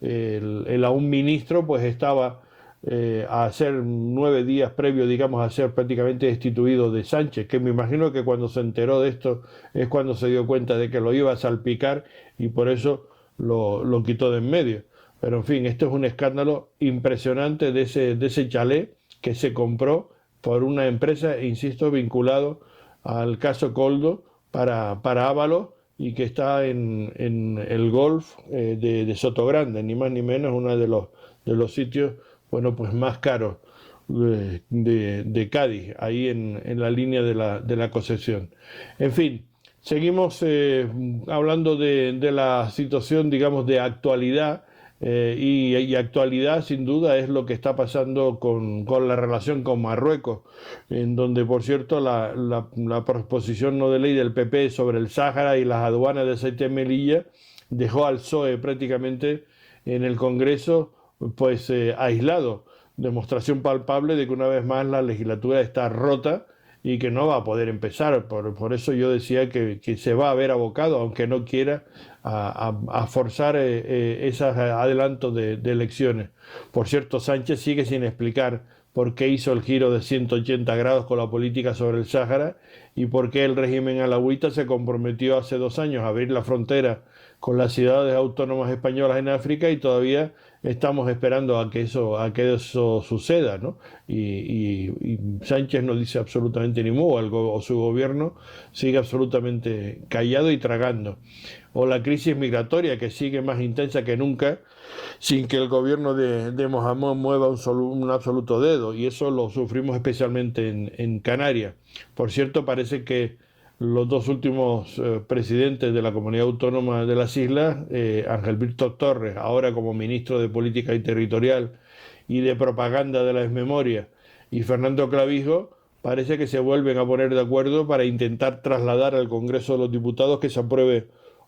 el, el aún ministro pues estaba eh, a ser nueve días previo, digamos, a ser prácticamente destituido de Sánchez, que me imagino que cuando se enteró de esto es cuando se dio cuenta de que lo iba a salpicar y por eso lo, lo quitó de en medio. Pero en fin, esto es un escándalo impresionante de ese, de ese chalet que se compró por una empresa, insisto, vinculado al caso Koldo para, para Ábalos y que está en, en el Golf eh, de, de Sotogrande, ni más ni menos, uno de los, de los sitios bueno, pues más caros de, de, de Cádiz, ahí en, en la línea de la, de la Concepción. En fin, seguimos eh, hablando de, de la situación, digamos, de actualidad. Eh, y, y actualidad sin duda es lo que está pasando con, con la relación con Marruecos, en donde por cierto la, la, la proposición no de ley del P P sobre el Sáhara y las aduanas de Ceuta y Melilla dejó al P S O E prácticamente en el Congreso pues eh, aislado, demostración palpable de que una vez más la legislatura está rota y que no va a poder empezar. Por, por eso yo decía que, que se va a ver abocado, aunque no quiera, a, a, a forzar eh, eh, esos adelantos de, de elecciones. Por cierto, Sánchez sigue sin explicar por qué hizo el giro de ciento ochenta grados con la política sobre el Sáhara y por qué el régimen alauita se comprometió hace dos años a abrir la frontera con las ciudades autónomas españolas en África y todavía estamos esperando a que eso, a que eso suceda, ¿no? Y, y, y Sánchez no dice absolutamente ni mu, o su gobierno sigue absolutamente callado y tragando. O la crisis migratoria, que sigue más intensa que nunca, sin que el gobierno de, de Mohamed mueva un, solo, un absoluto dedo, y eso lo sufrimos especialmente en, en Canarias. Por cierto, parece que los dos últimos eh, presidentes de la Comunidad Autónoma de las Islas, eh, Ángel Víctor Torres, ahora como ministro de Política y Territorial y de Propaganda de la Desmemoria, y Fernando Clavijo, parece que se vuelven a poner de acuerdo para intentar trasladar al Congreso de los Diputados que se apruebe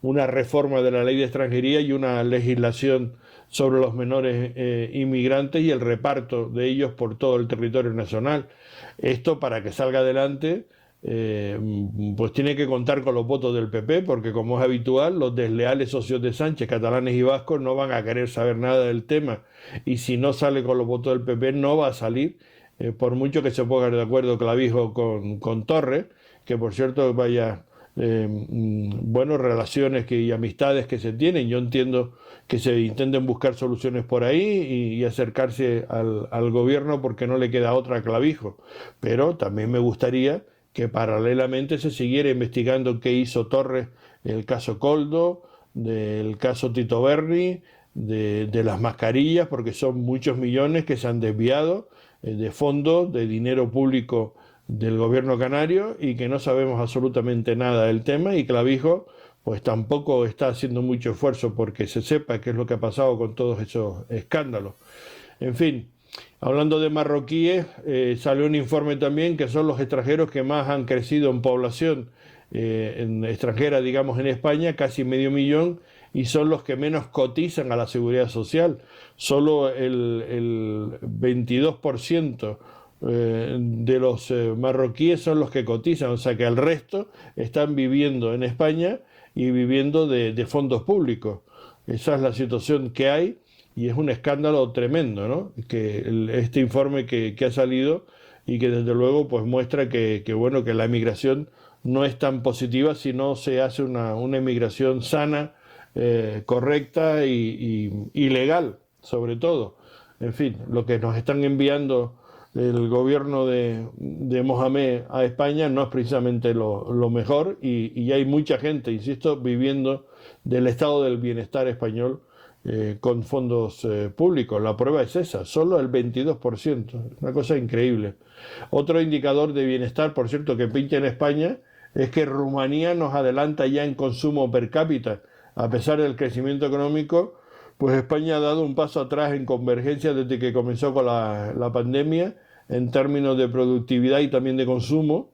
una reforma de la ley de extranjería y una legislación sobre los menores eh, inmigrantes y el reparto de ellos por todo el territorio nacional. Esto, para que salga adelante, eh, pues tiene que contar con los votos del P P, porque como es habitual, los desleales socios de Sánchez, catalanes y vascos, no van a querer saber nada del tema, y si no sale con los votos del P P no va a salir, eh, por mucho que se ponga de acuerdo Clavijo con, con Torres, que por cierto vaya eh, bueno, relaciones que, y amistades que se tienen. Yo entiendo que se intenten buscar soluciones por ahí y, y acercarse al, al gobierno, porque no le queda otra a Clavijo, pero también me gustaría que paralelamente se siguiera investigando qué hizo Torres, el caso Coldo, del caso Tito Berni, de, de las mascarillas, porque son muchos millones que se han desviado eh, de fondos, de dinero público del gobierno canario, y que no sabemos absolutamente nada del tema, y Clavijo pues tampoco está haciendo mucho esfuerzo porque se sepa qué es lo que ha pasado con todos esos escándalos. En fin, hablando de marroquíes, eh, salió un informe también que son los extranjeros que más han crecido en población eh, en extranjera, digamos, en España, casi medio millón, y son los que menos cotizan a la seguridad social. Solo el, el veintidós por ciento eh, de los eh, marroquíes son los que cotizan, o sea que el resto están viviendo en España y viviendo de, de fondos públicos. Esa es la situación que hay. Y es un escándalo tremendo, ¿no? Que el, este informe que, que ha salido, y que desde luego pues muestra que, que, bueno, que la emigración no es tan positiva si no se hace una, una emigración sana, eh, correcta y, y, y legal, sobre todo. En fin, lo que nos están enviando el gobierno de, de Mohamed a España no es precisamente lo, lo mejor, y, y hay mucha gente, insisto, viviendo del estado del bienestar español, Eh, con fondos eh, públicos. La prueba es esa, solo el veintidós por ciento, una cosa increíble. Otro indicador de bienestar, por cierto, que pincha en España, es que Rumanía nos adelanta ya en consumo per cápita. A pesar del crecimiento económico, pues España ha dado un paso atrás en convergencia desde que comenzó con la, la pandemia, en términos de productividad y también de consumo,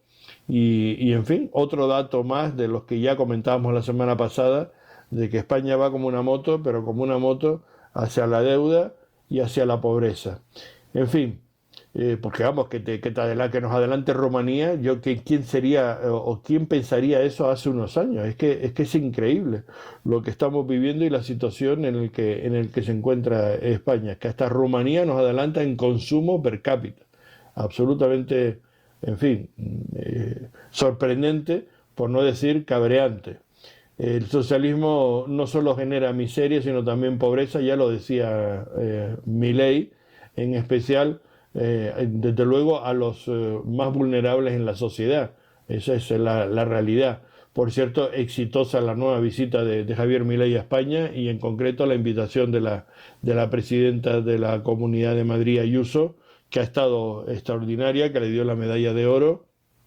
y, y en fin, otro dato más de los que ya comentábamos la semana pasada, de que España va como una moto, pero como una moto hacia la deuda y hacia la pobreza. En fin, eh, porque vamos, que, te, que, te adela, que nos adelante Rumanía, yo que quién sería o, o quién pensaría eso hace unos años. Es que, es que es increíble lo que estamos viviendo y la situación en el que, en el que se encuentra España, que hasta Rumanía nos adelanta en consumo per cápita. Absolutamente, en fin, eh, sorprendente, por no decir cabreante. El socialismo no solo genera miseria, sino también pobreza, ya lo decía eh, Milei, en especial, eh, desde luego, a los eh, más vulnerables en la sociedad. Esa es la, la realidad. Por cierto, exitosa la nueva visita de, de Javier Milei a España, y en concreto la invitación de la, de la presidenta de la Comunidad de Madrid, Ayuso, que ha estado extraordinaria, que le dio la medalla de oro.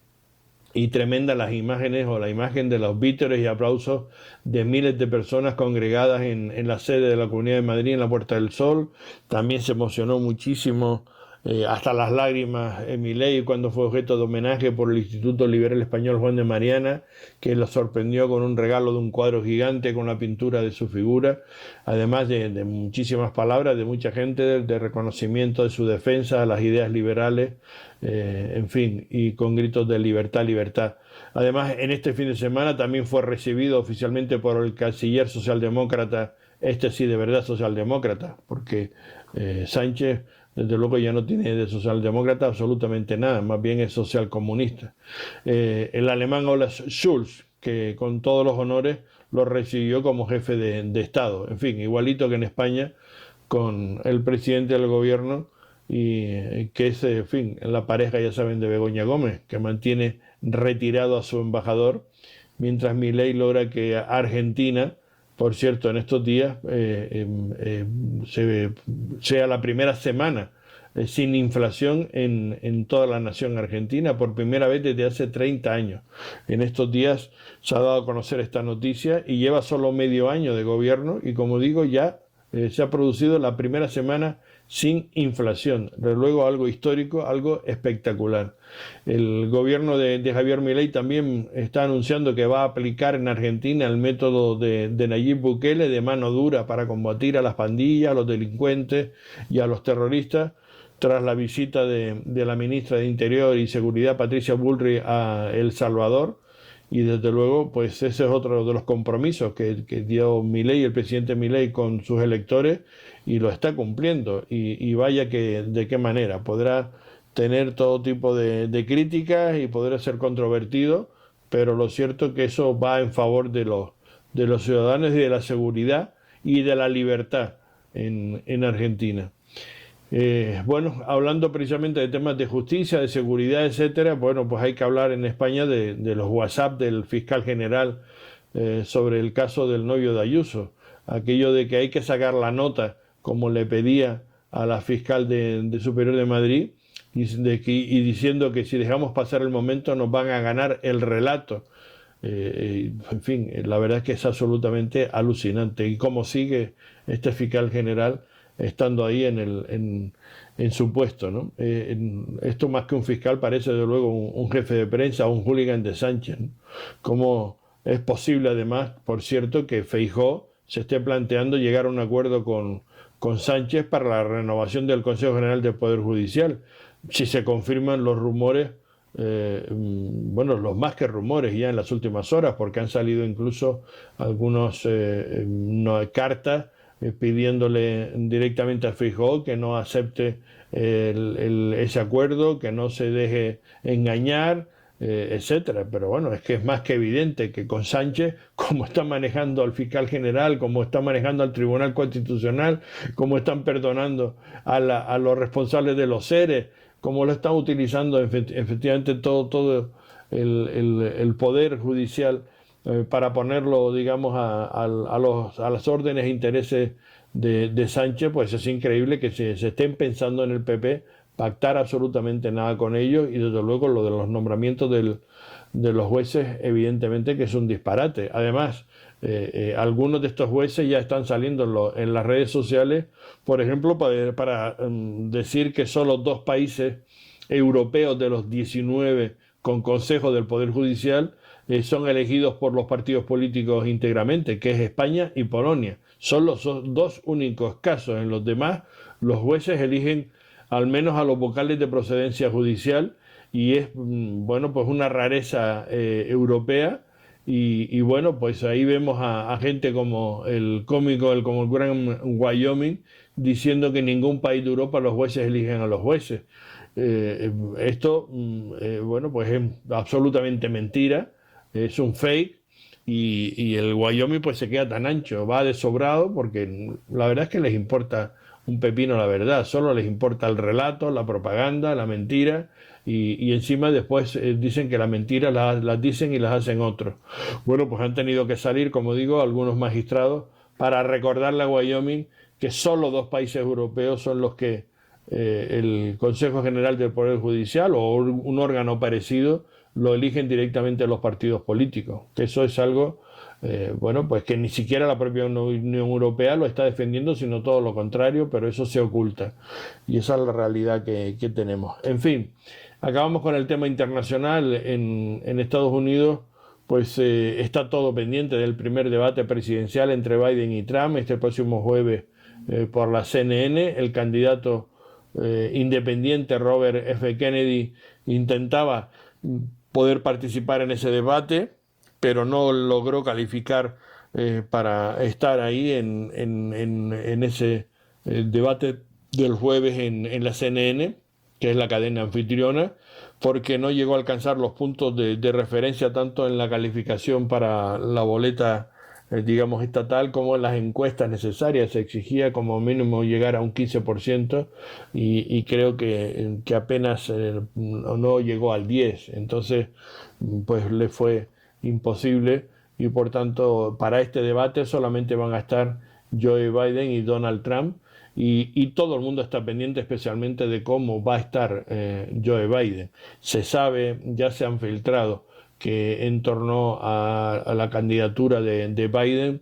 Y tremenda las imágenes, o la imagen de los vítores y aplausos de miles de personas congregadas en, en la sede de la Comunidad de Madrid, en la Puerta del Sol. También se emocionó muchísimo, eh, hasta las lágrimas, Milei, cuando fue objeto de homenaje por el Instituto Liberal Español Juan de Mariana, que lo sorprendió con un regalo de un cuadro gigante con la pintura de su figura, además de, de muchísimas palabras de mucha gente, de, de reconocimiento de su defensa a las ideas liberales, eh, en fin, y con gritos de libertad, libertad. Además, en este fin de semana también fue recibido oficialmente por el canciller socialdemócrata, este sí de verdad socialdemócrata, porque eh, Sánchez desde luego ya no tiene de socialdemócrata absolutamente nada, más bien es socialcomunista. Eh, el alemán Olaf Scholz, que con todos los honores lo recibió como jefe de, de Estado. En fin, igualito que en España, con el presidente del gobierno, y que es, en fin, la pareja, ya saben, de Begoña Gómez, que mantiene retirado a su embajador, mientras Milei logra que Argentina, por cierto, en estos días eh, eh, se, sea la primera semana eh, sin inflación en, en toda la nación argentina, por primera vez desde hace treinta años. En estos días se ha dado a conocer esta noticia, y lleva solo medio año de gobierno, y como digo, ya eh, se ha producido la primera semana sin inflación, pero luego algo histórico, algo espectacular. El gobierno de, de Javier Milei también está anunciando que va a aplicar en Argentina el método de, de Nayib Bukele de mano dura para combatir a las pandillas, a los delincuentes y a los terroristas, tras la visita de, de la ministra de Interior y Seguridad, Patricia Bullrich, a El Salvador. Y desde luego, pues ese es otro de los compromisos que, que dio Milei, el presidente Milei, con sus electores, y lo está cumpliendo. Y, y vaya que de qué manera. Podrá tener todo tipo de, de críticas y podrá ser controvertido, pero lo cierto es que eso va en favor de los, de los ciudadanos y de la seguridad y de la libertad en, en Argentina. Eh, bueno, hablando precisamente de temas de justicia, de seguridad, etcétera, bueno, pues hay que hablar en España de, de los WhatsApp del fiscal general eh, sobre el caso del novio de Ayuso. Aquello de que hay que sacar la nota, como le pedía a la fiscal de, de Superior de Madrid, y, de que, y diciendo que si dejamos pasar el momento nos van a ganar el relato. Eh, en fin, la verdad es que es absolutamente alucinante. Y cómo sigue este fiscal general estando ahí en, el, en, en su puesto, ¿no? Eh, en, esto más que un fiscal parece de luego un, un jefe de prensa, un hooligan de Sánchez, ¿no? ¿Cómo es posible además, por cierto, que Feijóo se esté planteando llegar a un acuerdo con, con Sánchez para la renovación del Consejo General del Poder Judicial? Si se confirman los rumores, eh, bueno, los más que rumores ya en las últimas horas, porque han salido incluso algunos eh, no, cartas pidiéndole directamente a Feijóo que no acepte el, el, ese acuerdo, que no se deje engañar, eh, etcétera. Pero bueno, es que es más que evidente que con Sánchez, como está manejando al fiscal general, como está manejando al Tribunal Constitucional, como están perdonando a, la, a los responsables de los seres, como lo están utilizando efectivamente todo, todo el, el, el poder judicial Eh, para ponerlo, digamos, a, a, a, los, a las órdenes e intereses de, de Sánchez, pues es increíble que se, se estén pensando en el P P pactar absolutamente nada con ellos, y desde luego lo de los nombramientos del, de los jueces, evidentemente que es un disparate. Además, eh, eh, algunos de estos jueces ya están saliendo en, lo, en las redes sociales, por ejemplo, para, para um, decir que solo dos países europeos de los diecinueve con Consejo del Poder Judicial Eh, son elegidos por los partidos políticos íntegramente, que es España y Polonia. Son los dos únicos casos. En los demás, los jueces eligen al menos a los vocales de procedencia judicial, y es, bueno, pues una rareza eh, europea. Y, y bueno, pues ahí vemos a, a gente como el cómico, el, como el gran Wyoming, diciendo que en ningún país de Europa los jueces eligen a los jueces. Eh, esto, eh, bueno, pues es absolutamente mentira. Es un fake, y, y el Wyoming pues se queda tan ancho, va de sobrado, porque la verdad es que les importa un pepino la verdad, solo les importa el relato, la propaganda, la mentira, y, y encima después eh, dicen que la mentira las, las dicen y las hacen otros. Bueno, pues han tenido que salir, como digo, algunos magistrados para recordarle a Wyoming que solo dos países europeos son los que eh, el Consejo General del Poder Judicial o un órgano parecido lo eligen directamente los partidos políticos. Que eso es algo, eh, bueno, pues que ni siquiera la propia Unión Europea lo está defendiendo, sino todo lo contrario, pero eso se oculta. Y esa es la realidad que, que tenemos. En fin, acabamos con el tema internacional. En, en Estados Unidos, pues eh, está todo pendiente del primer debate presidencial entre Biden y Trump este próximo jueves eh, por la C N N. El candidato eh, independiente Robert F. Kennedy intentaba poder participar en ese debate, pero no logró calificar eh, para estar ahí en, en, en, en ese eh, debate del jueves en, en la C N N, que es la cadena anfitriona, porque no llegó a alcanzar los puntos de, de referencia tanto en la calificación para la boleta, eh, digamos, estatal, como en las encuestas necesarias. Se exigía como mínimo llegar a un quince por ciento, y, y creo que, que apenas eh, no llegó al diez por ciento. Entonces, pues le fue imposible, y por tanto para este debate solamente van a estar Joe Biden y Donald Trump, y, y todo el mundo está pendiente especialmente de cómo va a estar eh, Joe Biden. Se sabe, ya se han filtrado, que en torno a, a la candidatura de, de Biden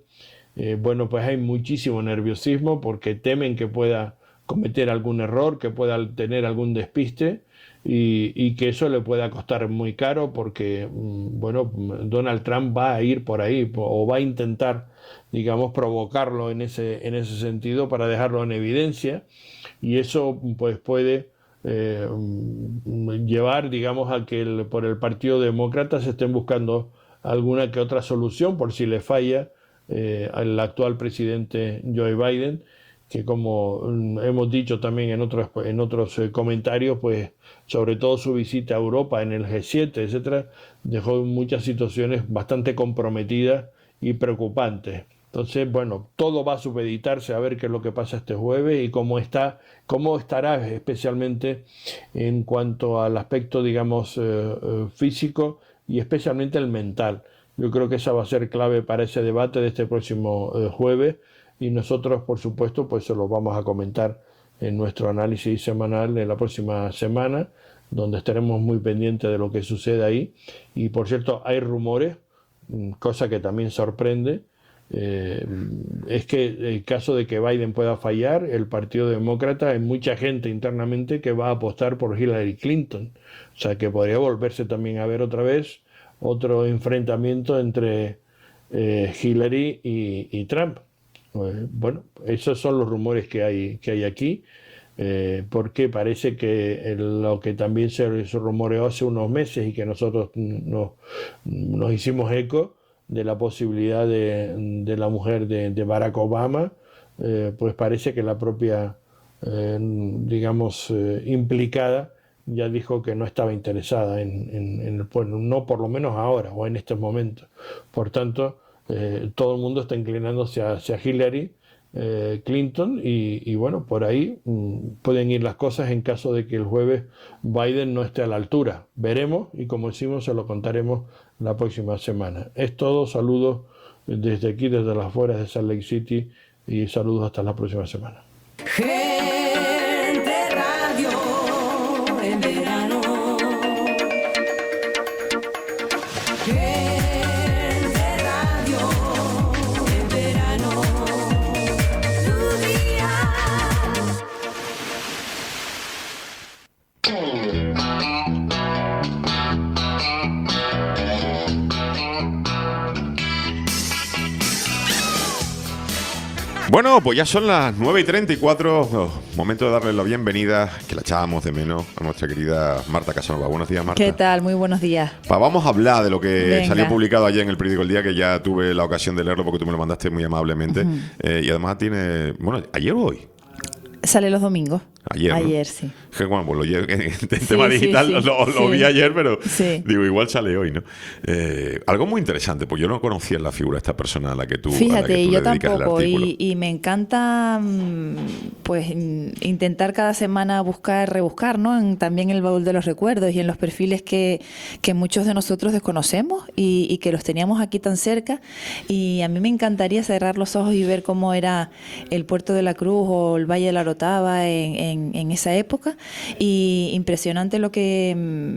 eh, bueno, pues hay muchísimo nerviosismo porque temen que pueda cometer algún error, que pueda tener algún despiste y, y que eso le pueda costar muy caro porque, bueno, Donald Trump va a ir por ahí o va a intentar, digamos, provocarlo en ese, en ese sentido para dejarlo en evidencia y eso pues puede eh, llevar, digamos, a que el, por el Partido Demócrata se estén buscando alguna que otra solución por si le falla eh, al actual presidente Joe Biden, que como hemos dicho también en otros, en otros eh, comentarios, pues sobre todo su visita a Europa en el G siete, etcétera, dejó muchas situaciones bastante comprometidas y preocupantes. Entonces, bueno, todo va a supeditarse a ver qué es lo que pasa este jueves y cómo está, cómo estará especialmente en cuanto al aspecto, digamos, eh, eh, físico y especialmente el mental. Yo creo que esa va a ser clave para ese debate de este próximo eh, jueves. Y nosotros, por supuesto, pues se lo vamos a comentar en nuestro análisis semanal en la próxima semana, donde estaremos muy pendientes de lo que sucede ahí. Y, por cierto, hay rumores, cosa que también sorprende, eh, es que en caso de que Biden pueda fallar, el Partido Demócrata, hay mucha gente internamente que va a apostar por Hillary Clinton. O sea, que podría volverse también a ver otra vez otro enfrentamiento entre eh, Hillary y, y Trump. Bueno, esos son los rumores que hay, que hay aquí, eh, porque parece que el, lo que también se, se rumoreó hace unos meses y que nosotros nos, nos hicimos eco de la posibilidad de, de la mujer de, de Barack Obama, eh, pues parece que la propia, eh, digamos, eh, implicada ya dijo que no estaba interesada en, en, en el pueblo, no por lo menos ahora o en estos momentos. Por tanto, Eh, todo el mundo está inclinándose hacia Hillary eh, Clinton y, y bueno, por ahí mm, pueden ir las cosas en caso de que el jueves Biden no esté a la altura. Veremos y como decimos se lo contaremos la próxima semana. Es todo, saludos desde aquí, desde las afueras de Salt Lake City y saludos hasta la próxima semana. Gente Radio en verano. Bueno, pues ya son las nueve y treinta y cuatro, oh, momento de darle la bienvenida, que la echábamos de menos, a nuestra querida Marta Casanova. Buenos días, Marta. ¿Qué tal? Muy buenos días. Pa, vamos a hablar de lo que Venga. salió publicado ayer en el periódico El Día, que ya tuve la ocasión de leerlo porque tú me lo mandaste muy amablemente. Uh-huh. eh, y además tiene, bueno, ¿ayer o hoy? Sale los domingos. Ayer, Ayer, ¿no? sí. Que bueno, pues lo, en el sí, tema sí, digital sí, lo, lo sí. vi ayer, pero sí. digo, igual sale hoy, ¿no? Eh, algo muy interesante, pues yo no conocía la figura de esta persona a la que tú, Fíjate, a la que tú yo le dedicas tampoco, el artículo. Y, y me encanta pues intentar cada semana buscar, rebuscar, ¿no? En, también el baúl de los recuerdos y en los perfiles que, que muchos de nosotros desconocemos y, y que los teníamos aquí tan cerca. Y a mí me encantaría cerrar los ojos y ver cómo era el Puerto de la Cruz o el Valle de la Orotava en, en, en esa época. Y impresionante lo que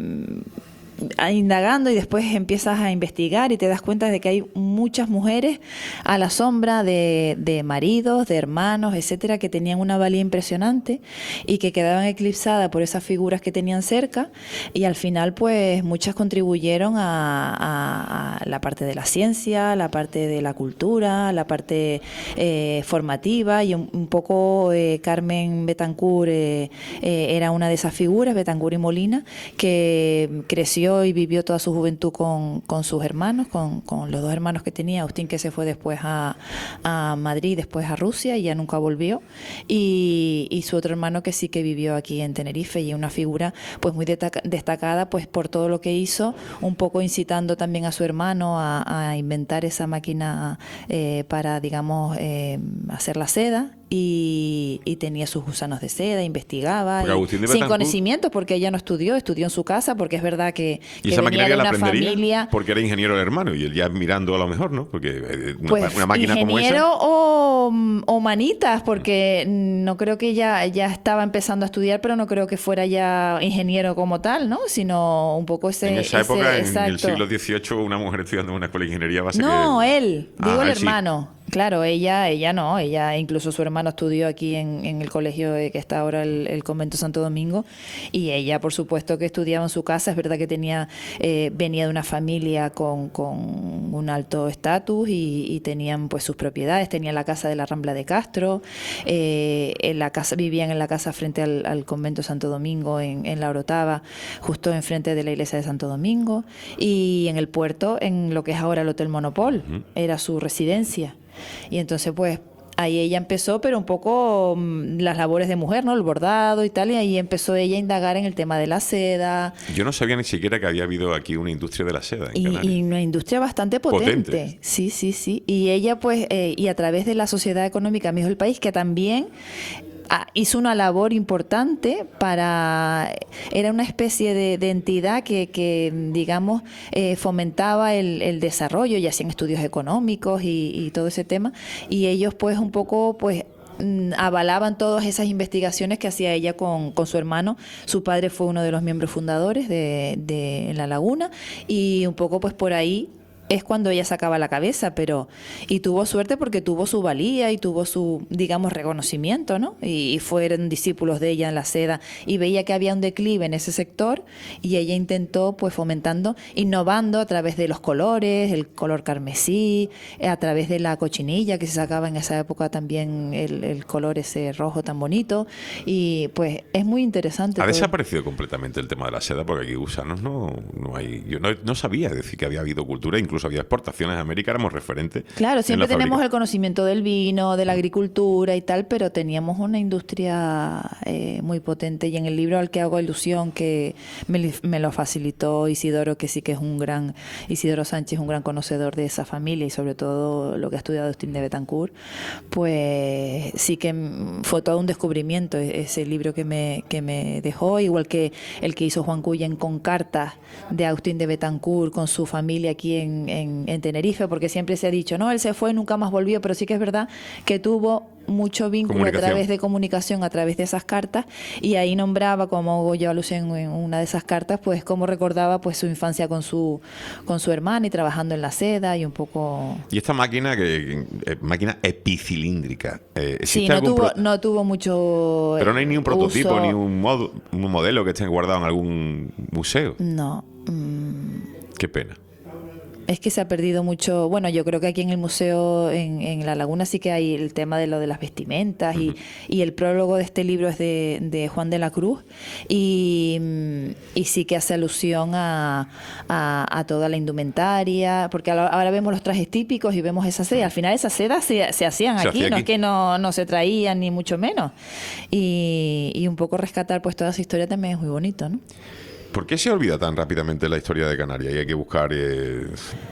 mmm, indagando y después empiezas a investigar y te das cuenta de que hay muchas mujeres a la sombra de, de maridos, de hermanos, etcétera, que tenían una valía impresionante y que quedaban eclipsadas por esas figuras que tenían cerca y al final pues muchas contribuyeron a, a, a la parte de la ciencia, la parte de la cultura, la parte eh, formativa y un, un poco eh, Carmen Betancourt eh, eh, era una de esas figuras, Betancourt y Molina, que creció y vivió toda su juventud con, con sus hermanos, con, con los dos hermanos que tenía, Agustín, que se fue después a, a Madrid, después a Rusia y ya nunca volvió, y, y su otro hermano que sí que vivió aquí en Tenerife y una figura pues muy destaca, destacada pues por todo lo que hizo, un poco incitando también a su hermano a, a inventar esa máquina eh, para, digamos, eh, hacer la seda. Y, y tenía sus gusanos de seda, investigaba, y, sin conocimiento, porque ella no estudió, estudió en su casa, porque es verdad que, ¿Y que esa venía de la una aprendería? familia... Porque era ingeniero el hermano, y él ya mirando a lo mejor, ¿no? Porque una, pues, una máquina como esa... Ingeniero o, o manitas, porque no creo que ella ya estaba empezando a estudiar, pero no creo que fuera ya ingeniero como tal, ¿no? Sino un poco ese... En esa ese, época, exacto. en el siglo dieciocho, una mujer estudiando en una escuela de ingeniería básica... No, que... él, digo ah, el hermano. Sí. Claro, ella ella no, ella incluso su hermano estudió aquí en, en el colegio que está ahora el, el convento Santo Domingo, y ella por supuesto que estudiaba en su casa. Es verdad que tenía eh, venía de una familia con, con un alto estatus y, y tenían pues sus propiedades, tenían la casa de la Rambla de Castro, eh, en la casa vivían en la casa frente al, al convento Santo Domingo en, en La Orotava, justo enfrente de la iglesia de Santo Domingo, y en el puerto, en lo que es ahora el Hotel Monopol, uh-huh. era su residencia. Y entonces pues ahí ella empezó, pero un poco mmm, las labores de mujer, ¿no? El bordado y tal, y ahí empezó ella a indagar en el tema de la seda. Yo no sabía ni siquiera que había habido aquí una industria de la seda en y, Canarias. Y una industria bastante potente. potente. Sí, sí, sí. Y ella pues, eh, y a través de la Sociedad Económica Amigos del País, que también Ah, hizo una labor importante para, era una especie de, de entidad que, que digamos, eh, fomentaba el, el desarrollo y hacían estudios económicos y, y todo ese tema, y ellos pues un poco pues avalaban todas esas investigaciones que hacía ella con, con su hermano. Su padre fue uno de los miembros fundadores de, de en La Laguna, y un poco pues por ahí es cuando ella sacaba la cabeza, pero y tuvo suerte porque tuvo su valía y tuvo su, digamos, reconocimiento, ¿no? Y, y fueron discípulos de ella en la seda, y veía que había un declive en ese sector, y ella intentó, pues, fomentando, innovando a través de los colores, el color carmesí, a través de la cochinilla que se sacaba en esa época también, el, el color ese rojo tan bonito, y pues es muy interesante. Ha todo. desaparecido completamente el tema de la seda, porque aquí gusanos no, no hay. Yo no, no sabía decir que había habido cultura, incluso Incluso había exportaciones a América, éramos referentes. Claro, siempre tenemos fábrica. el conocimiento del vino, de la agricultura y tal, pero teníamos una industria eh, muy potente, y en el libro al que hago alusión, que me, me lo facilitó Isidoro, que sí que es un gran, Isidoro Sánchez, un gran conocedor de esa familia y sobre todo lo que ha estudiado Agustín de Betancourt, pues sí que fue todo un descubrimiento ese libro que me, que me dejó, igual que el que hizo Juan Cullen con cartas de Agustín de Betancourt con su familia aquí en En, en Tenerife, porque siempre se ha dicho, no, él se fue y nunca más volvió, pero sí que es verdad que tuvo mucho vínculo a través de comunicación, a través de esas cartas, y ahí nombraba, como hago yo alusión en una de esas cartas, pues cómo recordaba pues su infancia con su con su hermana y trabajando en la seda y un poco... Y esta máquina, que eh, máquina epicilíndrica, eh, sí, no tuvo, pro... no tuvo mucho Pero no hay ni un prototipo, uso... ni un, modo, un modelo que esté guardado en algún museo. No. Mm. Qué pena. Es que se ha perdido mucho. Bueno, yo creo que aquí en el museo, en, en La Laguna, sí que hay el tema de lo de las vestimentas, uh-huh. y, y el prólogo de este libro es de, de Juan de la Cruz, y, y sí que hace alusión a, a, a toda la indumentaria, porque ahora vemos los trajes típicos y vemos esa seda. Al final esas sedas se, se hacían se aquí, hacía no aquí. Es que no, no se traían ni mucho menos. Y, y un poco rescatar pues toda esa historia también es muy bonito, ¿no? ¿Por qué se olvida tan rápidamente la historia de Canarias y hay que buscar... Eh...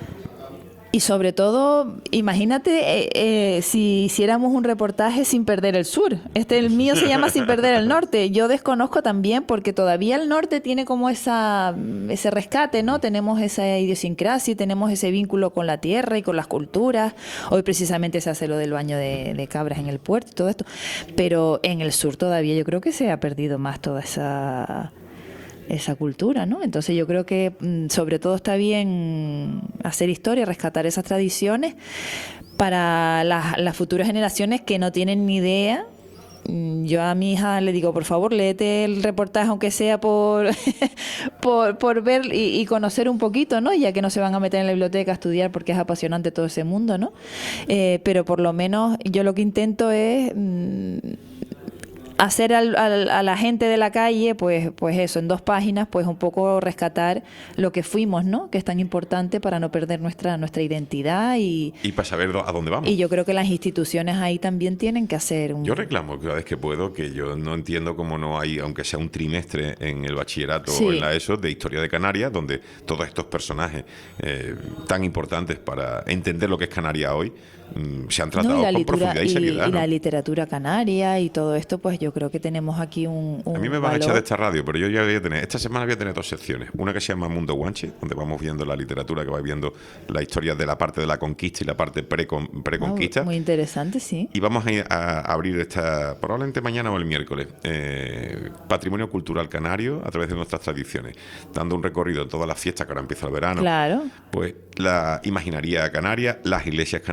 Y sobre todo, imagínate eh, eh, si hiciéramos un reportaje sin perder el sur. Este, el mío se llama Sin perder el norte. Yo desconozco también porque todavía el norte tiene como esa ese rescate, ¿no? Tenemos esa idiosincrasia, tenemos ese vínculo con la tierra y con las culturas. Hoy precisamente se hace lo del baño de, de cabras en el puerto y todo esto. Pero en el sur todavía yo creo que se ha perdido más toda esa... esa cultura, ¿no? Entonces yo creo que sobre todo está bien hacer historia, rescatar esas tradiciones para las, las futuras generaciones que no tienen ni idea. Yo a mi hija le digo, por favor, léete el reportaje, aunque sea por por, por ver y, y conocer un poquito, ¿no? Ya que no se van a meter en la biblioteca a estudiar porque es apasionante todo ese mundo, ¿no? Eh, pero por lo menos yo lo que intento es... Mmm, hacer al, al, a la gente de la calle, pues, pues eso, en dos páginas, pues un poco rescatar lo que fuimos, ¿no? Que es tan importante para no perder nuestra nuestra identidad y... Y para saber a dónde vamos. Y yo creo que las instituciones ahí también tienen que hacer un... Yo reclamo cada vez que puedo, que yo no entiendo cómo no hay, aunque sea un trimestre en el bachillerato sí. o en la ESO, de Historia de Canarias, donde todos estos personajes eh, tan importantes para entender lo que es Canarias hoy, se han tratado no, con profundidad y, y seriedad. Y ¿no? la literatura canaria y todo esto, pues yo creo que tenemos aquí un, un A mí me van valor. a echar de esta radio, pero yo ya voy a tener, esta semana voy a tener dos secciones. Una que se llama Mundo Guanche, donde vamos viendo la literatura, que va viendo la historia de la parte de la conquista y la parte precon, preconquista. Oh, muy interesante, sí. Y vamos a, ir a abrir esta, probablemente mañana o el miércoles, eh, Patrimonio Cultural Canario a través de nuestras tradiciones, dando un recorrido en todas las fiestas que ahora empieza el verano. Claro. Pues la imaginaría canaria, las iglesias canarias,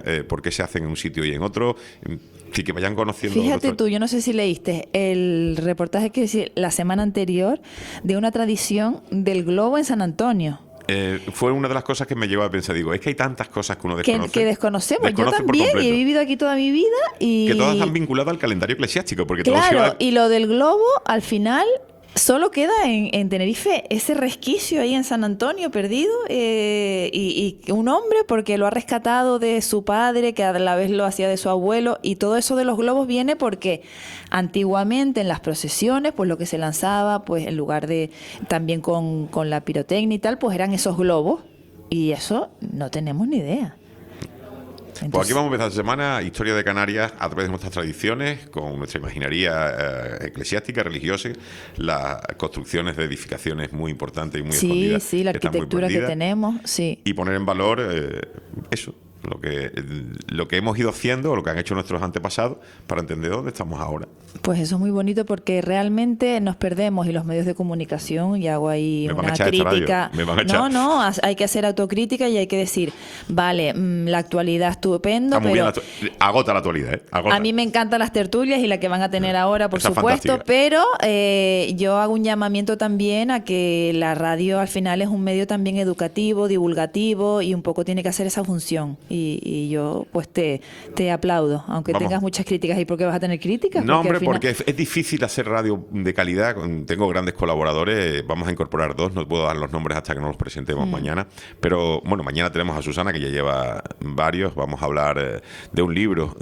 eh, por qué se hacen en un sitio y en otro, y que vayan conociendo. Fíjate nuestro... tú, yo no sé si leíste el reportaje que hice la semana anterior de una tradición del globo en San Antonio. Eh, fue una de las cosas que me llevó a pensar, digo, es que hay tantas cosas que uno Que, desconoce. que desconocemos. desconoce yo también, por y he vivido aquí toda mi vida. Y... Que todas están vinculadas al calendario eclesiástico. Porque Claro, todo se va... y lo del globo, al final... Solo queda en, en Tenerife ese resquicio ahí en San Antonio perdido eh, y, y un hombre porque lo ha rescatado de su padre, que a la vez lo hacía de su abuelo, y todo eso de los globos viene porque antiguamente en las procesiones pues lo que se lanzaba pues en lugar de también con, con la pirotecnia y tal pues eran esos globos, y eso no tenemos ni idea. Entonces, pues aquí vamos a empezar esta semana historia de Canarias a través de nuestras tradiciones, con nuestra imaginería eh, eclesiástica, religiosa, las construcciones de edificaciones muy importantes y muy sí, escondidas. Sí, sí, la que arquitectura que tenemos, sí. Y poner en valor eh, eso, lo que, lo que hemos ido haciendo, o lo que han hecho nuestros antepasados, para entender dónde estamos ahora. Pues eso es muy bonito porque realmente nos perdemos, y los medios de comunicación, y hago ahí Me van una a echar crítica. Me van a echar. No, no, hay que hacer autocrítica y hay que decir, vale, mmm, la actualidad estupendo, Está muy pero bien la, agota la actualidad, ¿eh? Agota. A mí me encantan las tertulias y la que van a tener ahora, por Está supuesto, fantástica. pero eh, yo hago un llamamiento también a que la radio al final es un medio también educativo, divulgativo, y un poco tiene que hacer esa función. Y, y yo pues te, te aplaudo, aunque Vamos. tengas muchas críticas. ¿Y por qué vas a tener críticas? No, Porque hombre, al final- porque es, es difícil hacer radio de calidad. Tengo grandes colaboradores, vamos a incorporar dos, no puedo dar los nombres hasta que nos los presentemos Mm. mañana, pero bueno, mañana tenemos a Susana, que ya lleva varios. Vamos a hablar eh, de un libro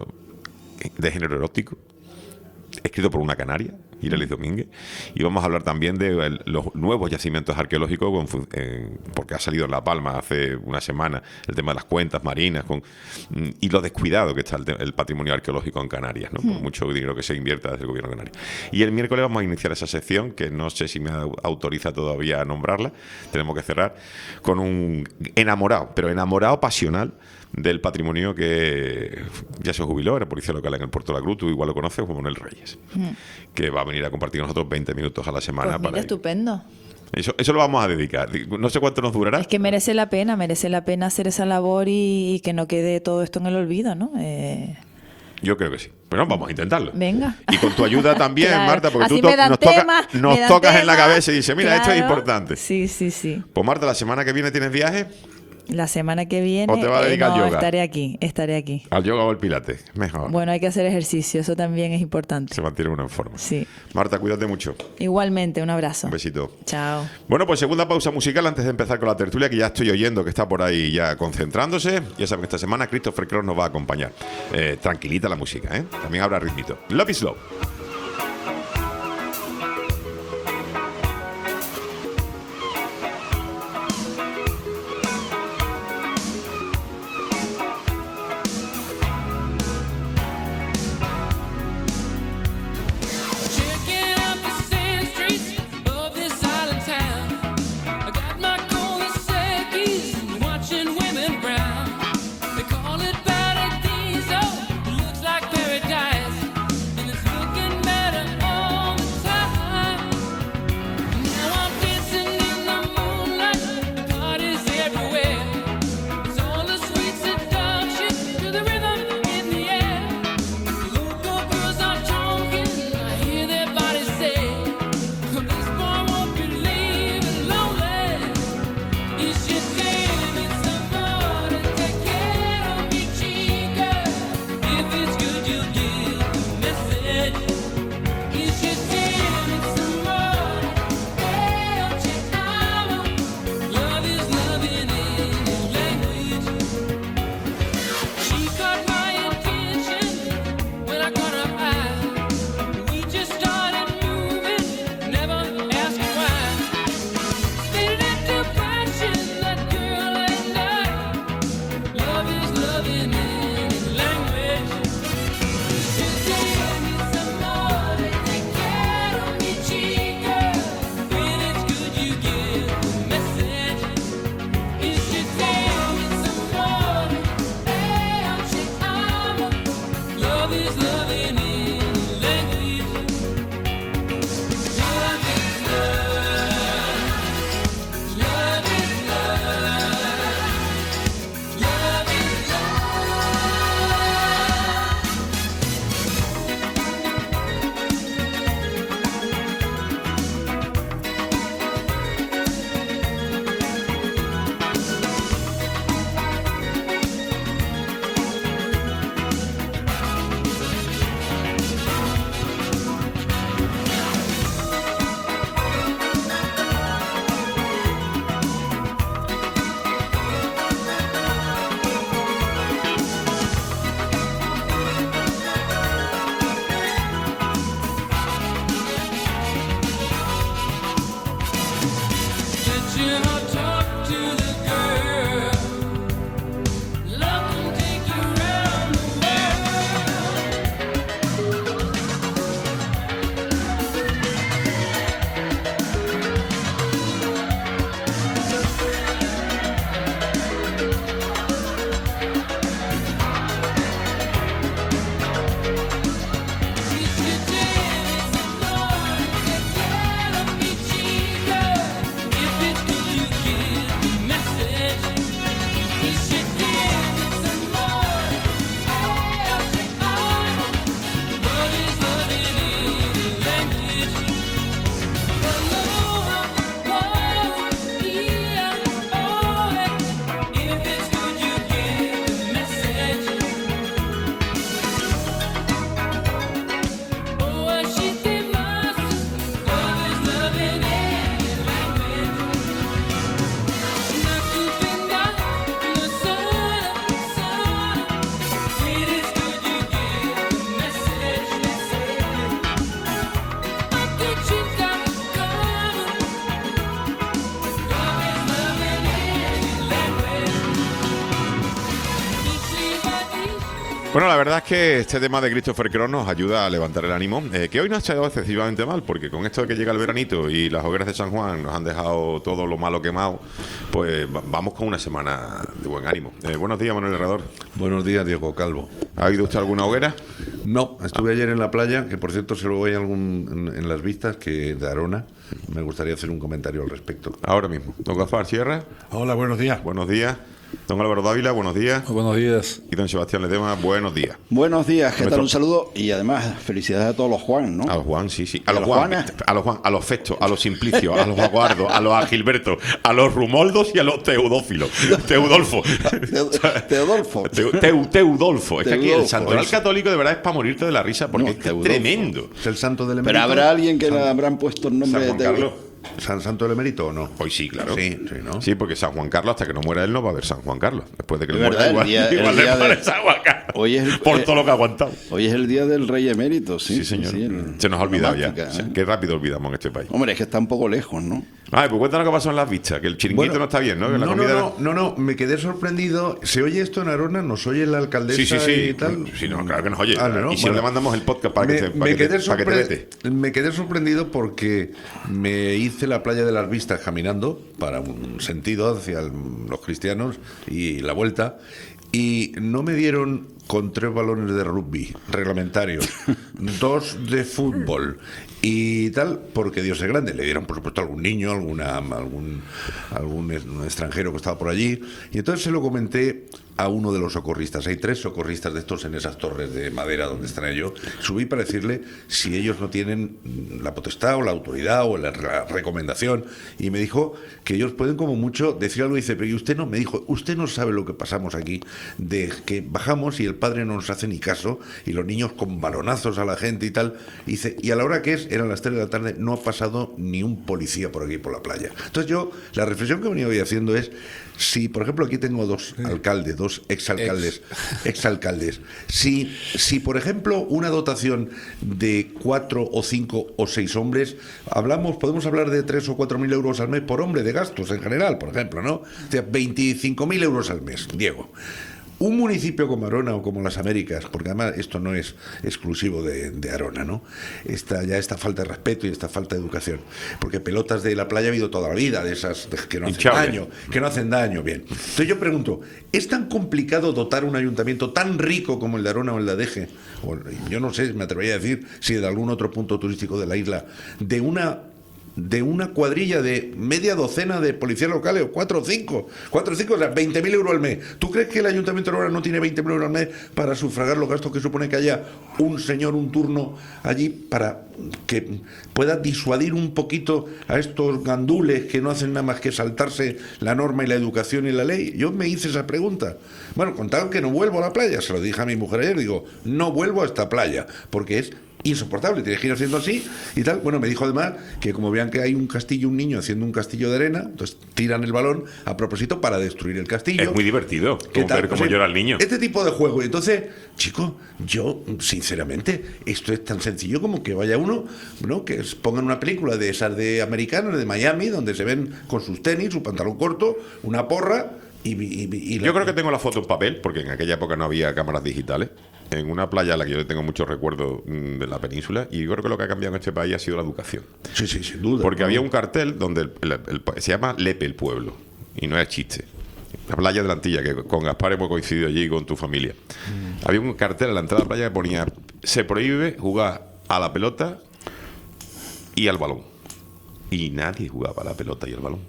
eh, de género erótico, escrito por una canaria, Irelis Domínguez, y vamos a hablar también de el, los nuevos yacimientos arqueológicos, con, fun- eh, porque ha salido en La Palma hace una semana el tema de las cuentas marinas, con, mm, y lo descuidado que está el, te- el patrimonio arqueológico en Canarias, ¿no? Por mucho dinero que se invierta desde el gobierno canario. Y el miércoles vamos a iniciar esa sección, que no sé si me au- autoriza todavía a nombrarla, tenemos que cerrar, con un enamorado, pero enamorado pasional del patrimonio que ya se jubiló, era policía local en el Puerto de la Cruz, tú igual lo conoces, Juan Manuel Reyes, Mm. que va a venir a compartir con nosotros veinte minutos a la semana. Pues mira, para estupendo. eso, eso lo vamos a dedicar. No sé cuánto nos durará. Es que merece la pena, merece la pena hacer esa labor y, y que no quede todo esto en el olvido, ¿no? Eh, Yo creo que sí. Pero vamos a intentarlo. venga. Y con tu ayuda también, Claro. Marta, porque Así tú to- me dan nos, toca- temas, nos me dan tocas en la temas. cabeza y dices, mira, esto es Claro. importante. Sí, sí, sí. Pues Marta, la semana que viene tienes viaje La semana que viene ¿O te va a eh, dedicar no, al yoga? estaré aquí, estaré aquí. al yoga o al pilates. Mejor. Bueno, hay que hacer ejercicio, eso también es importante. Se mantiene uno en forma. Sí. Marta, cuídate mucho. Igualmente, un abrazo. Un besito. Chao. Bueno, pues segunda pausa musical antes de empezar con la tertulia, que ya estoy oyendo que está por ahí ya concentrándose. Ya saben que esta semana Christopher Cross nos va a acompañar. Eh, tranquilita la música, ¿eh? También habrá ritmito. Love is love. Checking out the sand streets of this island town. I got my Colasecchis and watching women brown. They call it Paradiso, it looks like paradise, and it's looking Bueno, la verdad es que este tema de Christopher Cross nos ayuda a levantar el ánimo, eh, que hoy no ha estado excesivamente mal, porque con esto de que llega el veranito y las hogueras de San Juan nos han dejado todo lo malo quemado, pues vamos con una semana de buen ánimo. Eh, buenos días, Manuel Herrador. Buenos días, Diego Calvo. ¿Ha ido usted a alguna hoguera? No, estuve ayer en la playa, que por cierto se lo voy a algún en, en las vistas, que de Arona. Me gustaría hacer un comentario al respecto. Ahora mismo. Don Gaspar Sierra. Hola, buenos días. Buenos días. Don Álvaro Dávila, buenos días. Buenos días. Y don Sebastián Ledema, buenos días. Buenos días, ¿qué Nuestro... tal? Un saludo y además felicidades a todos los Juan, ¿no? A los Juan, sí, sí. A, a los los Juan, Juanes. a los Juan, a los Festo, a los Simplicio, a los Aguardo, a los Agilberto, a los Rumoldos y a los Teudófilos. Teudolfo. Teodolfo. Teu, teu, Teudolfo. Es que aquí el santoral Eso. católico de verdad es para morirte de la risa porque No, es, que es Teudolfo. tremendo. ¿Es el santo del Pero emérito? habrá alguien que San- le habrán puesto el nombre San de Juan Teodolfo. Carlos. ¿San Santo del emérito o no? Hoy sí, claro. Sí, sí, ¿no? Sí, porque San Juan Carlos, hasta que no muera él, no va a haber San Juan Carlos. Después de que Es le muera, verdad, igual, el día- el igual le día pone de- San Juan Carlos. Hoy es el- por eh, todo lo que ha aguantado. Hoy es el día del rey emérito, sí. Sí, señor. sí, el- Se nos ha olvidado ya. Onomástica, O sea, ¿eh? qué rápido olvidamos en este país. Hombre, es que está un poco lejos, ¿no? Ay, pues cuéntanos qué pasó en las vistas, que el chiringuito Bueno, no está bien, ¿no? Que la no, comida no, no, no, no, me quedé sorprendido. ¿Se oye esto en Arona? ¿Nos oye la alcaldesa Sí, sí, sí. y tal? Sí, no, claro que nos oye. Ah, no, no, y si bueno. no le mandamos el podcast para me, que, te, para me que, te, quedé para que te sorpre- vete. me quedé sorprendido porque me hice la playa de las vistas caminando para un sentido hacia el- los cristianos y la vuelta, y no me dieron con tres balones de rugby reglamentarios, dos de fútbol y tal, porque Dios es grande. Le dieron, por supuesto, a algún niño, alguna, algún, algún es- un extranjero que estaba por allí, y entonces se lo comenté a uno de los socorristas. Hay tres socorristas de estos en esas torres de madera donde están ellos. Subí para decirle si ellos no tienen la potestad o la autoridad o la, la recomendación, y me dijo que ellos pueden como mucho decir algo. Y dice, pero ¿y usted no? Me dijo, usted no sabe lo que pasamos aquí, de que bajamos y el padre no nos hace ni caso y los niños con balonazos a la gente y tal. Y dice, y a la hora que es, eran las tres de la tarde, no ha pasado ni un policía por aquí por la playa. Entonces yo, la reflexión que he venido hoy haciendo es, si por ejemplo aquí tengo dos alcaldes, dos exalcaldes, exalcaldes, si, si por ejemplo una dotación de cuatro o cinco o seis hombres, hablamos, podemos hablar de tres o cuatro mil euros al mes por hombre de gastos en general, por ejemplo, ¿no? O sea, veinticinco mil euros al mes, Diego. Un municipio como Arona o como Las Américas, porque además esto no es exclusivo de, de Arona, ¿no? Esta, ya esta falta de respeto y esta falta de educación. Porque pelotas de la playa ha habido toda la vida, de esas de- que no hacen Hinchable. daño, que no hacen daño, bien. Entonces yo pregunto, ¿es tan complicado dotar un ayuntamiento tan rico como el de Arona o el de Adeje? O, yo no sé, me atrevería a decir si de algún otro punto turístico de la isla, de una de una cuadrilla de media docena de policías locales, o cuatro o cinco, cuatro o cinco, o sea, veinte mil euros al mes. ¿Tú crees que el Ayuntamiento de Arona no tiene veinte mil euros al mes para sufragar los gastos que supone que haya un señor, un turno allí para que pueda disuadir un poquito a estos gandules que no hacen nada más que saltarse la norma y la educación y la ley? Yo me hice esa pregunta. Bueno, con tal que no vuelvo a la playa, se lo dije a mi mujer ayer, digo, no vuelvo a esta playa, porque es insoportable, tienes que ir haciendo así y tal. Bueno, me dijo además que como vean que hay un castillo, un niño haciendo un castillo de arena, entonces tiran el balón a propósito para destruir el castillo. Es muy divertido ¿Qué como tal? ver cómo O sea, llora el niño. Este tipo de juego. Y entonces, chico, yo, sinceramente, esto es tan sencillo como que vaya uno, ¿no? Que es- pongan una película de esas de americanos, de Miami, donde se ven con sus tenis, su pantalón corto, una porra y... y- y- y la- Yo creo que tengo la foto en papel, porque en aquella época no había cámaras digitales, en una playa a la que yo tengo muchos recuerdos mm, de la península, y yo creo que lo que ha cambiado en este país ha sido la educación. Sí, sí, sin duda. Porque ¿no? había un cartel donde el- el- el- se llama Lepe el pueblo, y no es chiste. La playa de la Antilla, que con Gaspar hemos coincidido allí con tu familia. Mm. Había un cartel a la entrada de la playa que ponía: se prohíbe jugar a la pelota y al balón. Y nadie jugaba a la pelota y al balón.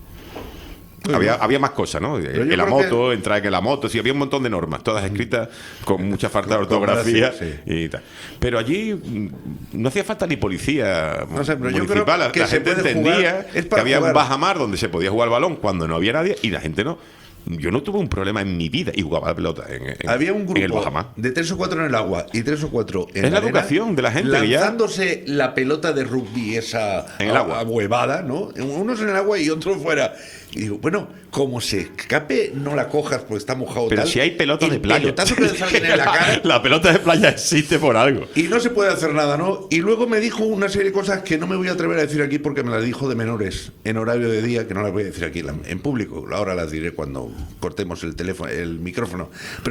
Había, había más cosas, ¿no? yo En la creo moto, entrar en la moto, sí, había un montón de normas, todas escritas con mucha falta de ortografía Sí. y tal. Pero allí mm, no hacía falta ni policía No sé, pero yo municipal. creo La- que la se gente puede entendía jugar, es que para había jugar. un bajamar donde se podía jugar al balón cuando no había nadie, y la gente no. Yo no tuve un problema en mi vida y jugaba a la pelota en, en- Había un en el grupo bajamar. de tres o cuatro en el agua y tres o cuatro en Es la arena, educación de la gente que ya- lanzándose la pelota de rugby esa En el agua. huevada, ¿no? Unos en el agua y otros fuera. Y digo, bueno, como se escape, no la cojas porque está mojado. Pero tal. si hay pelotas El de playa. pelotazo que le salen en la cara. La pelota de playa existe por algo. Y no se puede hacer nada, ¿no? Y luego me dijo una serie de cosas que no me voy a atrever a decir aquí porque me las dijo de menores en horario de día, que no las voy a decir aquí en público. Ahora las diré cuando cortemos el teléfono, el micrófono. Pero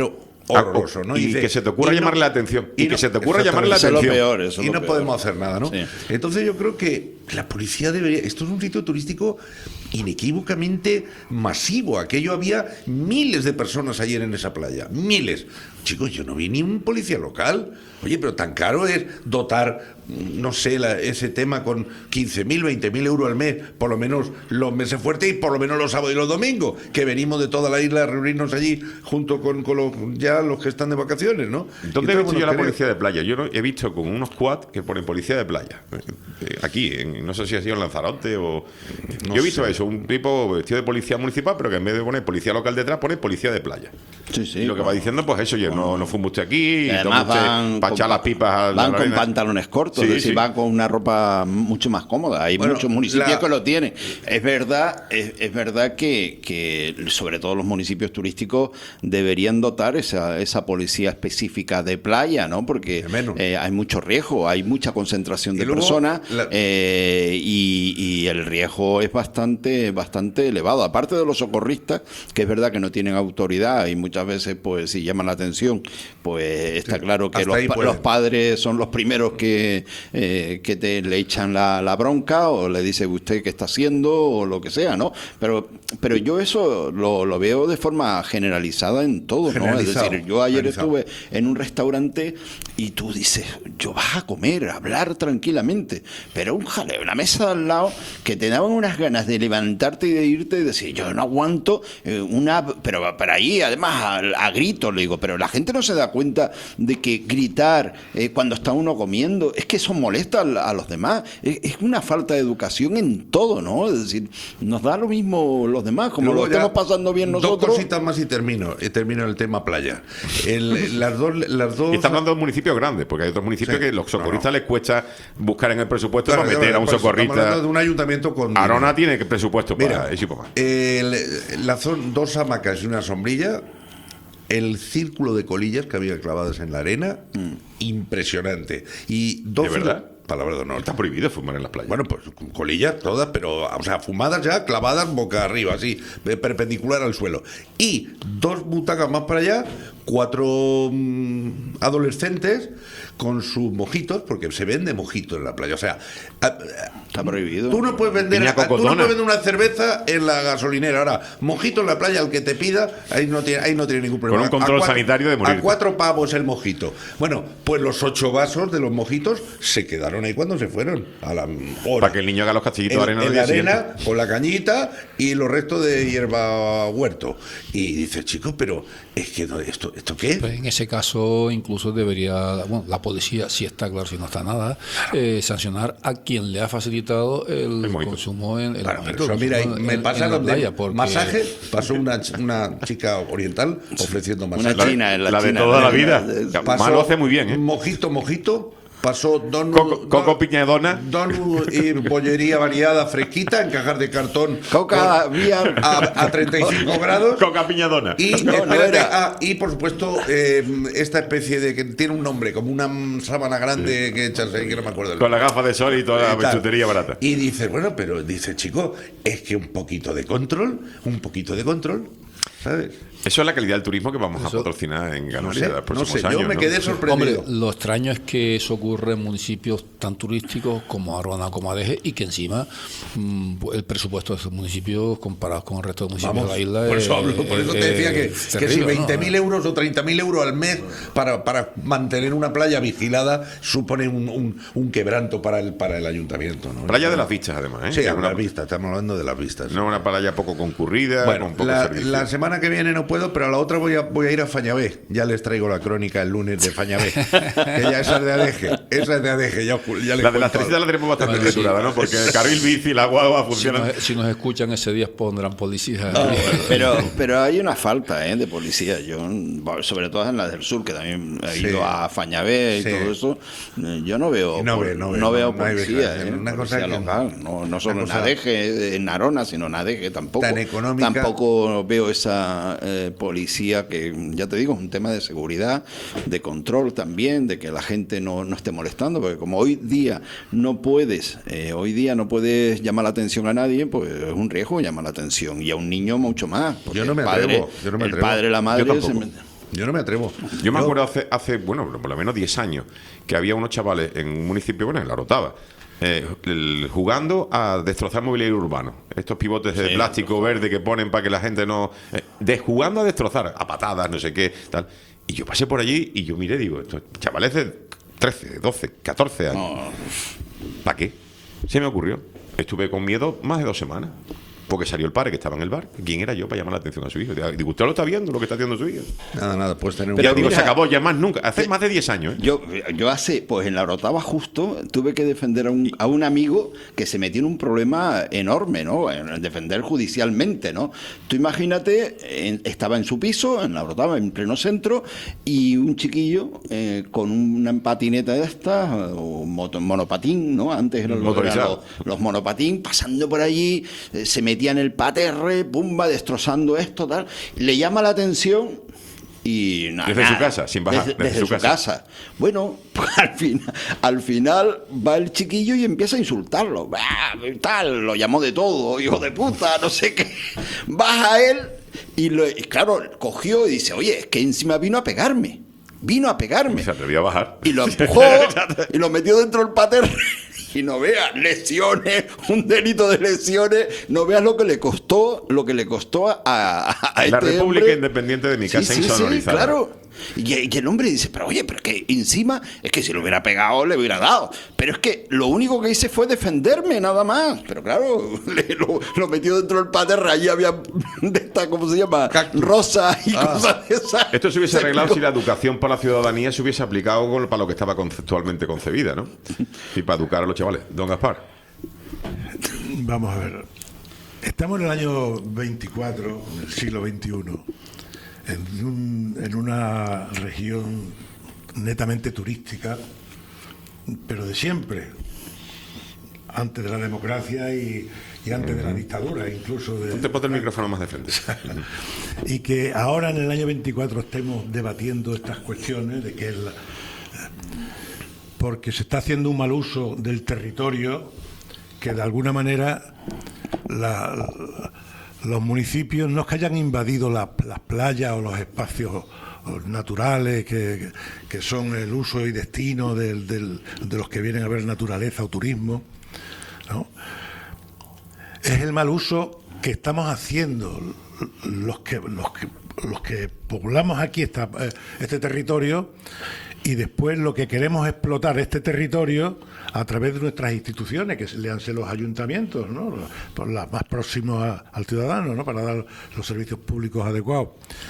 horroroso, ¿no? Y, dice, que se te ocurra y no- llamarle la atención. Y, y que no- se te ocurra llamarle la Eso es lo atención. peor, eso es y lo no peor. podemos hacer nada, ¿no? Sí. Entonces yo creo que la policía debería... Esto es un sitio turístico inequívocamente masivo. Aquello había miles de personas ayer en esa playa. Miles. Chicos, yo no vi ni un policía local. Oye, pero tan caro es dotar, no sé, la- ese tema con quince mil, veinte mil euros al mes, por lo menos los meses fuertes y por lo menos los sábados y los domingos, que venimos de toda la isla a reunirnos allí junto con, con los, ya los que están de vacaciones, ¿no? ¿Dónde he Entonces, visto bueno, yo la creo- policía de playa? Yo no- he visto con unos quads que ponen policía de playa. Eh, Aquí, en- no sé si ha sido en Lanzarote o... No yo he visto sé. eso, un tipo vestido de policía municipal, pero que en vez de poner policía local detrás, pone policía de playa. Sí, sí. Y lo que va diciendo, pues eso, oye, no, no fume usted aquí, Y y además tome usted van para con echar las pa- pipas a la van con arena. pantalones cortos, Sí, es decir, sí. van con una ropa mucho más cómoda. Hay Bueno, muchos municipios la- que lo tienen. Es verdad, es, es verdad que, que sobre todo los municipios turísticos deberían dotar esa, esa policía específica de playa, ¿no? Porque eh, hay mucho riesgo, hay mucha concentración de Y luego, personas la- eh, y, y el riesgo es bastante, bastante elevado. Aparte de los socorristas, que es verdad que no tienen autoridad y muchas veces, pues, si llaman la atención, pues está claro que hasta los, ahí pa- pueden. los padres son los primeros que, eh, que te le echan la, la bronca o le dice usted qué está haciendo o lo que sea, ¿no? Pero, pero yo eso lo, lo veo de forma generalizada en todo, ¿no? Es Generalizado, decir, yo ayer generalizado. estuve en un restaurante y tú dices, yo vas a comer, a hablar tranquilamente, pero un jaleo, una mesa al lado que te daban unas ganas de levantarte y de irte y decir, yo no aguanto eh, una, pero para ahí además a, a gritos, le digo, pero la gente no se da cuenta de que gritar eh, cuando está uno comiendo, es que eso molesta a, a los demás, es, es una falta de educación en todo, ¿no? Es decir, nos da lo mismo los demás, como Luego lo ya, estamos pasando bien Dos nosotros. cositas más y termino. Y termino el tema playa. El- las dos, las dos. Y está hablando de municipios grandes, porque hay otros municipios Sí. que los socorristas les cuesta buscar en el presupuesto Claro, para claro, meter a un por eso estamos socorrista. hablando de un ayuntamiento con. Arona tiene que presupuesto para Mira, eso y poco más. el- la zon- dos hamacas y una sombrilla, el círculo de colillas que había clavadas en la arena, impresionante. Y dos ¿De verdad? Palabra de honor. Está prohibido fumar en las playas. Bueno, pues con colillas todas, pero, o sea, fumadas ya, clavadas boca arriba, así, eh, perpendicular al suelo. Y dos butacas más para allá, cuatro mm, adolescentes con sus mojitos, porque se vende mojito en la playa. O sea, está prohibido. Tú no puedes vender, Piña tú no cocotona. puedes vender una cerveza en la gasolinera. Ahora, mojito en la playa, al que te pida, ahí no tiene, ahí no tiene ningún problema. Con un control A cuatro- sanitario de morirte. A cuatro pavos el mojito. Bueno, pues los ocho vasos de los mojitos se quedaron ahí cuando se fueron. A la hora. Para que el niño haga los castillitos de En, arena al en día la arena, siguiente. con la cañita y los restos de hierba huerto. Y dices, chicos, pero es que no- esto, ¿esto qué es? Pues en ese caso, incluso debería, bueno, la policía, si está claro, si no está nada, eh, sancionar a quien le ha facilitado el, consumo en el Claro, mojito, pero eso, el mira, consumo me en- pasaron en la de playa, porque- masaje, pasó una, ch- una chica oriental ofreciendo Una masaje. china, la La de china, toda la ¿no? vida. Pasó Malo hace muy bien, ¿eh? Mojito, mojito. Pasó don, Coco, coco piñadona. don y bollería variada fresquita en cajas de cartón. Coca, con- vía. a, a treinta y cinco grados. Coca piñadona. Y, No, no espérate, era. ah, y por supuesto, eh, esta especie de que tiene un nombre, como una mm, sábana grande que echas ahí, que no me acuerdo el Con la gafa de sol y toda la y tal. bechutería barata. Y dice, bueno, pero dice, chico, es que un poquito de control, un poquito de control, ¿sabes? Eso es la calidad del turismo que vamos a Eso- patrocinar en No Canarias sé, en los no próximos sé, yo años. me ¿no? quedé sorprendido. Hombre, lo extraño es que eso ocurre en municipios tan turísticos como Arona, como Adeje, y que encima mm, el presupuesto de esos municipios comparado con el resto de municipios Vamos, de la isla por es- eso hablo, por eso te es- decía que, es que si terrible, veinte ¿no? mil euros o treinta mil euros al mes para, para mantener una playa vigilada supone un, un, un quebranto para el para el ayuntamiento, ¿no? Playa de las vistas, además. ¿eh? Sí, Que es a una- las vistas, estamos hablando de las vistas. No una playa poco concurrida, Bueno, con poco la, servicio. la semana que viene no puedo, pero a la otra voy a, voy a ir a Fañabé. Ya les traigo la crónica el lunes de Fañabé. Que ya esa es de Adeje. Esa es de Adeje. Ya, ya les La de la cuento electricidad la tenemos bastante Bueno, sí. triturada, ¿no? Porque el carril bici y la guagua Si funcionan. nos, si nos escuchan ese día pondrán policía. No, pero, pero hay una falta ¿eh? de policía. Yo, bueno, sobre todo en la del sur, que también he Sí. ido a Fañabé y Sí. todo eso, eh, yo no veo, No pol- ve, no ve, no veo no- no hay policía, vigilancia. ¿eh? Una cosa Policía que- local. No, no solo una en cosa- Adeje, en Arona, sino en Adeje tampoco. Tan económica. Tampoco veo esa eh, policía que, ya te digo, es un tema de seguridad, de control también, de que la gente no, no esté molestando, porque como hoy día no puedes, eh, hoy día no puedes llamar la atención a nadie, pues es un riesgo llamar la atención, y a un niño mucho más. porque Yo no me el padre, atrevo, yo no me el atrevo. padre, la madre, Yo tampoco. se me- Yo no me atrevo. Yo me Yo- acuerdo hace, hace, bueno, por lo menos diez años, que había unos chavales en un municipio, bueno, en La Orotava, eh, el- jugando a destrozar mobiliario urbano. Estos pivotes de Sí, plástico verde que ponen para que la gente no... eh, de jugando a destrozar, a patadas, no sé qué, tal. Y yo pasé por allí y yo miré, digo, estos chavales de trece, doce, catorce años. ¿Para qué? Se me ocurrió. Estuve con miedo más de dos semanas. Porque salió el padre que estaba en el bar. ¿Quién era yo para llamar la atención a su hijo? Digo, ¿usted lo está viendo lo que está haciendo su hijo? Nada, nada, puedes tener un... Pero ya digo, mira, se acabó, ya más nunca. Hace más de diez años. ¿eh? Yo, yo hace, pues en la Orotava justo, tuve que defender a un, a un amigo que se metió en un problema enorme, ¿no? En defender judicialmente, ¿no? Tú imagínate, en- estaba en su piso, en la Orotava, en pleno centro, y un chiquillo eh, con una patineta de estas, o moto- monopatín, ¿no? Antes eran los, Motorizado. eran los, los monopatín, pasando por allí, eh, se metía en el paterre, pumba, destrozando esto, tal. Le llama la atención y nada. Desde su casa, sin bajar, Desde, desde desde su su casa. casa. Bueno, pues al, final, al final va el chiquillo y empieza a insultarlo. Bah, tal, lo llamó de todo, hijo de puta, no sé qué. Baja él y, lo, y claro, cogió y dice, oye, es que encima vino a pegarme. Vino a pegarme. Se atrevió a bajar. Y lo empujó y lo metió dentro del paterre. Y no veas lesiones, un delito de lesiones, no veas lo que le costó, lo que le costó a, a, a La este República hombre. Independiente de mi Sí, casa sí, sí, insonorizada. claro. Y, y el hombre dice, pero oye, pero es que encima, es que si lo hubiera pegado, le hubiera dado. Pero es que lo único que hice fue defenderme, nada más. Pero claro, le- lo, lo metió dentro del paterra, allí había de esta, ¿cómo se llama? Rosa y Ah. cosas de esas. Esto se hubiese Se arreglado pegó. si la educación para la ciudadanía se hubiese aplicado con- para lo que estaba conceptualmente concebida, ¿no? Y para educar a los chavales. Don Gaspar. Vamos a ver. Estamos en el año veinticuatro, en el siglo veintiuno, en, un- en una región netamente turística, pero de siempre, antes de la democracia y, y antes de la dictadura, incluso de... Te pones el micrófono más de frente. Y que ahora en el año veinticuatro estemos debatiendo estas cuestiones de que el, porque se está haciendo un mal uso del territorio que de alguna manera la- los municipios no es que hayan invadido la- las playas o los espacios naturales que, que son el uso y destino del- del- de los que vienen a ver naturaleza o turismo, ¿no? Es el mal uso que estamos haciendo los que los que los que poblamos aquí esta, eh, este territorio, y después lo que queremos es explotar este territorio a través de nuestras instituciones, que leanse los ayuntamientos, ¿no? Los- por las más próximos a- al ciudadano, ¿no? Para dar los servicios públicos adecuados.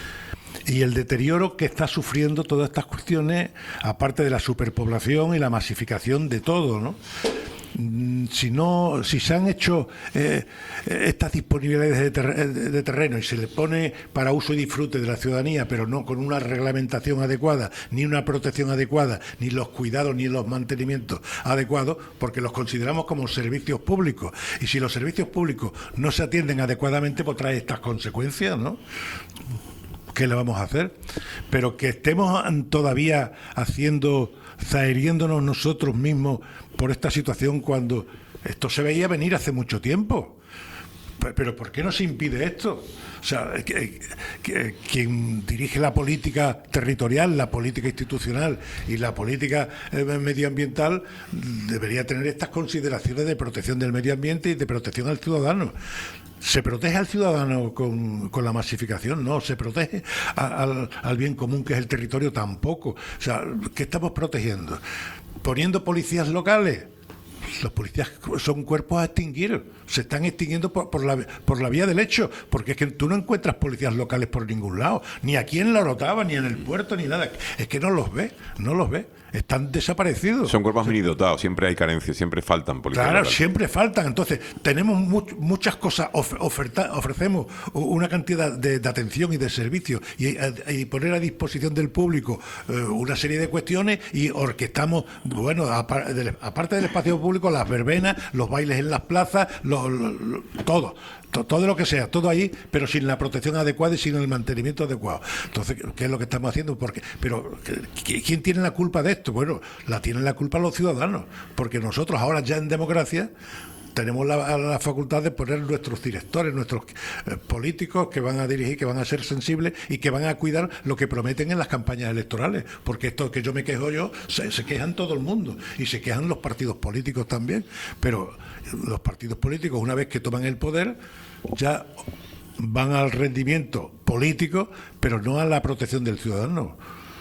Y el deterioro que está sufriendo todas estas cuestiones, aparte de la superpoblación y la masificación de todo, ¿no? Mm, Si no, si se han hecho eh, estas disponibilidades de, ter- de terreno y se le pone para uso y disfrute de la ciudadanía, pero no con una reglamentación adecuada, ni una protección adecuada, ni los cuidados ni los mantenimientos adecuados, porque los consideramos como servicios públicos. Y si los servicios públicos no se atienden adecuadamente, pues trae estas consecuencias, ¿no? ¿Qué le vamos a hacer? Pero que estemos todavía haciendo, zaheriéndonos nosotros mismos por esta situación cuando esto se veía venir hace mucho tiempo. Pe- Pero ¿por qué no se impide esto? O sea, que- que- quien dirige la política territorial, la política institucional y la política eh, medioambiental debería tener estas consideraciones de protección del medio ambiente y de protección al ciudadano. ¿Se protege al ciudadano con, con la masificación? No. ¿Se protege a- al, al bien común que es el territorio? Tampoco. O sea, ¿qué estamos protegiendo? ¿Poniendo policías locales? Los policías son cuerpos a extinguir, se están extinguiendo por, por, la, por la vía del hecho, porque es que tú no encuentras policías locales por ningún lado, ni aquí en La Orotava, ni en el puerto, ni nada. Es que no los ves, no los ves, están desaparecidos. Son cuerpos minidotados, siempre hay carencias, siempre faltan policías Claro, locales. siempre faltan. Entonces, tenemos much- muchas cosas, of- oferta- ofrecemos u- una cantidad de, de atención y de servicios y, a- y poner a disposición del público eh, una serie de cuestiones y orquestamos, bueno, apar- del- aparte del espacio público, las verbenas, los bailes en las plazas, lo- lo- lo- todo. to- Todo lo que sea, todo ahí, pero sin la protección adecuada y sin el mantenimiento adecuado. Entonces, ¿qué es lo que estamos haciendo? Porque, pero, ¿qui- ¿quién tiene la culpa de esto? Bueno, la tienen la culpa los ciudadanos, porque nosotros ahora ya en democracia tenemos la, la facultad de poner nuestros directores, nuestros eh, políticos que van a dirigir, que van a ser sensibles y que van a cuidar lo que prometen en las campañas electorales, porque esto que yo me quejo yo, se, se quejan todo el mundo y se quejan los partidos políticos también, pero los partidos políticos, una vez que toman el poder, ya van al rendimiento político, pero no a la protección del ciudadano.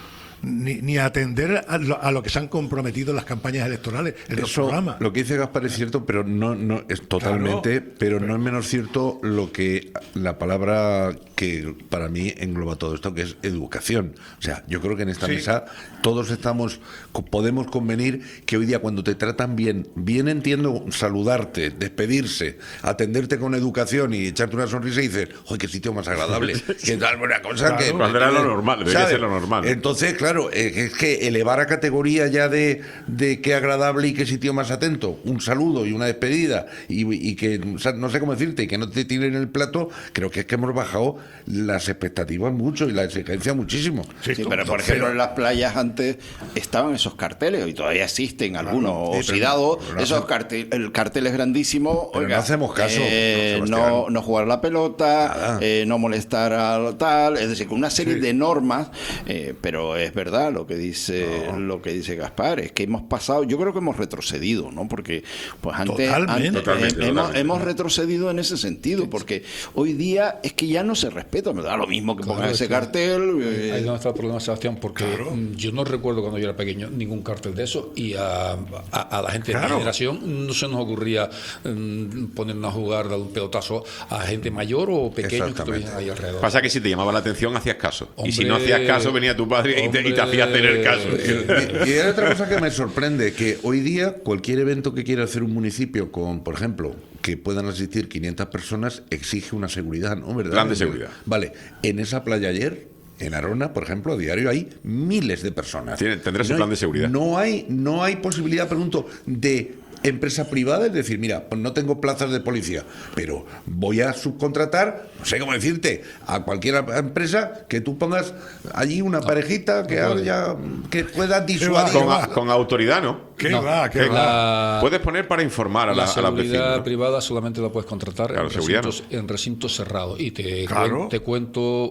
Ni, ni a atender a lo, a lo que se han comprometido en las campañas electorales, en los Eso, programas. lo que dice Gaspar es cierto, pero no, no es totalmente, Claro, pero no es menos cierto lo que la palabra que para mí engloba todo esto, que es educación. O sea, yo creo que en esta Sí. mesa todos estamos, podemos convenir que hoy día cuando te tratan bien, bien entiendo saludarte, despedirse, atenderte con educación y echarte una sonrisa y dices, ¡joder, qué sitio más agradable! Que tal, una cosa Claro, que... cuando era lo normal, debería ¿sabes? ser lo normal. Entonces, claro, eh, es que elevar a categoría ya de, de qué agradable y qué sitio más atento, un saludo y una despedida, y, y que, o sea, no sé cómo decirte, y que no te tiren el plato, creo que es que hemos bajado las expectativas mucho y la exigencia muchísimo. Sí, pero por ejemplo en las playas antes estaban esos carteles y todavía existen algunos Claro, sí, pero oxidados, no- no esos hace- cartel, el cartel es grandísimo, Pero oiga, no hacemos caso, eh, don no, Sebastián. no jugar la pelota, eh, no molestar al tal, es decir, con una serie de normas, eh, pero es verdad lo que dice lo que dice Gaspar, es que hemos pasado, yo creo que hemos retrocedido, ¿no? Porque pues antes, Totalmente. antes, Totalmente, eh, hemos, totalmente. hemos retrocedido en ese sentido, porque hoy día es que ya no se respeta, me da lo mismo que pongan Claro, ese es que cartel. eh, Ahí donde está el problema, Sebastián, porque mm, yo no recuerdo cuando yo era pequeño ningún cartel de eso y a, a- a la gente de mi Claro. generación no se nos ocurría mm, ponernos a jugar, dar un pelotazo a gente mayor o pequeño que Exactamente. estuviera ahí alrededor. Pasa que si te llamaba la atención hacías caso. y si no Hombre, hacías caso venía tu padre y te, y te hacía hacer el caso. Y, y hay otra cosa que me sorprende, que hoy día cualquier evento que quiera hacer un municipio con, por ejemplo, que puedan asistir quinientas personas, exige una seguridad, ¿no? ¿Verdad? Plan de seguridad. Vale, en esa playa ayer, en Arona, por ejemplo, a diario hay miles de personas. Tiene- tendrá su No plan hay- de seguridad. No hay, no hay posibilidad, pregunto, de empresa privada, es decir, mira, pues no tengo plazas de policía, pero voy a subcontratar, no sé cómo decirte, a cualquier empresa que tú pongas allí una parejita que no haya, que pueda Con, disuadir. a- con autoridad, ¿no? ¿Qué No, va? ¿Qué Que- va? La- Puedes poner para informar a la, La a la seguridad vecina, ¿no? privada solamente la puedes contratar Claro, en, seguridad no. recintos, en recintos cerrados. Y te, Claro. cuen- te cuento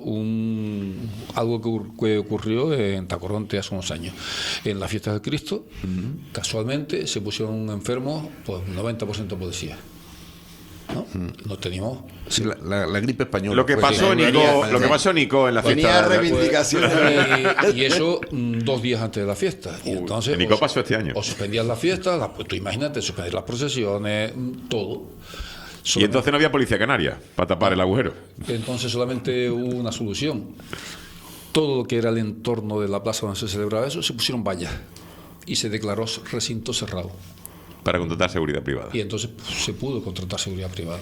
un, algo que, ocur- que ocurrió en Tacoronte hace unos años. En las fiestas de Cristo, casualmente se pusieron enfermos, pues noventa por ciento policía. ¿No? No teníamos. Sí, la, la- la gripe española. Lo que Pues, pasó, sí. Nico, venía- lo que pasó, Nico, en la venía fiesta de- reivindicaciones. Y, y eso mm, dos días antes de la fiesta. Y Uy, entonces en Nico o- pasó este año. O suspendías la fiesta, la- pues tú imagínate, suspender las procesiones, mm, todo. Y entonces no había policía canaria para tapar el agujero. Entonces solamente hubo una solución. Todo lo que era el entorno de la plaza donde se celebraba eso, se pusieron vallas y se declaró recinto cerrado. Para contratar seguridad privada. Y entonces pues, se pudo contratar seguridad privada,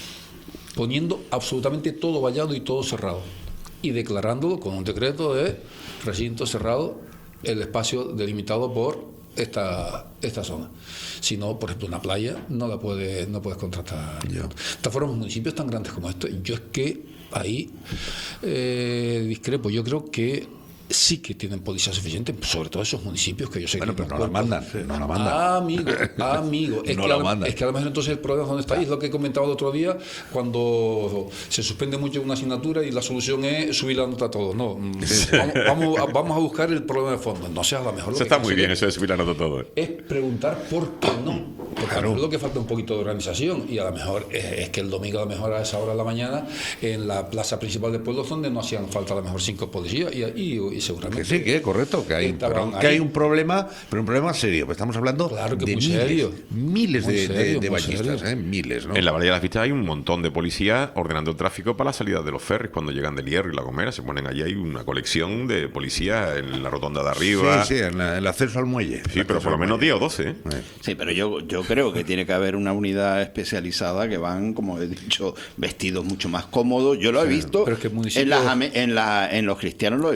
poniendo absolutamente todo vallado y todo cerrado y declarándolo con un decreto de recinto cerrado el espacio delimitado por esta esta zona. Si no, por ejemplo, una playa no la puede no puedes contratar. De esta forma, municipios tan grandes como estos, yo es que ahí eh, discrepo. Yo creo que sí que tienen policía suficiente, sobre todo esos municipios que yo sé Bueno, que pero no la mandan, no la mandan. Ah, amigo, ah, amigo. Es, No que la adem- mandan. es que además entonces el problema es dónde está ahí, es lo que comentaba el otro día, cuando se suspende mucho una asignatura y la solución es subir la nota a todos. No, mm, vamos, vamos, a, vamos a buscar el problema de fondo. No sea a lo mejor. lo Eso que está hay que muy hacer bien, eso de subir la nota todo. ¿eh? es preguntar por qué no. Porque a lo mejor lo que falta un poquito de organización y a lo mejor es, es que el domingo a lo mejor a esa hora de la mañana en la plaza principal del pueblo donde no hacían falta a lo mejor cinco policías y, y, y seguramente Que sí, que es correcto, que hay, estaban pero que ahí. hay un problema, pero un problema serio. Pues estamos hablando Claro que de muy miles, serio. miles Muy de, de- serio, de muy vallistas, serio. ¿eh? miles, ¿no? En la Bahía de las Vistas hay un montón de policías ordenando el tráfico para la salida de los ferries cuando llegan del Hierro y La Gomera. Se ponen allí, hay una colección de policías en la rotonda de arriba. Sí, sí, en la- el acceso al muelle. Sí, pero por lo menos diez o doce. ¿eh? Sí, pero yo, yo creo que tiene que haber una unidad especializada que van, como he dicho, vestidos mucho más cómodos. Yo lo he visto pero es que el municipio- en, las ame- en, la, en los cristianos lo he A mí visto. me gusta, ¿no?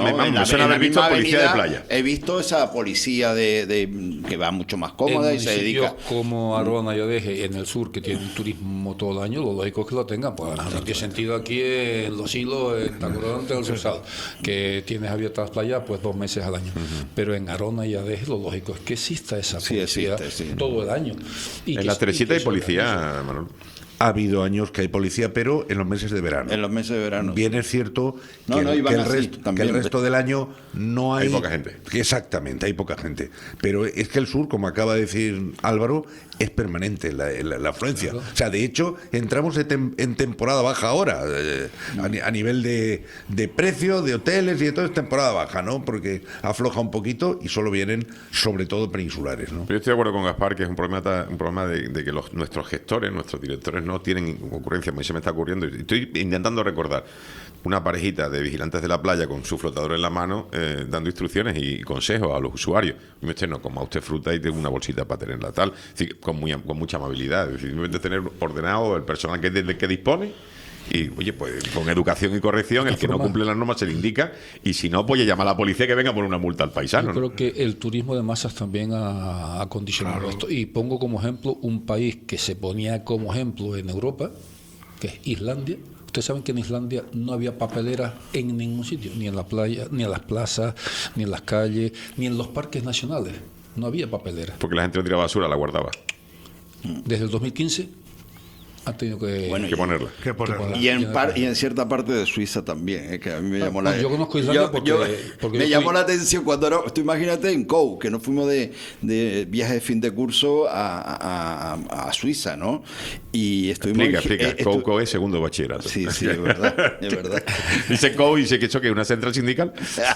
me, en me la- suena en la haber visto misma policía de avenida playa. He visto esa policía de, de- que va mucho más cómoda en y se municipios dedica. como Arona y Adeje, en el sur, que tienen turismo todo el año, lo lógico es que lo tengan. Pues no tiene sentido aquí en Los Hilos, en Tacoronte, en el Sursal, que tienes abiertas las playas pues dos meses al año. Pero en Arona y Adeje lo lógico es que exista esa Sí, policía existe, sí. todo el año. Y En que- la y Teresita que hay se policía, Manuel. Ha habido años que hay policía, pero en los meses de verano. En los meses de verano. Bien es cierto No, que, no, el- iban que el, así resto, que también. el resto del año no hay... Hay poca gente. Exactamente, hay poca gente. Pero es que el sur, como acaba de decir Álvaro, es permanente la, la- la afluencia. Claro. O sea, de hecho, entramos de tem- en temporada baja ahora, eh, a, ni- a nivel de, de precio, de hoteles y de todo, es temporada baja, ¿no? Porque afloja un poquito y solo vienen, sobre todo, peninsulares, ¿no? Pero yo estoy de acuerdo con Gaspar que es un problema, ta- un problema de, de que los, nuestros gestores, nuestros directores no tienen ocurrencia. A mí se me está ocurriendo. Estoy intentando recordar una parejita de vigilantes de la playa con su flotador en la mano, eh, dando instrucciones y consejos a los usuarios. Y me dice, no, coma usted fruta y tengo una bolsita para tenerla tal. Es decir, con, muy, con mucha amabilidad. Es decir, simplemente tener ordenado el personal que, del que dispone. Y, oye, pues con educación y corrección, el que no cumple las normas se le indica. Y si no, pues llama a la policía que venga a poner una multa al paisano. Yo ¿no? creo que el turismo de masas también ha, ha condicionado esto. Y pongo como ejemplo un país que se ponía como ejemplo en Europa, que es Islandia. Ustedes saben que en Islandia no había papeleras en ningún sitio, ni en la playa, ni en las plazas, ni en las calles, ni en los parques nacionales. No había papeleras. Porque la gente no tiraba basura, la guardaba. Desde el dos mil quince han tenido que, Bueno, Hay que ponerla. Que ponerla. Y en, par- y en cierta parte de Suiza también, eh, que a mí me Ah, llamó pues la yo conozco Islandia porque- porque me yo llamó fui- la atención cuando era, tú imagínate en Cou, que nos fuimos de, de viaje de fin de curso a, a, a- a Suiza, ¿no? Y estuvimos Explica, en- explica. eh, C O U estu- C O es segundo bachillerato. Sí, sí, es verdad, es verdad. Dice C O U y dice que eso que es una central sindical.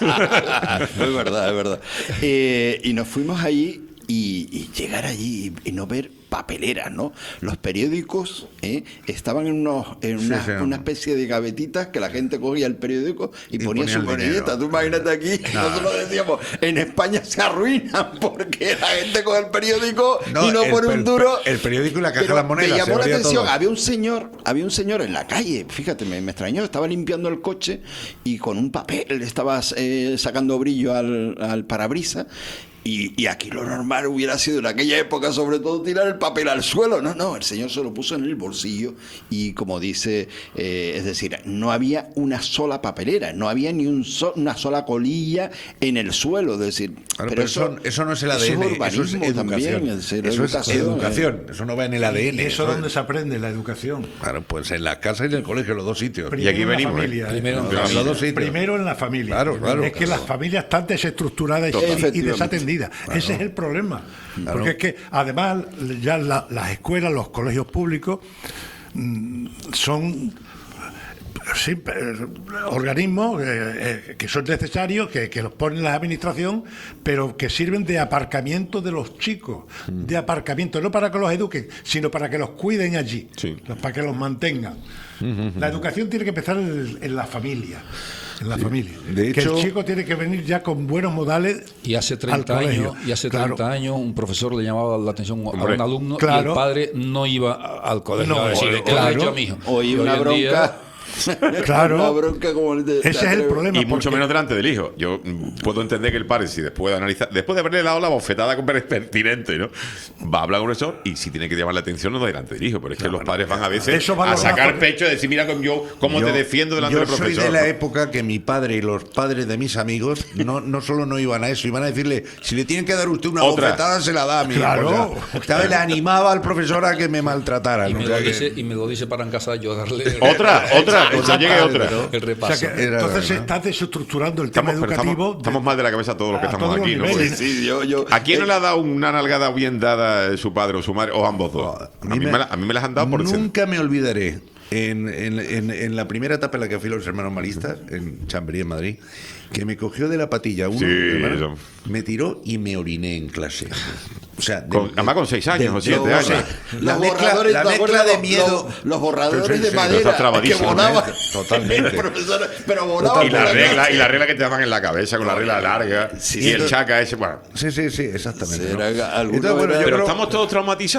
Es verdad, es verdad. Eh, y nos fuimos allí y, y llegar allí y, y no ver papeleras, ¿no? Los periódicos eh, estaban en, unos, en Sí, una, sí. una especie de gavetitas que la gente cogía el periódico y, Y ponía ponía su el monedita. dinero. Tú imagínate aquí, No. nosotros decíamos, en España se arruinan porque la gente coge el periódico No, y no el pone per- un duro. el periódico y la caja Pero de las monedas, Me se llamó la varía atención, todo. había un señor, había un señor en la calle, fíjate, me, me extrañó, estaba limpiando el coche y con un papel estaba eh, sacando brillo al, al parabrisas. Y, y aquí lo normal hubiera sido en aquella época, sobre todo, tirar el papel al suelo. No, no, el señor se lo puso en el bolsillo y, como dice, eh, es decir, no había una sola papelera, no había ni un so- una sola colilla en el suelo. Es decir, Claro, pero pero eso, eso no es el A D N, eso es eso es urbanismo educación. también, es decir, eso educación, es educación, eso no va en el A D N. ¿Y eso ¿sabes? dónde se aprende? La educación. Claro, pues en la casa y en el colegio, los dos sitios. Primero aquí en la venimos, ¿eh? familia, ¿eh? Primero en la Los familia. dos sitios. Primero en la familia. Claro, claro, es que claro. las familias están desestructuradas y- Total. y, Efectivamente. desatendidas. Ese es el problema. Claro. Porque es que además ya la- las escuelas, los colegios públicos mm, son sí, eh, organismos eh, eh, que son necesarios, que, que los ponen la administración, pero que sirven de aparcamiento de los chicos, de aparcamiento, no para que los eduquen, sino para que los cuiden allí, Sí. para que los mantengan. La educación tiene que empezar en, en la familia. En la familia. De que hecho- el chico tiene que venir ya con buenos modales. Y hace al treinta colegio. años, y hace Claro. treinta años un profesor le llamaba la atención a Hombre, un alumno y claro. el padre no iba a- al colegio No, a decirle, ¿qué claro. le he dicho a mi hijo? Oí Y una hoy en día- bronca. Claro. Una bronca como el de- Ese es el problema. Y mucho porque- menos delante del hijo. Yo mm, puedo entender que el padre, si después de analizar, después de haberle dado la bofetada con pertinente, ¿no? Va a hablar con eso y si tiene que llamar la atención, no delante del hijo. Pero es que los padres van a veces Eso va a a lograr sacar porque- pecho y decir, mira con yo cómo Yo- te defiendo delante yo del profesor. soy de la ¿no? época que mi padre y los padres de mis amigos no, no solo no iban a eso, iban a decirle, si le tienen que dar usted una Otra. bofetada, se la da a mi hijo. Claro. O sea, ¿sabes? Le animaba al profesor a que me maltratara. Y ¿no? me, O sea lo que- dice, y me lo dice para en casa yo darle Otra, otra, cuando llegue otra. el O repaso. sea que, Era entonces se verdad. está desestructurando el Estamos, tema pero educativo. estamos, estamos mal de la cabeza todos los que a estamos todos los aquí, ¿no? niveles. Porque- Sí, yo, yo, ¿A quién no eh, le ha dado una nalgada bien dada eh, su padre o su madre? O ambos dos. A mí, me, la- a mí me las han dado por ser- Nunca me olvidaré, en, en- en- en la primera etapa en la que fui a los hermanos maristas, en Chamberí, en Madrid, que me cogió de la patilla uno, Sí, hermano, eso. me tiró y me oriné en clase. O sea, de- Con- además con seis años o siete de- años. La Los mezcla, borradores, la ¿te mezcla acuerdas? de Los- miedo. Los, los borradores Sí, sí, de sí, madera está que trabadísimo, volaban. totalmente. El profesor, pero volaban. Y la por la regla, clase. y la regla que te daban en la cabeza, con la regla larga. Sí, y sí. el chaca ese, bueno. Sí, sí, sí, exactamente. ¿no? Será que alguno Entonces, bueno, era- yo Pero creo- estamos todos traumatizados.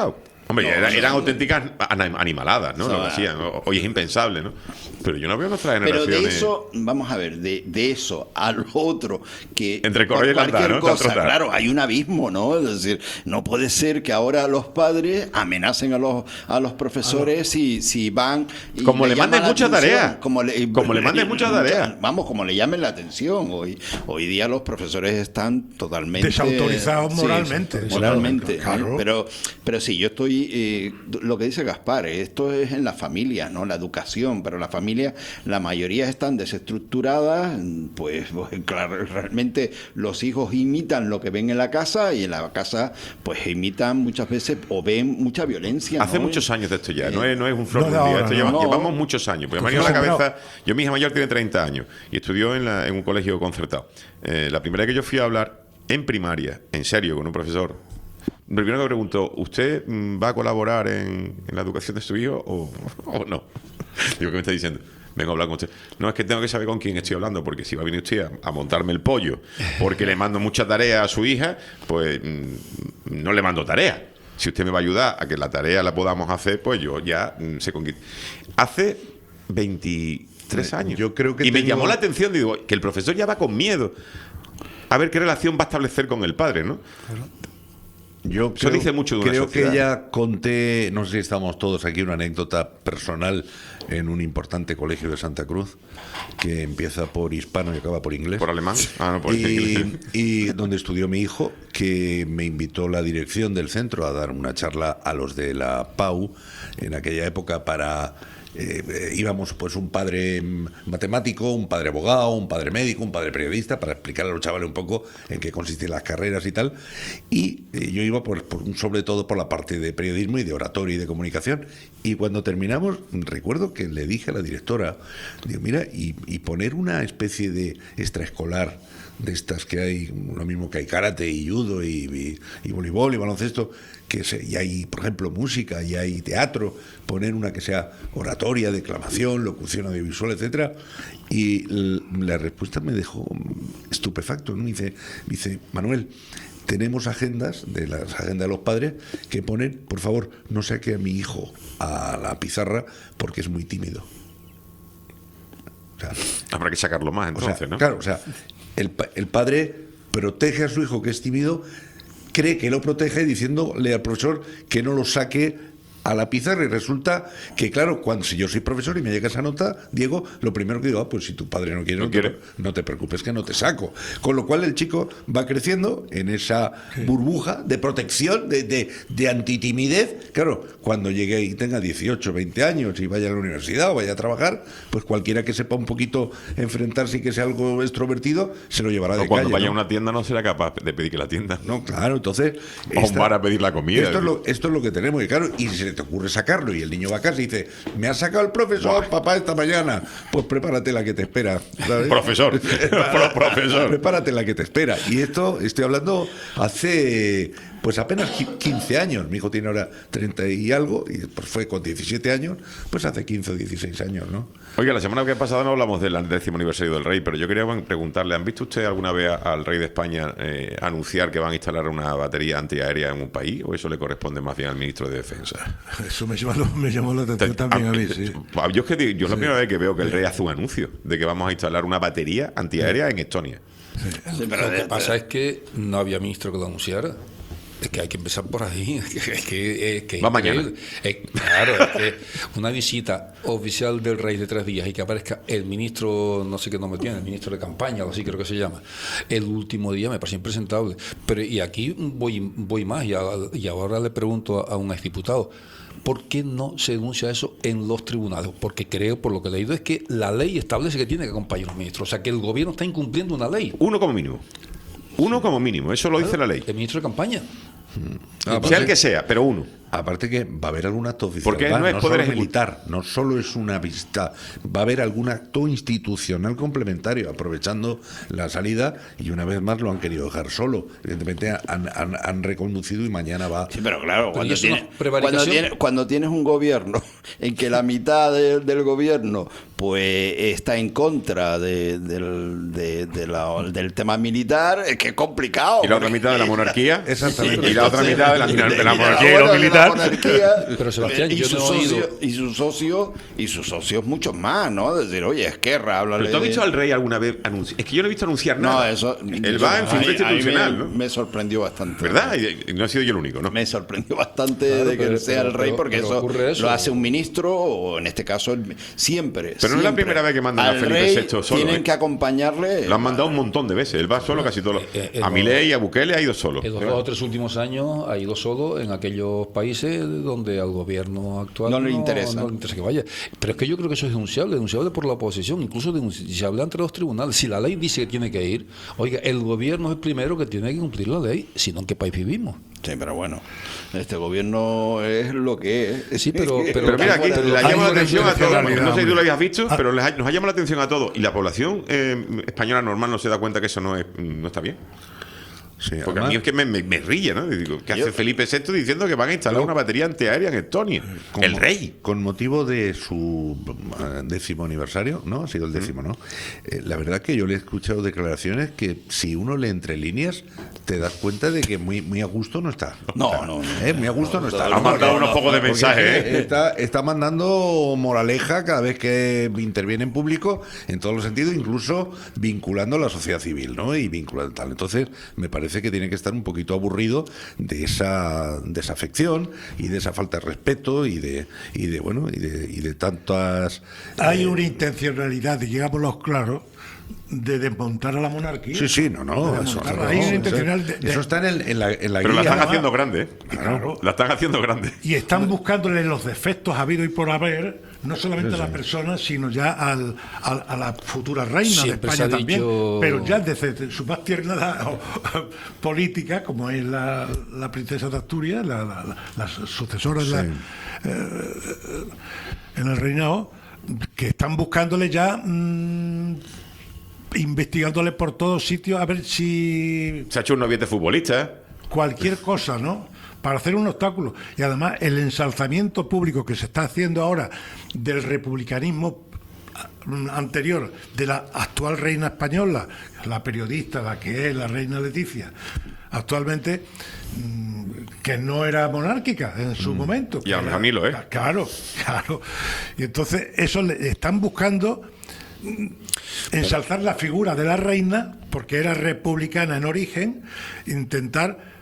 Hombre, No, era- no, eran no. auténticas ana- animaladas, ¿no? O sea, Lo que hacían. O- Hoy es impensable, ¿no? Pero yo no veo nuestra Pero generación. de eso, vamos a ver, de, de eso a lo otro, que Entre por correr y cualquier cantar, ¿no? cosa, Trotar. claro, hay un abismo, ¿no? Es decir, no puede ser que ahora los padres amenacen a los a los profesores si, si van y Como le llaman manden la mucha atención, tarea. como le, Como le manden mucha tarea. Vamos, como le llamen la atención. Hoy hoy día los profesores están totalmente Desautorizados sí, moralmente. moralmente, Claro. ¿eh? Pero pero sí, yo estoy eh, lo que dice Gaspar, esto es en la familia, ¿no? La educación, pero la familia, la mayoría están desestructuradas, pues, pues, claro, realmente los hijos imitan lo que ven en la casa y en la casa pues imitan muchas veces o ven mucha violencia. Hace ¿no? muchos años de esto ya, no es, no es un flor No de de un día, ahora, esto no. lleva- No. llevamos muchos años. Porque me ha venido a la cabeza, yo mi hija mayor tiene treinta años y estudió en, la- en un colegio concertado. Eh, la primera vez que yo fui a hablar en primaria, en serio, con un profesor, lo primero que me preguntó, ¿usted mm, va a colaborar en, en la educación de su hijo o, o no? Digo, ¿qué me está diciendo? Vengo a hablar con usted. No, es que tengo que saber con quién estoy hablando, porque si va a venir usted a, a montarme el pollo porque le mando mucha tarea a su hija, pues mm, no le mando tarea. Si usted me va a ayudar a que la tarea la podamos hacer, pues yo ya mm, sé con quién. Hace veintitrés años. Yo creo que y me tengo- llamó la atención, digo, que el profesor ya va con miedo a ver qué relación va a establecer con el padre, ¿no? Yo Eso creo, dice mucho de una creo sociedad. que ya conté, no sé si estamos todos aquí, una anécdota personal en un importante colegio de Santa Cruz que empieza por hispano y acaba por inglés. ¿Por alemán? Ah, no, por y, inglés. y donde estudió mi hijo, que me invitó la dirección del centro a dar una charla a los de la P A U en aquella época para... Eh, eh, íbamos pues un padre mm, matemático, un padre abogado, un padre médico, un padre periodista, para explicarle a los chavales un poco en qué consistían las carreras y tal. Y eh, yo iba por, por- sobre todo por la parte de periodismo y de oratoria y de comunicación. Y cuando terminamos, recuerdo que le dije a la directora, digo, mira, y, y poner una especie de extraescolar de estas que hay, lo mismo que hay karate y judo y, y, y voleibol y baloncesto, que se, y hay, por ejemplo, música, y hay teatro, poner una que sea oratoria, declamación, locución audiovisual, etcétera. Y l- la respuesta me dejó estupefacto, ¿no? Me dice, me dice, Manuel, tenemos agendas, de las agendas de los padres, que ponen, por favor, no saque a mi hijo a la pizarra porque es muy tímido. O sea, habrá que sacarlo más entonces, o sea, ¿no? Claro, o sea, el, pa- el padre protege a su hijo que es tímido, cree que lo protege diciéndole al profesor que no lo saque a la pizarra, y resulta que, claro, cuando si yo soy profesor y me llega esa nota, Diego, lo primero que digo, ah, pues si tu padre no quiere, no, No te, quiere. no te preocupes que no te saco. Con lo cual el chico va creciendo en esa burbuja de protección, de, de, de antitimidez. Claro, cuando llegue y tenga dieciocho, veinte años y vaya a la universidad o vaya a trabajar, pues cualquiera que sepa un poquito enfrentarse y que sea algo extrovertido, se lo llevará de O cuando calle, vaya ¿no? a una tienda no será capaz de pedir que la atienda. No, claro, entonces... O un bar a pedir la comida. Esto es, lo, esto es lo que tenemos, y claro, y si se te ocurre sacarlo y el niño va a casa y dice, me ha sacado el profesor, papá, esta mañana, pues prepárate la que te espera. ¿sabes? Profesor. Pro- profesor. Prepárate la que te espera. Y esto, estoy hablando hace... Pues apenas qui- quince años, mi hijo tiene ahora treinta y algo, y pues fue con diecisiete años, pues hace quince o dieciséis años, ¿no? Oiga, la semana que pasada no hablamos del décimo aniversario del rey, pero yo quería preguntarle, ¿han visto usted alguna vez al rey de España eh, anunciar que van a instalar una batería antiaérea en un país, o eso le corresponde más bien al ministro de Defensa? Eso me llamó, me llamó la atención también a mí, sí. Yo es que digo, yo es la primera vez que veo que el rey hace un anuncio de que vamos a instalar una batería antiaérea en Estonia. Sí, pero Lo de- que pasa es que no había ministro que lo anunciara. Es que hay que empezar por ahí. Es que, es que, es que Va increíble. mañana. Es- claro, es que una visita oficial del rey de tres días y que aparezca el ministro, no sé qué nombre tiene, el ministro de campaña, o así creo que se llama, el último día me parece impresentable. Pero y aquí voy, voy más, y, a- y ahora le pregunto a, a un exdiputado, ¿por qué no se denuncia eso en los tribunales? Porque creo, por lo que he leído, es que la ley establece que tiene que acompañar a los ministros. O sea, que el gobierno está incumpliendo una ley. Uno como mínimo. Uno como mínimo, eso lo dice la ley. El ministro de campaña. Sea el que sea, pero uno. Aparte que va a haber algún acto oficial. Porque ¿va? no es no poder solo ejecu- militar, no solo es una visita, va a haber algún acto institucional complementario, aprovechando la salida, y una vez más lo han querido dejar solo. Evidentemente han, han, han reconducido y mañana va. Sí, pero claro, Pero cuando, ¿y eso no tiene- es prevaricación? cuando, tiene- cuando tienes un gobierno en que la mitad de- del gobierno pues está en contra de- del, de- de la- del tema militar, es que es complicado. Y la otra porque- mitad de la monarquía. Exactamente. Y la otra mitad de la, de la Y la- monarquía y los bueno, de la- la monarquía. Pero Sebastián, y yo su no he socio, oído. y sus socios, y sus socios muchos más, ¿no? Decir, oye, Esquerra, háblale. ¿Pero tú has de- visto al rey alguna vez anunciar? Es que yo no he visto anunciar No, nada. eso. Él va en figura a mí- a mí institucional, me, ¿no? me sorprendió bastante. ¿Verdad? Y no ha sido yo el único, ¿no? Me sorprendió bastante Claro, de que pero- él sea pero- el rey, pero- porque pero eso, ocurre eso. lo hace un ministro, o en este caso, el- siempre. Pero no es la siempre. primera vez que mandan a Al Felipe rey sexto solo, Tienen ¿eh? que acompañarle. Lo han mandado un montón de veces. Él va solo casi todo. eh, A no. Milei y a Bukele ha ido solo. En los dos o tres últimos años ha ido solo en aquellos países donde al gobierno actual No le interesa. no le interesa que vaya. Pero es que yo creo que eso es denunciable, denunciable por la oposición, incluso denunciable ante los tribunales. Si la ley dice que tiene que ir, oiga, el gobierno es el primero que tiene que cumplir la ley, si no, ¿en qué país vivimos? Sí, pero bueno, este gobierno es lo que es. Sí, pero- pero- Pero mira, aquí Pero le hay llama la una atención a todos. discrecionalidad, No sé si tú lo hombre. habías visto, pero les ha- nos ha llamado la atención a todos. Y la población eh, española normal no se da cuenta que eso no, es, no está bien. Sí, Porque además- a mí es que me, me, me rilla, ¿no? Digo, ¿qué hace Yo- Felipe sexto diciendo que van a instalar una batería antiaérea en Estonia? Con- El rey. Con motivo de su eh, décimo aniversario, ¿no? Ha sido el décimo, ¿no? Eh, la verdad que yo le he escuchado declaraciones que si uno lee entre líneas, te das cuenta de que muy, muy a gusto no está. No, Está, no, no. ¿eh? Muy a gusto no, está. Ha mandado unos pocos de Porque mensajes, ¿eh? Está, está mandando moraleja cada vez que interviene en público, en todos los sentidos, incluso vinculando a la sociedad civil, ¿no? Y vinculando tal. Entonces, me parece que tiene que estar un poquito aburrido de esa desafección y de esa falta de respeto y de, y de bueno, y de, y de tantas... Hay eh, una intencionalidad, digámoslo claro, de desmontar a la monarquía. Sí, sí, no, no. De Eso, desmontarla. no, Hay una eso- intencional de- de- eso está en, el- en la, en la Pero la guía. están haciendo grande, ¿eh? Claro. La están haciendo grande. Y están buscándole los defectos habidos y por haber, no solamente Sí, a sí. la persona, sino ya al, al- a la futura reina Siempre de se España ha también. dicho- Pero ya desde su más tierna edad o- política, como es la, la princesa de Asturias, la, la- la- la sucesora en, la- Sí. eh, en el reinado, que están buscándole ya. mm, investigándole por todos sitios a ver si Se ha hecho un noviete futbolista, ¿eh? cualquier cosa, ¿no? Para hacer un obstáculo. Y además el ensalzamiento público que se está haciendo ahora del republicanismo anterior de la actual reina española, la periodista, la que es la reina Leticia, actualmente, mm, que no era monárquica en su momento. Y a lo que mejor era- ni lo es. Claro, claro. Y entonces eso le están buscando mm, ensalzar la figura de la reina, porque era republicana en origen, intentar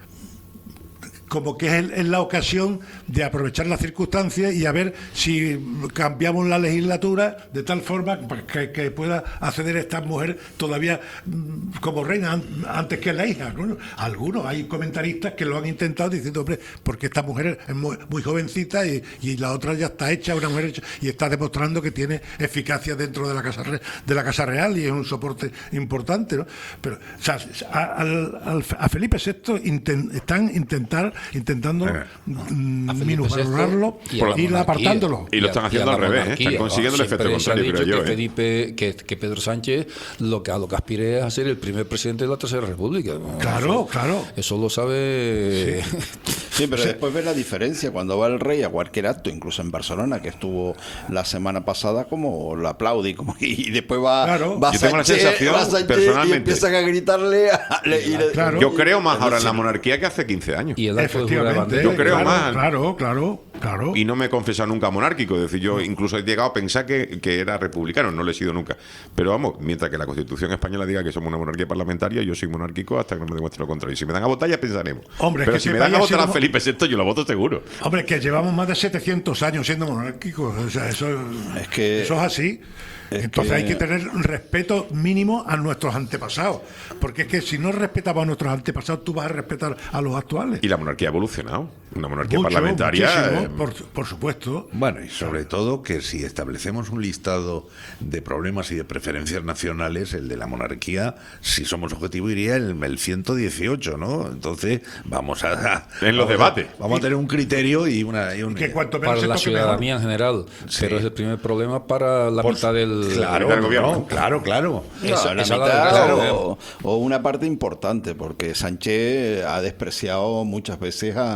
como que es, el- es la ocasión de aprovechar las circunstancias y a ver si cambiamos la legislatura de tal forma que, que pueda acceder esta mujer todavía mm, como reina an- antes que la hija, ¿no? Algunos, hay comentaristas que lo han intentado diciendo, hombre, porque esta mujer es muy, muy jovencita y, y la otra ya está hecha, una mujer hecha, y está demostrando que tiene eficacia dentro de la Casa Re- de la Casa Real y es un soporte importante, ¿no? Pero o sea, a, al- al- a Felipe sexto inten- están intentar intentando Eh. mm, A Felipe minusvalorarlo sexto y a la y ir monarquía. apartándolo. Y lo están a- haciendo a al la revés, ¿eh? monarquía. Están consiguiendo el efecto Siempre se ha contrario, dicho creo yo, que ¿eh? Felipe, que, que Pedro Sánchez lo que a lo que aspira es a ser el primer presidente de la Tercera República. Claro, Eso- claro. Eso lo sabe. Sí, pero después ve la diferencia cuando va el rey a cualquier acto, incluso en Barcelona, que estuvo la semana pasada, como lo aplaudi, como, y después va, Claro. va Yo tengo la Sánchez, sensación, va Sánchez personalmente, y empiezan a gritarle. a- le- y le- Claro. Yo creo más Es ahora en la decir, monarquía que hace quince años. Y el acto de jurar Efectivamente, bandera. Yo creo claro, más. Claro, claro, claro. Y no me he confesado nunca monárquico, es decir, yo incluso he llegado a pensar que, que era republicano, no lo he sido nunca. Pero vamos, mientras que la Constitución española diga que somos una monarquía parlamentaria, yo soy monárquico hasta que no me demuestre lo contrario. Si me dan a votar ya pensaremos. Hombre, es Pero que si este me dan a país ha votar a sido- Felipe sexto, yo lo voto seguro. Hombre, que llevamos más de setecientos años siendo monárquicos, o sea, eso Es que- eso es así. es Entonces que- hay que tener un respeto mínimo a nuestros antepasados, porque es que si no respetamos a nuestros antepasados, tú vas a respetar a los actuales. Y la monarquía ha evolucionado. Una monarquía Mucho, parlamentaria. muchísimo, eh, por, por supuesto. Bueno, y sobre todo que si establecemos un listado de problemas y de preferencias nacionales, el de la monarquía, si somos objetivo, iría el, el ciento dieciocho, ¿no? Entonces, vamos a... En los vamos a- debates. Vamos a tener un criterio y una... y un- Que cuanto menos Para se la toque, ciudadanía mejor. en general, Sí. pero es el primer problema para la Por- mitad del, Claro, del gobierno. no, claro, claro. No, Esa- la esa la mitad desgracia, o, o una parte importante, porque Sánchez ha despreciado muchas veces a,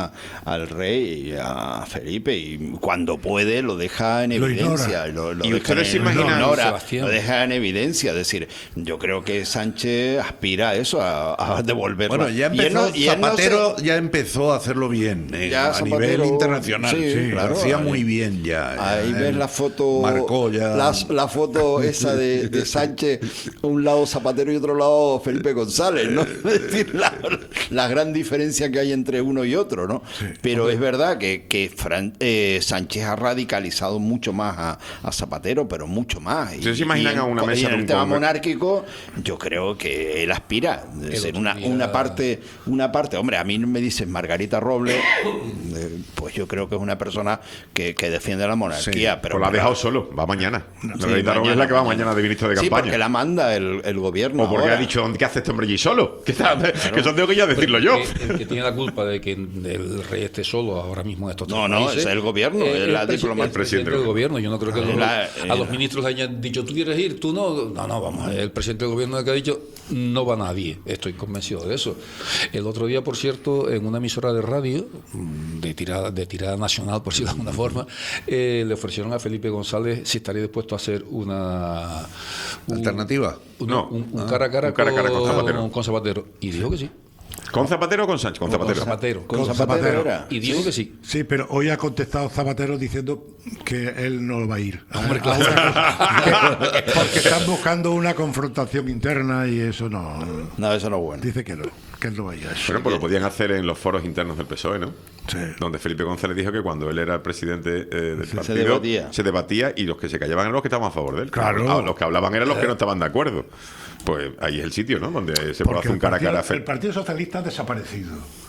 al rey y a Felipe, y cuando puede lo deja en Lo evidencia. ignora. Lo, lo ¿Y deja ustedes se en- imaginan, lo ignora, Sebastián? lo deja en evidencia. Es decir, yo creo que Sánchez aspira a eso, a, a devolverla. Bueno, ya Y él empezó, no- y él no se- Zapatero ya empezó a hacerlo bien, eh, Ya a Zapatero, nivel internacional. sí, Sí, claro, lo hacía ahí- muy bien ya. Ahí ya, ves él la foto, marcó ya. las- la foto esa de, de Sánchez, un lado Zapatero y otro lado Felipe González, ¿no? Es decir, la, la gran diferencia que hay entre uno y otro, ¿no? Pero es verdad que, que Fran- eh, Sánchez ha radicalizado mucho más a, a Zapatero, pero mucho más. Y- ¿Ustedes se imaginan y en- a una y mesa en de el un tema congreso? monárquico, yo creo que él aspira de El ser otro una, día- una parte, una parte, hombre, a mí me dicen Margarita Robles, eh, pues yo creo que es una persona que, que defiende la monarquía, Sí, pero pues la ha pero- dejado solo, va mañana. Sí, Margarita Robles es la que va mañana de ministro de Sí, campaña. porque la manda el, el gobierno. O porque ahora. ha dicho, ¿qué hace este hombre allí solo? Que, está- que eso tengo que ya decirlo yo. El que, el que tiene la culpa de que el rey esté solo ahora mismo en estos No, tres no, países, es el gobierno, es la el, presi- diplomacia. el presidente del gobierno. Yo no creo que los- La- a los ministros le hayan dicho, ¿tú quieres ir? ¿Tú no? No, no, vamos, el presidente del gobierno es el que ha dicho, no va nadie. Estoy convencido de eso. El otro día, por cierto, en una emisora de radio, de tirada, de tirada nacional, por decirlo de alguna forma, eh, le ofrecieron a Felipe González si estaría dispuesto a hacer una... un- ¿Alternativa? un- No. un, un Ah, cara a cara, un cara a cara con Zapatero. con Zapatero. Y dijo que sí. ¿Con Zapatero o con Sánchez? Con Zapatero. Con Zapatero. Con Con Zapatero, Zapatero. era. Y dijo Sí. que sí. Sí, pero hoy ha contestado Zapatero diciendo que él no va a ir. Hombre, A- claro. a una- que- porque están buscando una confrontación interna y eso no. No, eso no es bueno. Dice que no, que él no vaya. Bueno, pues lo podían hacer en los foros internos del P S O E, ¿no? Sí. Donde Felipe González dijo que cuando él era el presidente eh, del Se partido debatía. se debatía y los que se callaban eran los que estaban a favor de él. Claro. Ah, los que hablaban eran los que no estaban de acuerdo. Pues ahí es el sitio, ¿no? Donde se puede Porque hacer un el cara a partido, cara. el Partido Socialista ha desaparecido.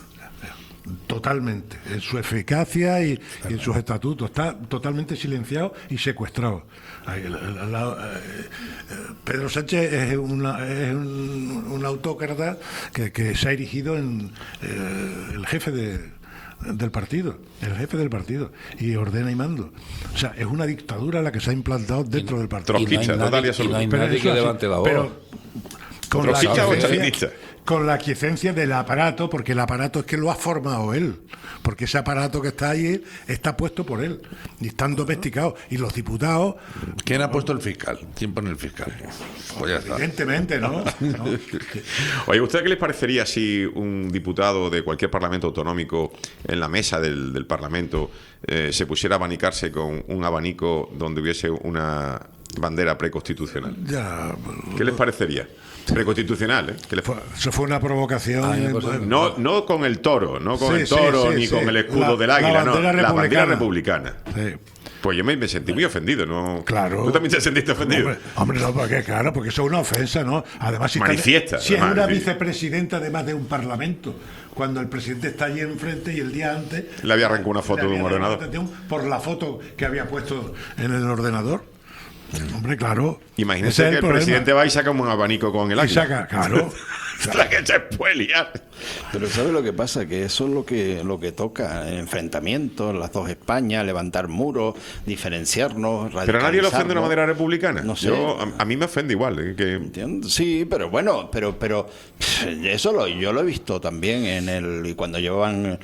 Totalmente. En su eficacia y, y en sus estatutos. Está totalmente silenciado y secuestrado. Ahí, al- al- al lado, eh, eh, Pedro Sánchez es, una, es un, un autócrata que, que se ha erigido en eh, el jefe de, del partido, el jefe del partido, y ordena y mando. O sea, es una dictadura la que se ha implantado dentro del partido. Trotskista, Y no hay total y nadie- absoluta. y no hay Pero nadie eso que así, levante la voz. pero con la, ¿Trotskista o aquiescencia, chavinista? con la aquiescencia del aparato, porque el aparato es que lo ha formado él, porque ese aparato que está ahí está puesto por él y están domesticados, y los diputados, ¿Quién ha puesto el fiscal? ¿Quién pone el fiscal? Pues ya está. evidentemente, ¿no? ¿No? Oye, ¿usted qué les parecería si un diputado de cualquier parlamento autonómico en la mesa del, del parlamento eh, se pusiera a abanicarse con un abanico donde hubiese una bandera preconstitucional? Ya, ¿Qué les parecería? Preconstitucional, ¿eh? ¿Qué les- fue- eso fue una provocación. Ah, me eh, parece- bueno, No, no con el toro, no con Sí, el sí, toro sí, ni sí. con el escudo La- del la águila, no, bandera la bandera republicana. republicana. sí. Pues yo me, me sentí muy ofendido, ¿no? Claro. ¿Tú también te sentiste ofendido? Hombre, hombre, no, porque claro, porque eso es una ofensa, ¿no? Además, si, está- Manifiesta, si es además, una sí. vicepresidenta además de un parlamento, cuando el presidente está allí enfrente y el día antes Le había arrancado una foto le de un había ordenador. arrancado por la foto que había puesto en el ordenador. Hombre, claro. Imagínese ese es que el, problema. presidente va y saca un abanico con el Y águila. saca, claro. La que se puede liar. Pero ¿sabe lo que pasa? Que eso es lo que lo que toca, enfrentamientos, las dos Españas, levantar muros, diferenciarnos, Pero a nadie le ofende radicalizarnos. una bandera republicana. No sé. Yo, a, a mí me ofende igual. ¿eh? Que... Entiendo. Sí, pero bueno, pero pero eso lo, yo lo he visto también en el y cuando llevaban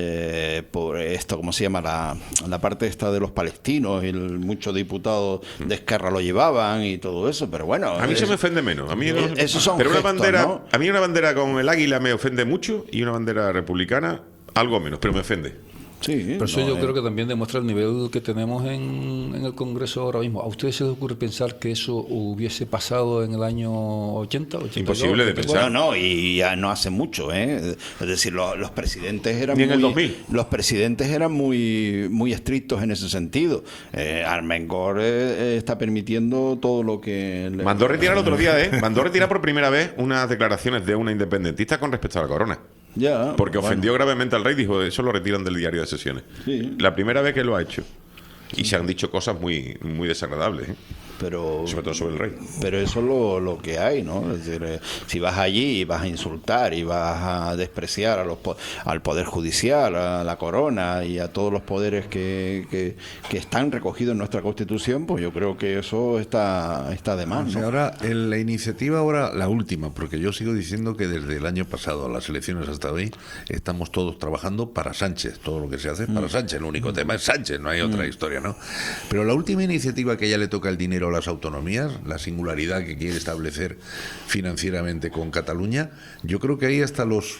eh, por esto, ¿cómo se llama? La, la parte esta de los palestinos, y el, muchos diputados de Esquerra lo llevaban y todo eso, pero bueno. A mí es- se me ofende menos. A mí no- esos son pero una gestos, bandera, ¿no? a mí una bandera con el águila me ofende mucho y una bandera republicana algo menos, pero me ofende. Sí, Pero eso no, yo eh. creo que también demuestra el nivel que tenemos en, en el Congreso ahora mismo. ¿A ustedes se les ocurre pensar que eso hubiese pasado en el año ochenta, ochenta y dos, Imposible de ochenta y cuatro? No, no, y ya no hace mucho, ¿eh? Es decir, lo- los presidentes eran Ni en el muy, dos mil. los presidentes eran muy muy estrictos en ese sentido. Eh, Armengol eh, está permitiendo todo lo que le- Mandó retirar el otro día, ¿eh? Mandó retirar por primera vez unas declaraciones de una independentista con respecto a la corona. Ya, Porque bueno. ofendió gravemente al rey, dijo, eso lo retiran del diario de sesiones. Sí. La primera vez que lo ha hecho. Y se han dicho cosas muy, muy desagradables. ¿eh? pero sobre todo sobre el rey. Pero eso es lo, lo que hay, ¿no? Es decir, eh, si vas allí y vas a insultar y vas a despreciar a los po- al poder judicial, a la corona y a todos los poderes que, que, que están recogidos en nuestra Constitución, pues yo creo que eso está está de más, O sea, ¿no? ahora, en la iniciativa, ahora la última, porque yo sigo diciendo que desde el año pasado a las elecciones hasta hoy estamos todos trabajando para Sánchez, todo lo que se hace es para Mm. Sánchez, el único tema es Sánchez, no hay otra Mm. historia, ¿no? Pero la última iniciativa que ya le toca el dinero a las autonomías, la singularidad que quiere establecer financieramente con Cataluña, yo creo que ahí hasta los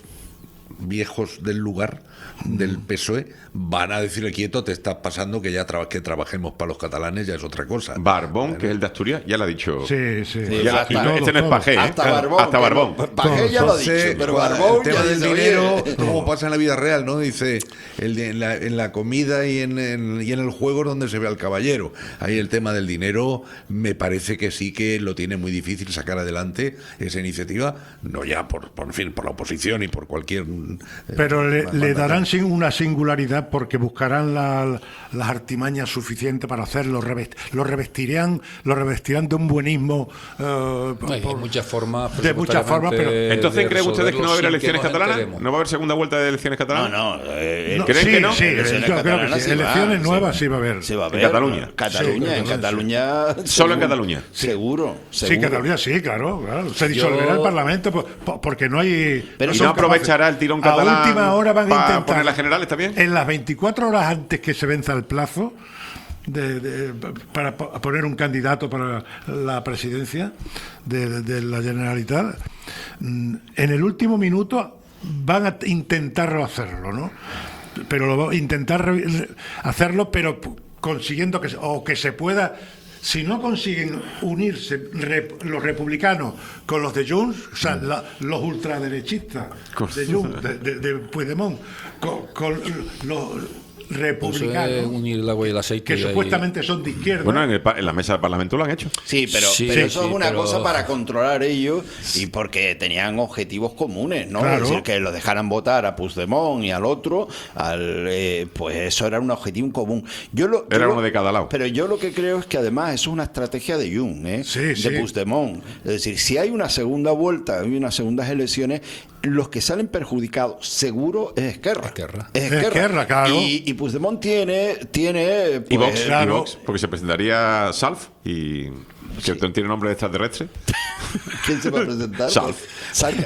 viejos del lugar del P S O E van a decirle quieto, te estás pasando, que ya traba- que trabajemos para los catalanes ya es otra cosa. Barbón, que es el de Asturias, ya lo ha dicho. Sí, sí. Ya la- hasta- y no- este no es Pajé, ¿eh? Hasta Barbón. Hasta Barbón. que no- Pajé ya lo ha dicho, Entonces, pero con Barbón el tema ya del dice, dinero, oye, como pasa en la vida real, ¿no? Dice, el de- en, la, en la comida y en, en- y en el juego es donde se ve al caballero. Ahí el tema del dinero me parece que sí que lo tiene muy difícil sacar adelante esa iniciativa, no ya por, por en fin, por la oposición y por cualquier... eh, Pero le, mandato. le darán sin una singularidad porque buscarán la- las artimañas suficientes para hacerlo, revest- lo revestirán, lo revestirán de un buenismo eh, Hay por- muchas formas. de muchas formas, pero Entonces, de ¿creen ustedes que no va a haber resolverlo sin elecciones nos catalanas? enteremos. ¿No va a haber segunda vuelta de elecciones catalanas? No, no. eh, No, ¿Creen sí, que no? sí, Elecciones yo creo que catalanas sí. sí va, Elecciones sí nuevas va. sí va a haber. Se va a En ver. Cataluña. Cataluña, Sí, en Cataluña. Solo en seguro. Cataluña. Seguro. Sí, seguro. Cataluña sí, claro, claro. Se disolverá Yo- el Parlamento por- por- porque no hay... Pero ¿Y son no aprovechará capaces. el tirón catalán A última hora van a para intentar... poner las generales también? En las veinticuatro horas antes que se venza el plazo de, de- para po- poner un candidato para la presidencia de, de la Generalitat, mm, en el último minuto van a intentar hacerlo, ¿no? Pero lo va a intentar re- hacerlo, pero p- consiguiendo que se- o que se pueda. Si no consiguen unirse rep- los republicanos con los de Junts, o sea, la- los ultraderechistas de Junts, de, de, de Puigdemont, con, con los Eso republicanos, es unir el agua y el aceite. que y ahí- supuestamente son de izquierda. Bueno, en, el pa- en la mesa del Parlamento lo han hecho. Sí, pero, Sí, pero sí, eso sí, es una pero- cosa para controlar ellos y porque tenían objetivos comunes, ¿no? Claro. Es decir, que lo dejaran votar a Puigdemont y al otro, al, eh, pues eso era un objetivo común. Yo lo, Era yo lo- uno de cada lado. Pero yo lo que creo es que además eso es una estrategia de Jung, ¿eh? Sí, de sí. Puigdemont. Es decir, si hay una segunda vuelta, hay unas segundas elecciones, los que salen perjudicados seguro es Esquerra. Esquerra. Es Esquerra, Esquerra. claro. Y, y Puigdemont tiene, tiene Y pues, Vox, y claro. Vox, porque se presentaría Salf y que tiene nombre de extraterrestre. ¿quién se va a presentar? Salf. Salf.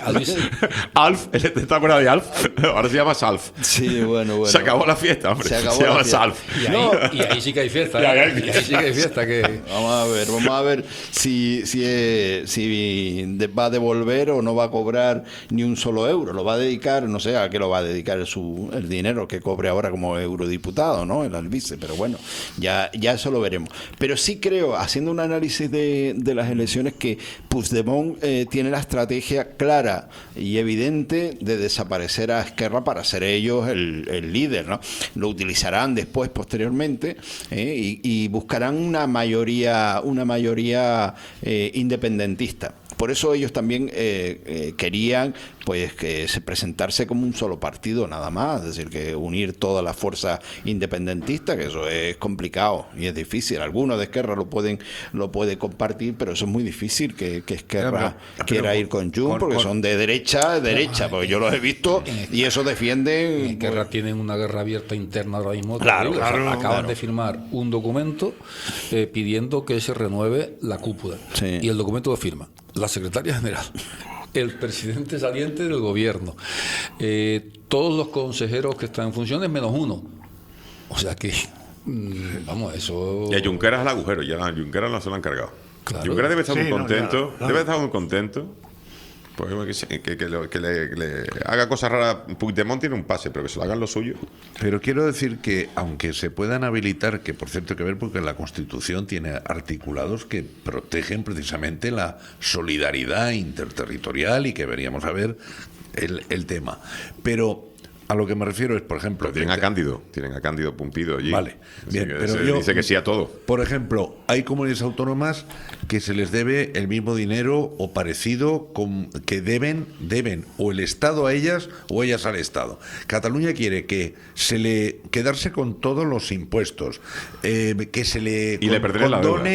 Alf, ¿te acuerdas de Alf? Ahora se llama Salf. Sí, bueno, bueno. Se acabó la fiesta, hombre. Se Se, acabó la llama fiesta. Salf. Y ahí, No. y ahí sí que hay fiesta. Y ahí ¿eh? hay Y ahí sí que hay fiesta. Que... Vamos a ver, vamos a ver si, si, eh, si de- va a devolver o no va a cobrar ni un solo euro. Lo va a dedicar, no sé a qué lo va a dedicar su, el dinero que cobre ahora como eurodiputado, ¿no? El albice, pero bueno, ya, ya eso lo veremos. Pero sí creo, haciendo un análisis de, de las elecciones, que Puigdemont eh, tiene la estrategia clara y evidente de desaparecer a Esquerra para ser ellos el, el líder, ¿no? Lo utilizarán después, posteriormente, ¿eh? y, y buscarán una mayoría, una mayoría eh, independentista. Por eso ellos también eh, eh, querían pues que se presentarse como un solo partido nada más, es decir, que unir toda la fuerza independentista, que eso es complicado y es difícil. Algunos de Esquerra lo pueden lo puede compartir, pero eso es muy difícil que, que Esquerra Ya, pero- quiera pero ir con Junts, con- porque con- son de derecha, de derecha, porque yo los he visto y eso defienden. En guerra tienen una guerra abierta interna ahora mismo. Claro, terrible. O sea, claro, acaban claro. de firmar un documento eh, pidiendo que se renueve la cúpula. Sí. Y el documento lo firma la secretaria general, el presidente saliente del gobierno, eh, todos los consejeros que están en funciones menos uno. O sea que, mm, vamos, eso... Y a Junqueras al agujero, ya a Junqueras no se lo han cargado. Claro. Junqueras debe estar Sí, muy no, contento, ya, claro. debe estar muy contento. Pues que, se- que, que lo- que le, que le haga cosas raras. Puigdemont tiene un pase, pero que se lo hagan lo suyo. Pero quiero decir que, aunque se puedan habilitar, que por cierto hay que ver porque la Constitución tiene articulados que protegen precisamente la solidaridad interterritorial y que veríamos a ver el, el tema. Pero a lo que me refiero es, por ejemplo... Pero tienen a Cándido, tienen a Cándido Pumpido allí. Vale, Así bien, que pero se yo- dice que sí a todo. Por ejemplo, hay comunidades autónomas que se les debe el mismo dinero o parecido con, que deben, deben o el Estado a ellas o ellas al Estado. Cataluña quiere que se le quedarse con todos los impuestos, eh, que se le, Y le perderé la condone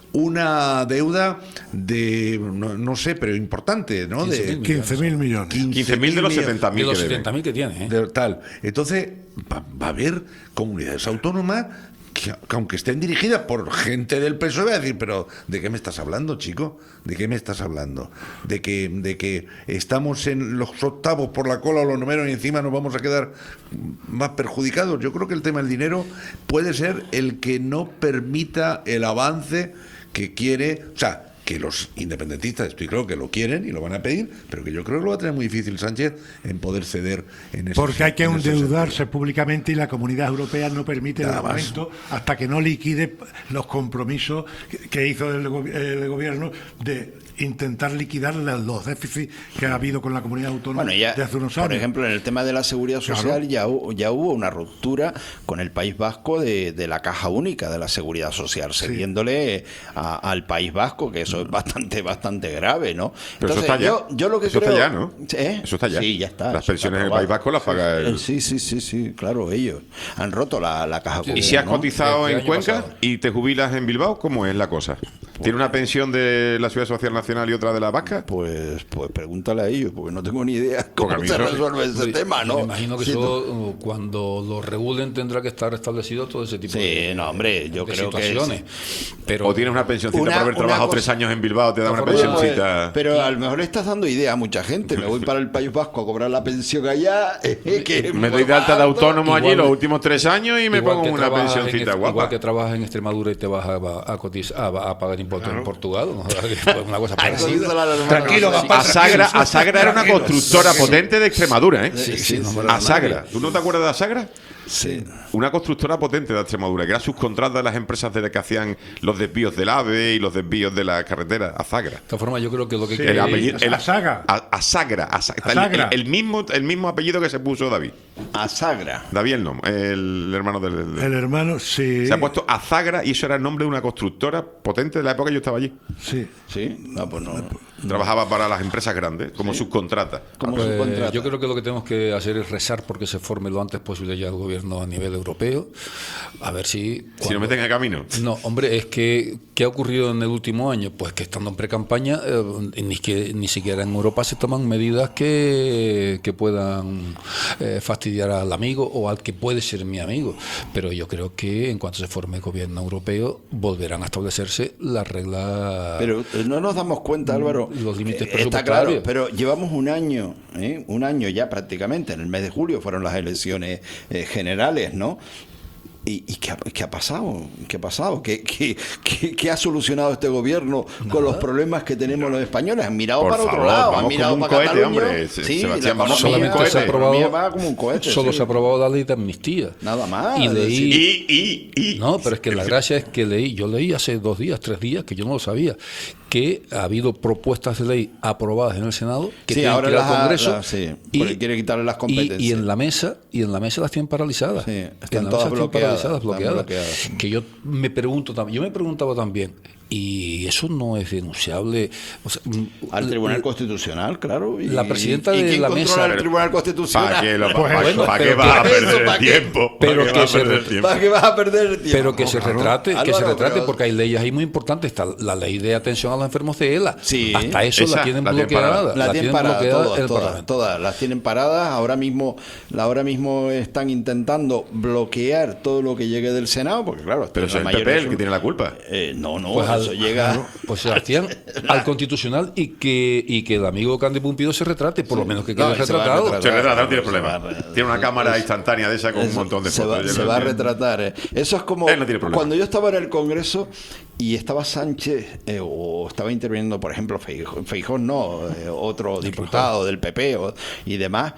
una deuda de, no, no sé, pero importante, ¿no? De quince mil millones. quince mil de los setenta mil De los que deben. setenta mil que tiene. ¿eh? de tal. Entonces, va, va a haber comunidades autónomas que, que aunque estén dirigidas por gente del P S O E, va a decir, pero ¿de qué me estás hablando, chico? ¿De qué me estás hablando? ¿De que, de que estamos en los octavos por la cola o los números y encima nos vamos a quedar más perjudicados? Yo creo que el tema del dinero puede ser el que no permita el avance que quiere, o sea, que los independentistas, estoy claro que lo quieren y lo van a pedir, pero que yo creo que lo va a tener muy difícil Sánchez en poder ceder en ese Porque hay que en ese endeudarse sentido. públicamente y la Comunidad Europea no permite Nada de más. momento hasta que no liquide los compromisos que- que hizo el, go- el gobierno de intentar liquidar la- los déficits que ha habido con la Comunidad Autónoma Bueno, ya, de hace unos años. por ejemplo, en el tema de la seguridad social Claro. ya, hu- ya hubo una ruptura con el País Vasco de, de la caja única de la seguridad social, cediéndole a- al País Vasco, que eso es bastante bastante grave, ¿no? Pero eso Entonces, está ya. yo, yo lo que Eso creo, está ya, ¿no? ¿Eh? Eso está ya. Sí, ya está. Las eso está pensiones en el aprobado. País Vasco las paga el- Sí, sí, sí, sí, claro, ellos han roto la, la caja común. ¿Y si has ¿no? cotizado Desde el en año Cuenca pasado. y te jubilas en Bilbao? ¿Cómo es la cosa? ¿Tiene una pensión de la Seguridad Social Nacional y otra de la vasca? Pues, pues pregúntale a ellos, porque no tengo ni idea cómo Porque a mí se eso- resuelve ese Hombre, tema, ¿no? Me imagino que Siendo- eso, uh, cuando lo regulen, tendrá que estar establecido todo ese tipo Sí, de, no, hombre, yo de creo que situaciones. Pero, ¿O tienes una pensioncita Una- por haber una trabajado cosa- tres años en Bilbao? ¿Te da una Oye, pensioncita? pues, pero a lo mejor le estás dando idea a mucha gente. Me voy para el País Vasco a cobrar la pensión allá. eh, que Me es doy de alta de barato. autónomo allí Igual- los últimos tres años y me igual pongo que una trabajas pensioncita en, guapa. Igual que trabajas en Extremadura y te vas a, a, cotizar, a, a pagar impuestos en Portugal. ¿no? Pues una cosa parecida. Tranquilo, Sí. papá, Asagra, tranquilo. Asagra era una Tranquilo. constructora potente de Extremadura, ¿eh? Sí, sí, no me lo Asagra. ¿Tú no te acuerdas de Asagra? Sí. Una constructora potente de Extremadura, que era subcontrata de las empresas de las que hacían los desvíos del AVE y los desvíos de la carretera, Asagra. De todas formas, yo creo que lo que Sí. El queréis- apellido, el- Asaga. A- Asagra, Asa- está el- Asagra. El, el mismo, el mismo apellido que se puso David. Asagra. David el nombre, el hermano del. del- El hermano, sí. Se ha puesto Azagra y eso era el nombre de una constructora potente de la época que yo estaba allí. Sí. Sí, no, pues no. Trabajaba para las empresas grandes, como subcontrata. Como Pues, subcontrata. yo creo que lo que tenemos que hacer es rezar porque se forme lo antes posible ya el gobierno a nivel europeo. A ver si. Si cuando- nos meten a camino. No, hombre, es que ¿qué ha ocurrido en el último año? Pues que estando en pre-campaña, eh, ni, que, ni siquiera en Europa se toman medidas que, que puedan eh, fastidiar al amigo o al que puede ser mi amigo. Pero yo creo que en cuanto se forme el gobierno europeo, volverán a establecerse las reglas. Pero eh, no nos damos cuenta, Álvaro. Los límites eh, Está presupuestarios. claro, pero llevamos un año, ¿eh? un año ya prácticamente. En el mes de julio fueron las elecciones eh, generales, ¿no? ¿Y, y qué, ha, qué ha pasado? ¿Qué ha pasado? ¿Qué, qué, qué, qué ha solucionado este gobierno con los problemas que tenemos los españoles? Han mirado Por para favor, otro lado, han vamos mirado como un para cohete, Cataluña. hombre. Se- Sí, Sebastián, la vamos como un economía- cohete. se ha la economía aprobado, va como un cohete. solo sí. se ha aprobado la ley de amnistía. Nada más. Y es leí, decir, Y, y, y. No, pero es que la gracia es que leí, yo leí hace dos días, tres días, que yo no lo sabía, que ha habido propuestas de ley aprobadas en el Senado que Sí, tienen ahora que ir al las ha- Congreso las- sí, y, porque quiere quitarle las y- competencias. y en la mesa y en la mesa las tienen paralizadas. Sí, En están la todas mesa las tienen bloqueadas, paralizadas, están bloqueadas. bloqueadas. Que yo me pregunto también, yo me preguntaba también, y eso no es denunciable. O sea, mm, al Tribunal l- Constitucional, claro. Y, La presidenta ¿y de quién la controla mesa- el Tribunal Constitucional? ¿Para qué, lo, Pues pa- bueno, pa' qué pero vas a que- perder eso, el ¿para qué? tiempo? Pero ¿Para qué que vas a se perder el re- tiempo? ¿Para qué vas a perder el tiempo? Pero que se Claro. retrate, que se Álvaro, retrate, pero- porque hay leyes ahí muy importantes. Está la ley de atención a los enfermos de ELA. Sí. Hasta eso Esa la tienen la tienen bloqueada. parada. La, tienen paradas, bloqueada todas, el todas, Parlamento. todas, las tienen paradas. Ahora mismo, ahora mismo están intentando bloquear todo lo que llegue del Senado, porque claro, Pero eso la es el P P mayoría el son- que tiene la culpa. Eh, no, no, Pues, eso al, llega. claro, pues Sebastián, al Constitucional y que y que el amigo Candy Pumpido se retrate, por lo menos que quede No, y se va a retratado. retratar. Se retrata, no tiene Se problema. va a- Tiene una cámara es- instantánea de esa con un Eso montón de se fotos. va, Yo se lo va a entiendo. retratar. eh. Eso es como Él no tiene problema. cuando yo estaba en el Congreso y estaba Sánchez eh, o estaba interviniendo, por ejemplo, Feijón, Feijón no, eh, otro diputado del P P o- y demás.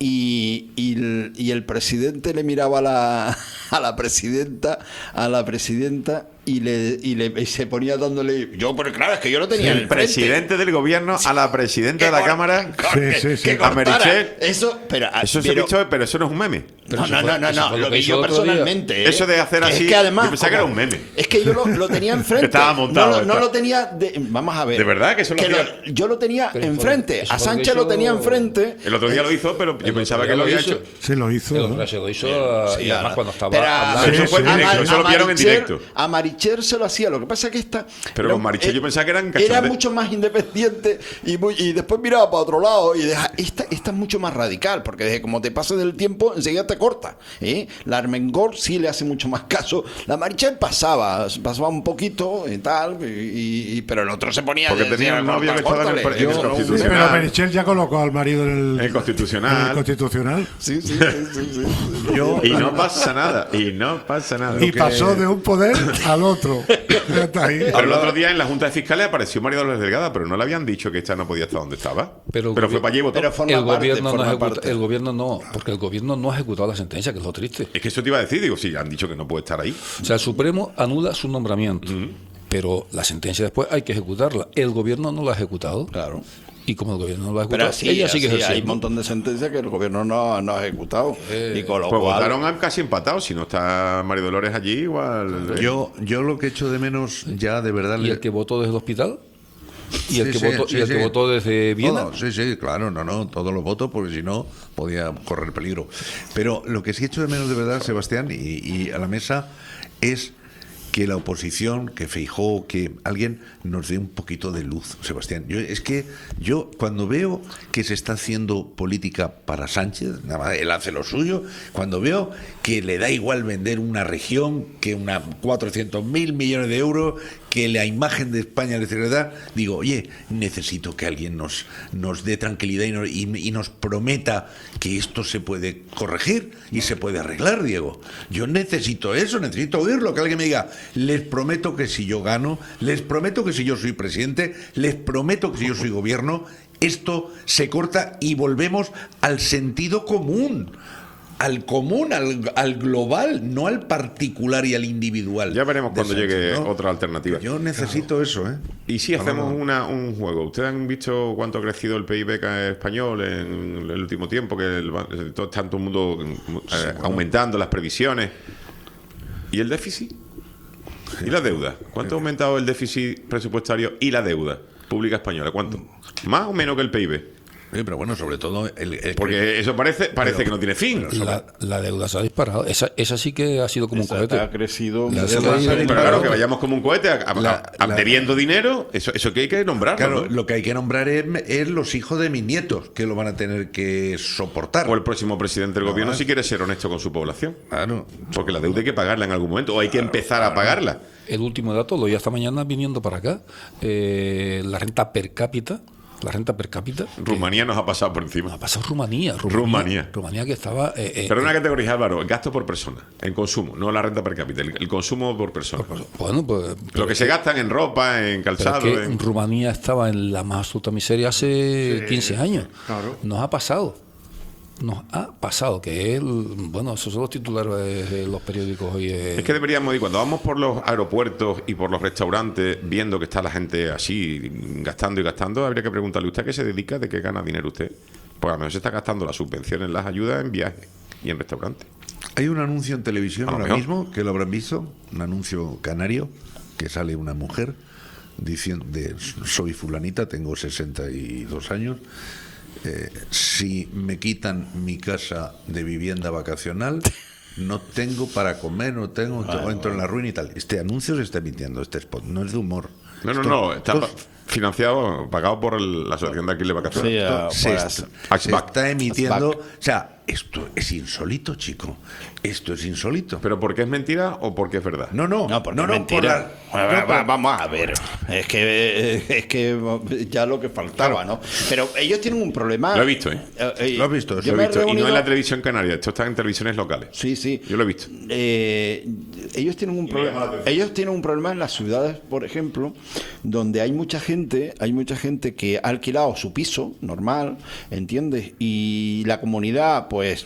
Y, y, el, y el presidente le miraba a la, a la presidenta, a la presidenta y le, y le y se ponía dándole. Yo, pero claro, es que yo lo tenía en El el frente. presidente del gobierno a la presidenta de la cor- Cámara. Sí, sí, sí. que A cortara. Meritxell. Eso, pero, Eso se ha pero- dicho, pero eso no es un meme. No, no, no, no, no, lo vi yo hizo el otro día. personalmente. ¿eh? Eso de hacer Que así, es que además, yo pensaba que era como- un meme. Es que yo lo, lo tenía enfrente. Estaba montado, No, lo- no estaba- lo tenía. De, vamos a ver. ¿De verdad que eso lo hacía? lo- Yo lo tenía Pero enfrente. eso A fue lo que Sánchez lo hizo- tenía enfrente. El otro día lo hizo, pero yo pensaba que lo había hecho. Sí, lo hizo. El ¿no? otro día se lo hizo Sí, y además ahora. cuando estaba Pero a- hablando- Pero eso fue en a- directo, a- eso lo a vieron en Maricher- directo. A Maricher se lo hacía. Lo que pasa es que esta. Pero era- Maricher yo pensaba que eran Era cachondeos. mucho más independiente y, muy- y después miraba para otro lado. Y deja, esta, esta es mucho más radical, porque desde como te pase del tiempo, enseguida te corta. ¿eh? La Armengol sí le hace mucho más caso. La Maricher pasaba, pasaba un poquito y tal, y, y- pero el otro se ponía. Porque decía, tenía un novio que estaba en el, "Córtale". en el Yo- Pero Constitucional. Merichel ya colocó al marido en el, El Constitucional. en el Constitucional. Sí, sí, sí, sí, sí. Yo- y no pasa nada. Y no pasa nada. Y pasó de un poder al otro. Ya está ahí. Pero el otro día en la Junta de Fiscales apareció María Dolores Delgada, pero no le habían dicho que esta no podía estar donde estaba. Pero, el fue gobi- para allí y votó. Pero forma el parte, gobierno no forma ejecuta- parte. el gobierno no, porque el gobierno no ha ejecutado la sentencia, que es lo triste. Es que eso te iba a decir, digo, sí, han dicho que no puede estar ahí. O sea, el Supremo anula su nombramiento, pero la sentencia después hay que ejecutarla. El gobierno no la ha ejecutado. Claro. Y como el gobierno no la ha Pero ejecutado, así, ella sigue así, hay un ejerciendo. montón de sentencias que el gobierno no, no ha ejecutado. y con lo Pues cual- votaron a- casi empatados. Si no está María Dolores allí, igual. eh. Yo, yo lo que echo de menos ya de verdad. ¿Y le- el que votó desde el hospital? ¿Y el, Sí, que, sí, votó, sí, y el sí. que votó desde Viena? Todo, sí, sí, claro, no, no, todos los votos, porque si no podía correr peligro. Pero lo que sí echo de menos de verdad, Sebastián, y, y a la mesa, es que la oposición, que Feijóo, que alguien nos dé un poquito de luz, Sebastián. Yo, es que yo cuando veo que se está haciendo política para Sánchez, nada más, él hace lo suyo, cuando veo que le da igual vender una región, que una cuatrocientos mil millones de euros, que la imagen de España le secreta, digo, oye, necesito que alguien nos, nos dé tranquilidad y nos, y, y nos prometa que esto se puede corregir y se puede arreglar, Diego. Yo necesito eso, necesito oírlo, que alguien me diga, les prometo que si yo gano, les prometo que si yo soy presidente, les prometo que si yo soy gobierno, esto se corta y volvemos al sentido común. Al común, al, al global, no al particular y al individual. Ya veremos cuando de Sánchez, llegue ¿no? otra alternativa. Yo necesito eso, ¿eh? Y si hacemos Claro. una, un juego, ¿ustedes han visto cuánto ha crecido el P I B ca- español en el último tiempo? Que el, ba- todo, está todo el mundo eh, aumentando las previsiones. ¿Y el déficit? ¿Y la deuda? ¿Cuánto ha aumentado el déficit presupuestario y la deuda pública española? ¿Cuánto? ¿Más o menos que el P I B? Sí, pero bueno, sobre todo el, el- Porque eso parece parece Pero- que no tiene fin. La, la deuda se ha disparado. Esa, esa sí que ha sido como un cohete. ha crecido. La se deuda ha se ha Pero disparado. claro, que vayamos como un cohete a, a- La- a- la- debiendo dinero, eso, eso que hay que nombrarlo. Claro, ¿no? lo que hay que nombrar es, es los hijos de mis nietos, que lo van a tener que soportar. O el próximo presidente del No, gobierno vale. si quiere ser honesto con su población. Claro. Porque la deuda hay que pagarla en algún momento, o hay que empezar a pagarla. El último dato, lo oí esta mañana viniendo para acá. Eh, la renta per cápita. La renta per cápita. Rumanía nos ha pasado por encima. Ha pasado Rumanía. Rumanía. Rumanía que estaba. eh, eh, Pero una categoría, Álvaro, gasto por persona, en consumo, no la renta per cápita, el, el consumo por persona. Bueno, pues. Lo que se gastan en ropa, en Pero calzado. es que en- Rumanía estaba en la más absoluta miseria hace quince años. claro. Nos ha pasado. Nos ha pasado, que es. el- Bueno, esos son los titulares de los periódicos hoy. eh, Es que deberíamos ir, cuando vamos por los aeropuertos y por los restaurantes, viendo que está la gente así, gastando y gastando, habría que preguntarle, ¿usted a qué se dedica? ¿De qué gana dinero usted? Pues a lo mejor se está gastando las subvenciones, las ayudas en viajes y en restaurantes. Hay un anuncio en televisión A lo ahora mejor. mismo, que lo habrán visto, un anuncio canario, que sale una mujer diciendo, de, soy fulanita, tengo sesenta y dos años, eh, si me quitan mi casa de vivienda vacacional, no tengo para comer, no tengo, Bueno, entro en la ruina y tal. Este anuncio se está emitiendo, este spot, no es de humor. No, no, Esto- no, está esto- pa- financiado, pagado por el- la Asociación de Alquiler de Vacaciones. Sí, ah, se, pues, est- se Axback. está emitiendo, Axback. o sea, esto es insólito, chico. Esto es insólito. ¿Pero porque es mentira o porque es verdad? No, no, No, porque no, es no, mentira. por la- Va- no, va- por- vamos a ver. Es que es que ya lo que faltaba, ¿no? Pero ellos tienen un problema. Lo he visto, ¿eh? Eh, eh, Lo has visto, yo Lo he me he visto. Y no reunido- en la televisión canaria, esto está en televisiones locales. Sí, sí. Yo lo he visto. Eh, ellos tienen un problema. Ellos tienen un problema en las ciudades, por ejemplo, donde hay mucha gente, hay mucha gente que ha alquilado su piso normal, ¿entiendes? Y la comunidad, pues pues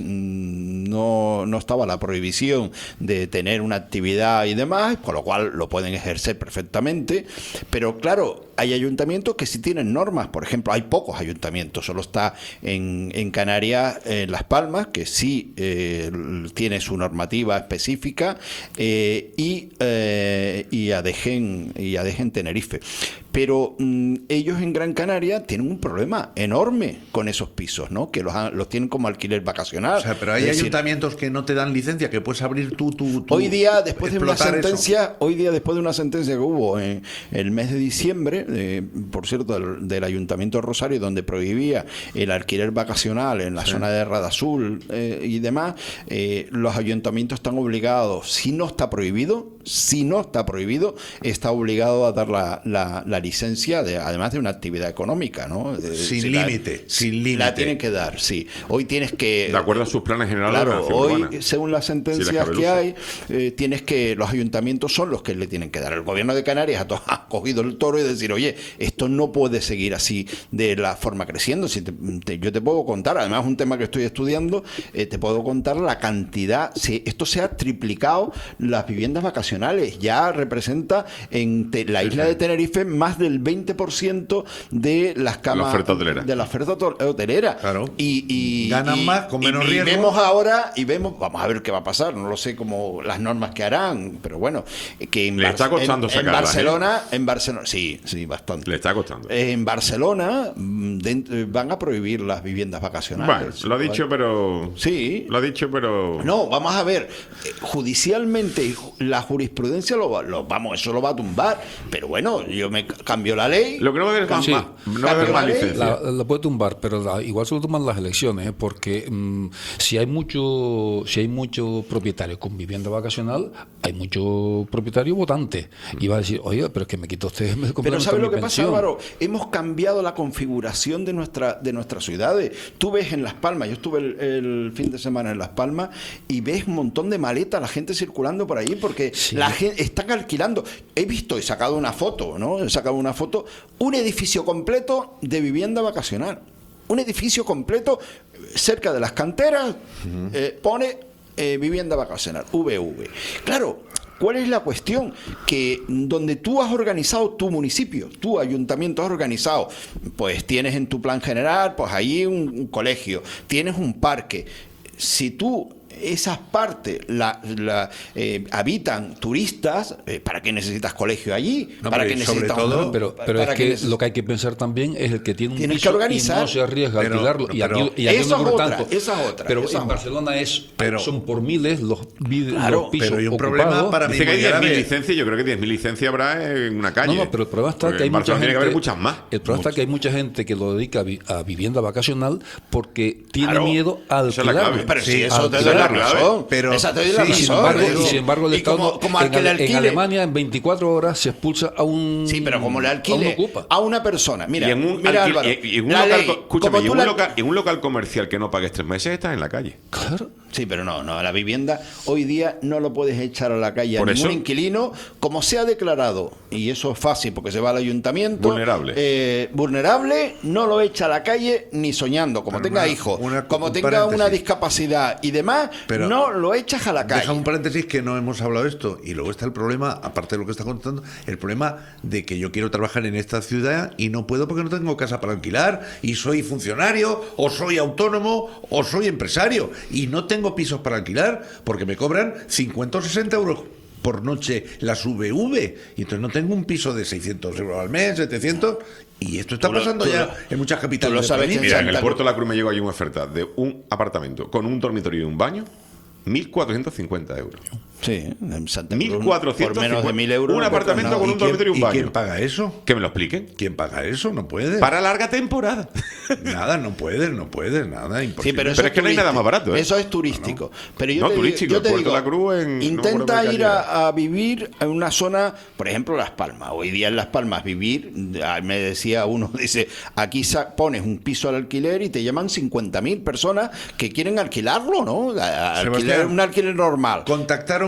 no, no estaba la prohibición de tener una actividad y demás, con lo cual lo pueden ejercer perfectamente, pero claro, hay ayuntamientos que sí tienen normas. Por ejemplo, hay pocos ayuntamientos, solo está en, en Canarias, en Las Palmas, que sí eh, tiene su normativa específica, eh, y, eh, y Adeje y Adeje en Tenerife. Pero mmm, ellos en Gran Canaria tienen un problema enorme con esos pisos, ¿no? Que los, han, los tienen como alquiler vacacional. O sea, pero hay es decir, ayuntamientos que no te dan licencia, que puedes abrir tú, tú, tú hoy día, después de una sentencia, eso. hoy día después de una sentencia que hubo en el mes de diciembre, eh, por cierto, del, del Ayuntamiento de Rosario, donde prohibía el alquiler vacacional en la sí. zona de Radazul eh, y demás, eh, los ayuntamientos están obligados, si no está prohibido, si no está prohibido, está obligado a dar la, la, la licencia, de, además de una actividad económica, ¿no? De, sin si límite, la, sin límite. La tienen que dar, sí. Hoy tienes que... De acuerdo a sus planes generales claro, de ordenación hoy, urbana. según las sentencias si que hay, eh, tienes que... Los ayuntamientos son los que le tienen que dar. El gobierno de Canarias ha, to- ha cogido el toro y decir, oye, esto no puede seguir así de la forma creciendo. Si te, te, yo te puedo contar, además es un tema que estoy estudiando, eh, te puedo contar la cantidad, si esto se ha triplicado las viviendas vacacionales, ya representa en te, la isla de Tenerife más del veinte por ciento de las camas la oferta hotelera. de la oferta hotelera. Claro. Y, y ganan y, más con menos y, riesgo. Y vemos ahora y vemos, vamos a ver qué va a pasar, no lo sé cómo las normas que harán, pero bueno, que en, Le está Bar- costando en, en sacarlas, Barcelona, ¿eh? en Barcelona, sí, sí, bastante. Le está costando. En Barcelona de, van a prohibir las viviendas vacacionales. Bueno, lo ha dicho, pero sí, lo ha dicho, pero no, vamos a ver, judicialmente la jurisprudencia lo, lo vamos, eso lo va a tumbar, pero bueno, yo me cambio la ley. Lo que no va a haber más, sí, no va a haber más licencia. La, la puede tumbar, pero la, igual se lo toman las elecciones, ¿eh? Porque mmm, si hay mucho si hay mucho propietario con vivienda vacacional, hay mucho propietario votante y va a decir, oiga, pero es que me quitó usted me pero ¿sabe lo que pasa, Álvaro? Hemos cambiado la configuración de nuestra de nuestras ciudades. Tú ves en Las Palmas, yo estuve el, el fin de semana en Las Palmas y ves un montón de maletas, la gente circulando por ahí porque sí. la gente están alquilando. He visto, he sacado una foto, ¿no? He sacado una foto, un edificio completo de vivienda vacacional. Un edificio completo cerca de las canteras, uh-huh. eh, pone eh, vivienda vacacional, V V. Claro, ¿cuál es la cuestión? Que donde tú has organizado tu municipio, tu ayuntamiento has organizado, pues tienes en tu plan general, pues ahí un, un colegio, tienes un parque. Si tú esas partes la, la eh, habitan turistas, eh, ¿para qué necesitas colegio allí? No, ¿Para qué necesitas todo, un, pero, pero es que neces- lo que hay que pensar también es el que tiene un Tienes piso que organizar, y no se arriesga a alquilarlo. Y pero, aquí, y aquí esa, no es ocurre otra, tanto. esa es otra. Pero esa en otra. Barcelona es pero, son por miles los, vid- claro, los pisos pero hay un ocupados. problema para mí. Dice que hay diez mil licencias, yo creo que diez mil licencias habrá en una calle. No, no, pero el problema está Porque que hay en mucha Barcelona gente, tiene que haber muchas más. El problema Muchas. está que hay mucha gente que lo dedica a, vi- a vivienda vacacional porque tiene Claro, miedo a esa es la alquilar. clave. Pero si Sí, eso te esa doy es la la clave. razón. Pero esa te doy la Sí, razón. sin embargo, pero- y sin embargo el y Estado como, no- como en, al que le Ale- en alquile, Alemania en veinticuatro horas se expulsa a un sí, pero como le a un alquile ocupa. a una persona, mira, y en un, mira alquil- Álvaro, y- y en un la local, ley, co- escúchame, como y en tú un, la- local, en un local comercial que no pagues tres meses estás en la calle. Claro. Sí, pero no, no, la vivienda hoy día no lo puedes echar a la calle a Por ningún eso- inquilino, como sea declarado, y eso es fácil porque se va al ayuntamiento. Vulnerable. Eh, vulnerable, no lo echa a la calle ni soñando, como Pero tenga una- hijos, una- como un tenga paréntesis. una discapacidad y demás, Pero no lo echas a la calle. Deja un paréntesis que no hemos hablado de esto. Y luego está el problema, aparte de lo que está contando, el problema de que yo quiero trabajar en esta ciudad y no puedo porque no tengo casa para alquilar y soy funcionario o soy autónomo o soy empresario y no tengo pisos para alquilar porque me cobran cincuenta o sesenta euros por noche las V V y entonces no tengo un piso de seiscientos euros al mes, setecientos, y esto está Tú lo- pasando tú ya lo- en muchas capitales tú lo de sabes que en provincia. Mira, en el Santa puerto de la Cruz me llegó ahí una oferta de un apartamento con un dormitorio y un baño, mil cuatrocientos cincuenta euros. Sí, en Santa Cruz, mil cuatrocientos por menos de mil euros. un no apartamento encuentras con nada. un ¿Y quién- dormitorio y un ¿Y baño. quién paga eso? Que me lo expliquen. ¿Quién paga eso? No puede. Para larga temporada. Nada, no puedes, no puedes, nada, imposible. Sí, pero, eso Pero es que no hay nada más barato, ¿eh? Eso es turístico. Pero yo No, te, digo- turístico, yo el te Puerto digo, de la Cruz en- no me intenta acuerdo qué ir calle a, a vivir en una zona, por ejemplo, Las Palmas. Hoy día en Las Palmas vivir, ah, me decía uno, dice, aquí sa- pones un piso al alquiler y te llaman cincuenta mil personas que quieren alquilarlo, ¿no? A- a- alquiler, Sebastián, un alquiler normal. Contactaron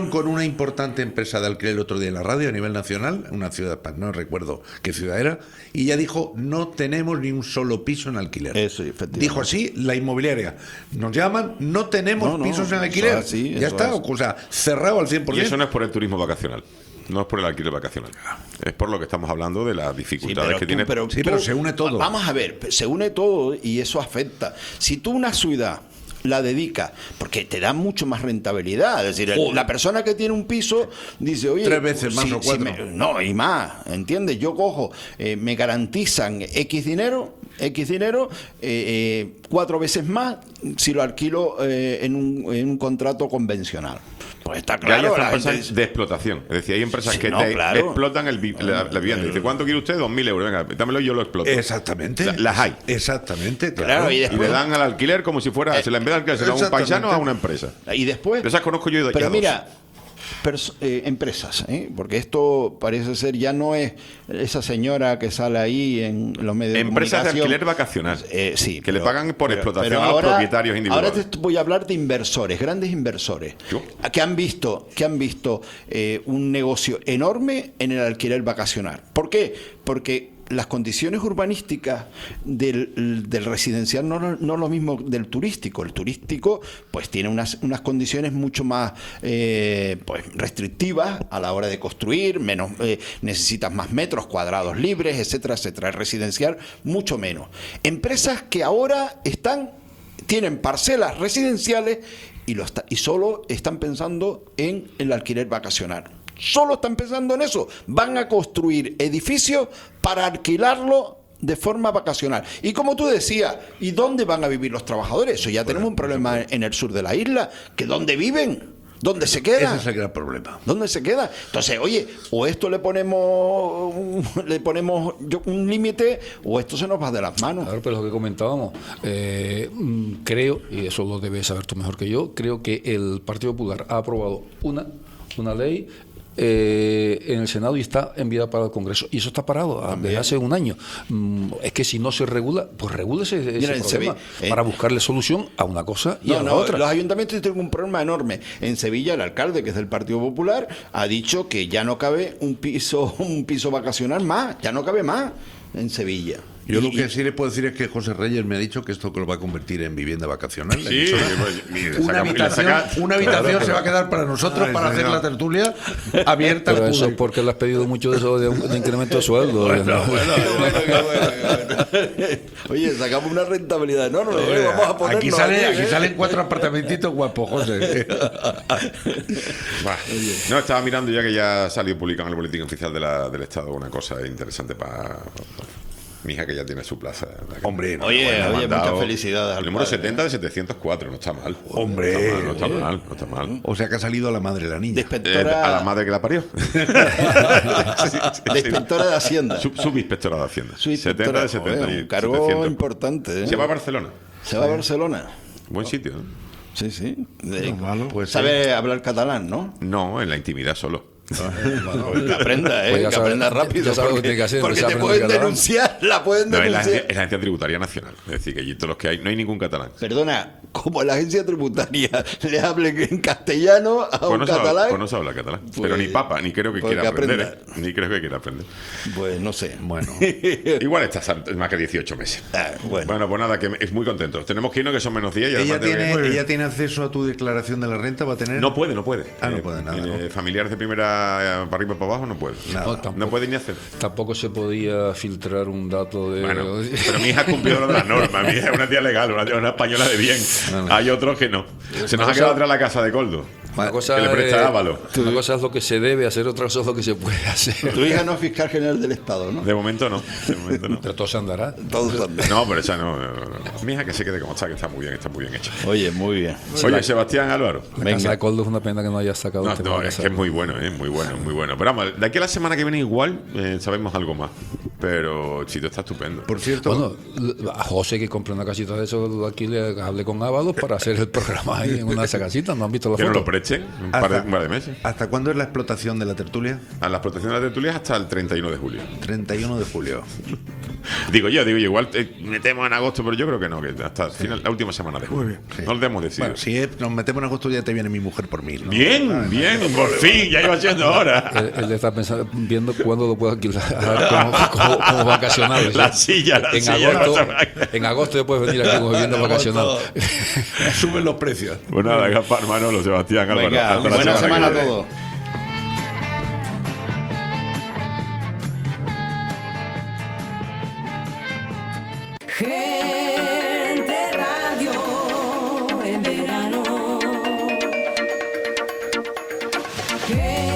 hablaron con una importante empresa de alquiler el otro día en la radio a nivel nacional, una ciudad, no recuerdo qué ciudad era, y ella dijo, no tenemos ni un solo piso en alquiler. Eso, efectivamente. Dijo así la inmobiliaria. Nos llaman, no tenemos No, no, pisos en eso alquiler. es así, ya eso está, es. o sea, cerrado al cien por Y ciento. eso no es por el turismo vacacional. No es por el alquiler vacacional. Es por lo que estamos hablando de las dificultades pero que tú- tiene. pero Sí, tú- pero se une todo. Vamos a ver, se une todo y eso afecta. Si tú una ciudad la dedicas, porque te da mucho más rentabilidad, es decir, el- Joder. la persona que tiene un piso dice, oye, Tres veces más o cuatro. me- no, y más, ¿entiendes? Yo cojo, eh, me garantizan X dinero, X dinero, eh, eh, cuatro veces más si lo alquilo eh, en, un, en un contrato convencional. Pues está Ya hay claro, hasta la empresas gente- de explotación. Es decir, hay empresas Sí, que no, te claro. explotan el, vi- la, la vivienda. Dice, ¿cuánto quiere usted? Dos mil euros. Venga, dámelo y yo lo exploto. Exactamente. La- Las hay. Exactamente, claro. Claro, y Y después- le dan al alquiler como si fuera, se le en vez de alquiler, se le da a un Exactamente. paisano a una empresa. Y después... De esas conozco yo y Pero ya mira, pers- eh, empresas, ¿eh? Porque esto parece ser ya no es esa señora que sale ahí en los medios de Empresas de comunicación. alquiler vacacional. Eh, sí, que le pagan por pero- explotación pero a los ahora- propietarios individuales. Ahora te voy a hablar de inversores, grandes inversores, ¿Yo? que han visto, que han visto eh, un negocio enorme en el alquiler vacacional. ¿Por qué? Porque las condiciones urbanísticas del, del residencial no, no es lo mismo del turístico. El turístico pues tiene unas, unas condiciones mucho más eh, pues, restrictivas a la hora de construir, menos eh, necesitas más metros cuadrados libres, etcétera, etcétera. El residencial mucho menos. Empresas que ahora están tienen parcelas residenciales y, lo está, y solo están pensando en el alquiler vacacional. Solo están pensando en eso. Van a construir edificios para alquilarlo de forma vacacional. Y como tú decías, ¿y dónde van a vivir los trabajadores? Eso ya tenemos un problema en el sur de la isla, que ¿dónde viven? ¿Dónde se queda? Ese es el gran problema. ¿Dónde se queda? Entonces, oye, o esto le ponemos un- le ponemos yo- un límite o esto se nos va de las manos. Claro, pero lo que comentábamos, eh, mm, creo, y eso lo debes saber tú mejor que yo, creo que el Partido Popular ha aprobado una, una ley eh, en el Senado y está enviada para el Congreso. Y eso está parado ah, desde hace un año. Mm, es que si no se regula, pues regúlese ese Mira, en problema Sevilla, eh, para buscarle solución a una cosa y No, a la no, otra. los ayuntamientos tienen un problema enorme. En Sevilla, el alcalde, que es del Partido Popular, ha dicho que ya no cabe un piso, un piso vacacional más, ya no cabe más en Sevilla. Yo Y- lo que y- sí le puedo decir es que José Reyes me ha dicho que esto que lo va a convertir en vivienda vacacional. la Sí, emisora. pues, mire, le una saca- le habitación, saca- una habitación Claro, se pero- va a quedar para nosotros Ay, para hacer señor. la tertulia abierta Pero al eso es público. porque le has pedido mucho de eso de, un- de incremento de sueldo. ¿no? Oye, sacamos una rentabilidad enorme. Oye, ¿eh? Vamos a ponernos aquí, sale, aquí ¿eh? salen cuatro apartamentitos guapos, José. Bah. No, estaba mirando ya que ya salió publicado en el boletín oficial de la- del Estado una cosa interesante para mi hija, que ya tiene su plaza. Hombre, Oye, Me ha oye, mandado muchas felicidades al El número padre, setenta de setecientos cuatro, no está mal. Hombre, no está mal, no está mal, no está mal. O sea que ha salido la madre de la niña. Eh, a la madre que la parió. La inspectora de Hacienda. Su, subinspectora de Hacienda. Su inspectora, setenta de setenta joder, y un cargo setecientos. importante, ¿eh? Se va a Barcelona. Se va a Barcelona. Buen sitio, ¿no? Sí, sí. De- Pues sabe hablar catalán, ¿no? No, en la intimidad solo. Que aprenda, ¿eh? Pues ya que sabe- aprenda rápido. ya sabe lo que porque tiene que hacer, porque empezar a te aprender pueden catalán. denunciar, la pueden No, es la, denunciar. agencia, es la Agencia Tributaria Nacional. Es decir, que allí todos los que hay, no hay ningún catalán. Perdona, como la agencia tributaria le hable en castellano a Pues un no, se habla, catalán, pues no se habla catalán. Pues- Pero ni papa, ni creo que pues quiera que aprender. aprenda. ¿eh? Ni creo que quiera aprender. pues no sé. Bueno, Igual estás más que dieciocho meses. Ah, bueno. Bueno, pues nada, que es muy contento. Tenemos que irnos, que son menos diez. Y ¿Ella además tengo tiene, que- ¿Ella tiene acceso a tu declaración de la renta? ¿Va a tener? No puede, no puede. Ah, no Eh, puede nada, eh, ¿no? Familiares de primera eh, para arriba y para abajo no puede. Nada. No, No tampoco, puede ni hacer. tampoco se podía filtrar un dato de... Bueno, pero mi hija ha cumplido lo de las normas. Mi hija es una tía legal, una, tía- una española de bien. Hay otros que no. Se nos ha quedado atrás la casa de Coldo. Una cosa, que le presta es, Ávalo. una cosa es lo que se debe hacer, otra cosa es lo que se puede hacer. Tu hija no es fiscal general del Estado, ¿no? De momento no. De momento no. Pero todo se andará. Todos también. No, pero esa no, no, no, no. Mi hija que se quede como está, que está muy bien, está muy bien hecha. Oye, muy bien. Oye, Sebastián Álvaro. La casa de Coldo es una pena que no haya sacado No, el tema no, de es casa. que es muy bueno, ¿eh? Muy bueno, muy bueno. Pero vamos, de aquí a la semana que viene igual eh, sabemos algo más. Pero el sitio está estupendo. Por cierto, Bueno, a José que compre una casita de eso, aquí le hablé con Ábalos para hacer el programa ahí en una de esas casitas. ¿No han visto la Que nos foto? lo presten un par, de, un par de meses. ¿hasta cuándo es la explotación de la tertulia? A la explotación de la tertulia hasta el treinta y uno de julio. treinta y uno de julio. Digo yo, digo yo, igual eh, metemos en agosto, pero yo creo que no, que hasta sí. final, la última semana de julio. Sí. No lo hemos decidido. Bueno, si es, nos metemos en agosto ya te viene mi mujer por mí, ¿no? Bien, ah, bien, vale, por vale, fin, vale. Ya iba siendo hora. Él, él está pensando, viendo cuándo lo puedo alquilar como, como, como vacacional. La silla, la en silla. Agosto, en agosto después venir aquí como vivienda vacacional. Suben los precios. Pues nada, Gaspar, Manolo, Sebastián, Álvaro. Venga, hasta buena la semana, semana a todos. Gente Radio en verano. Gente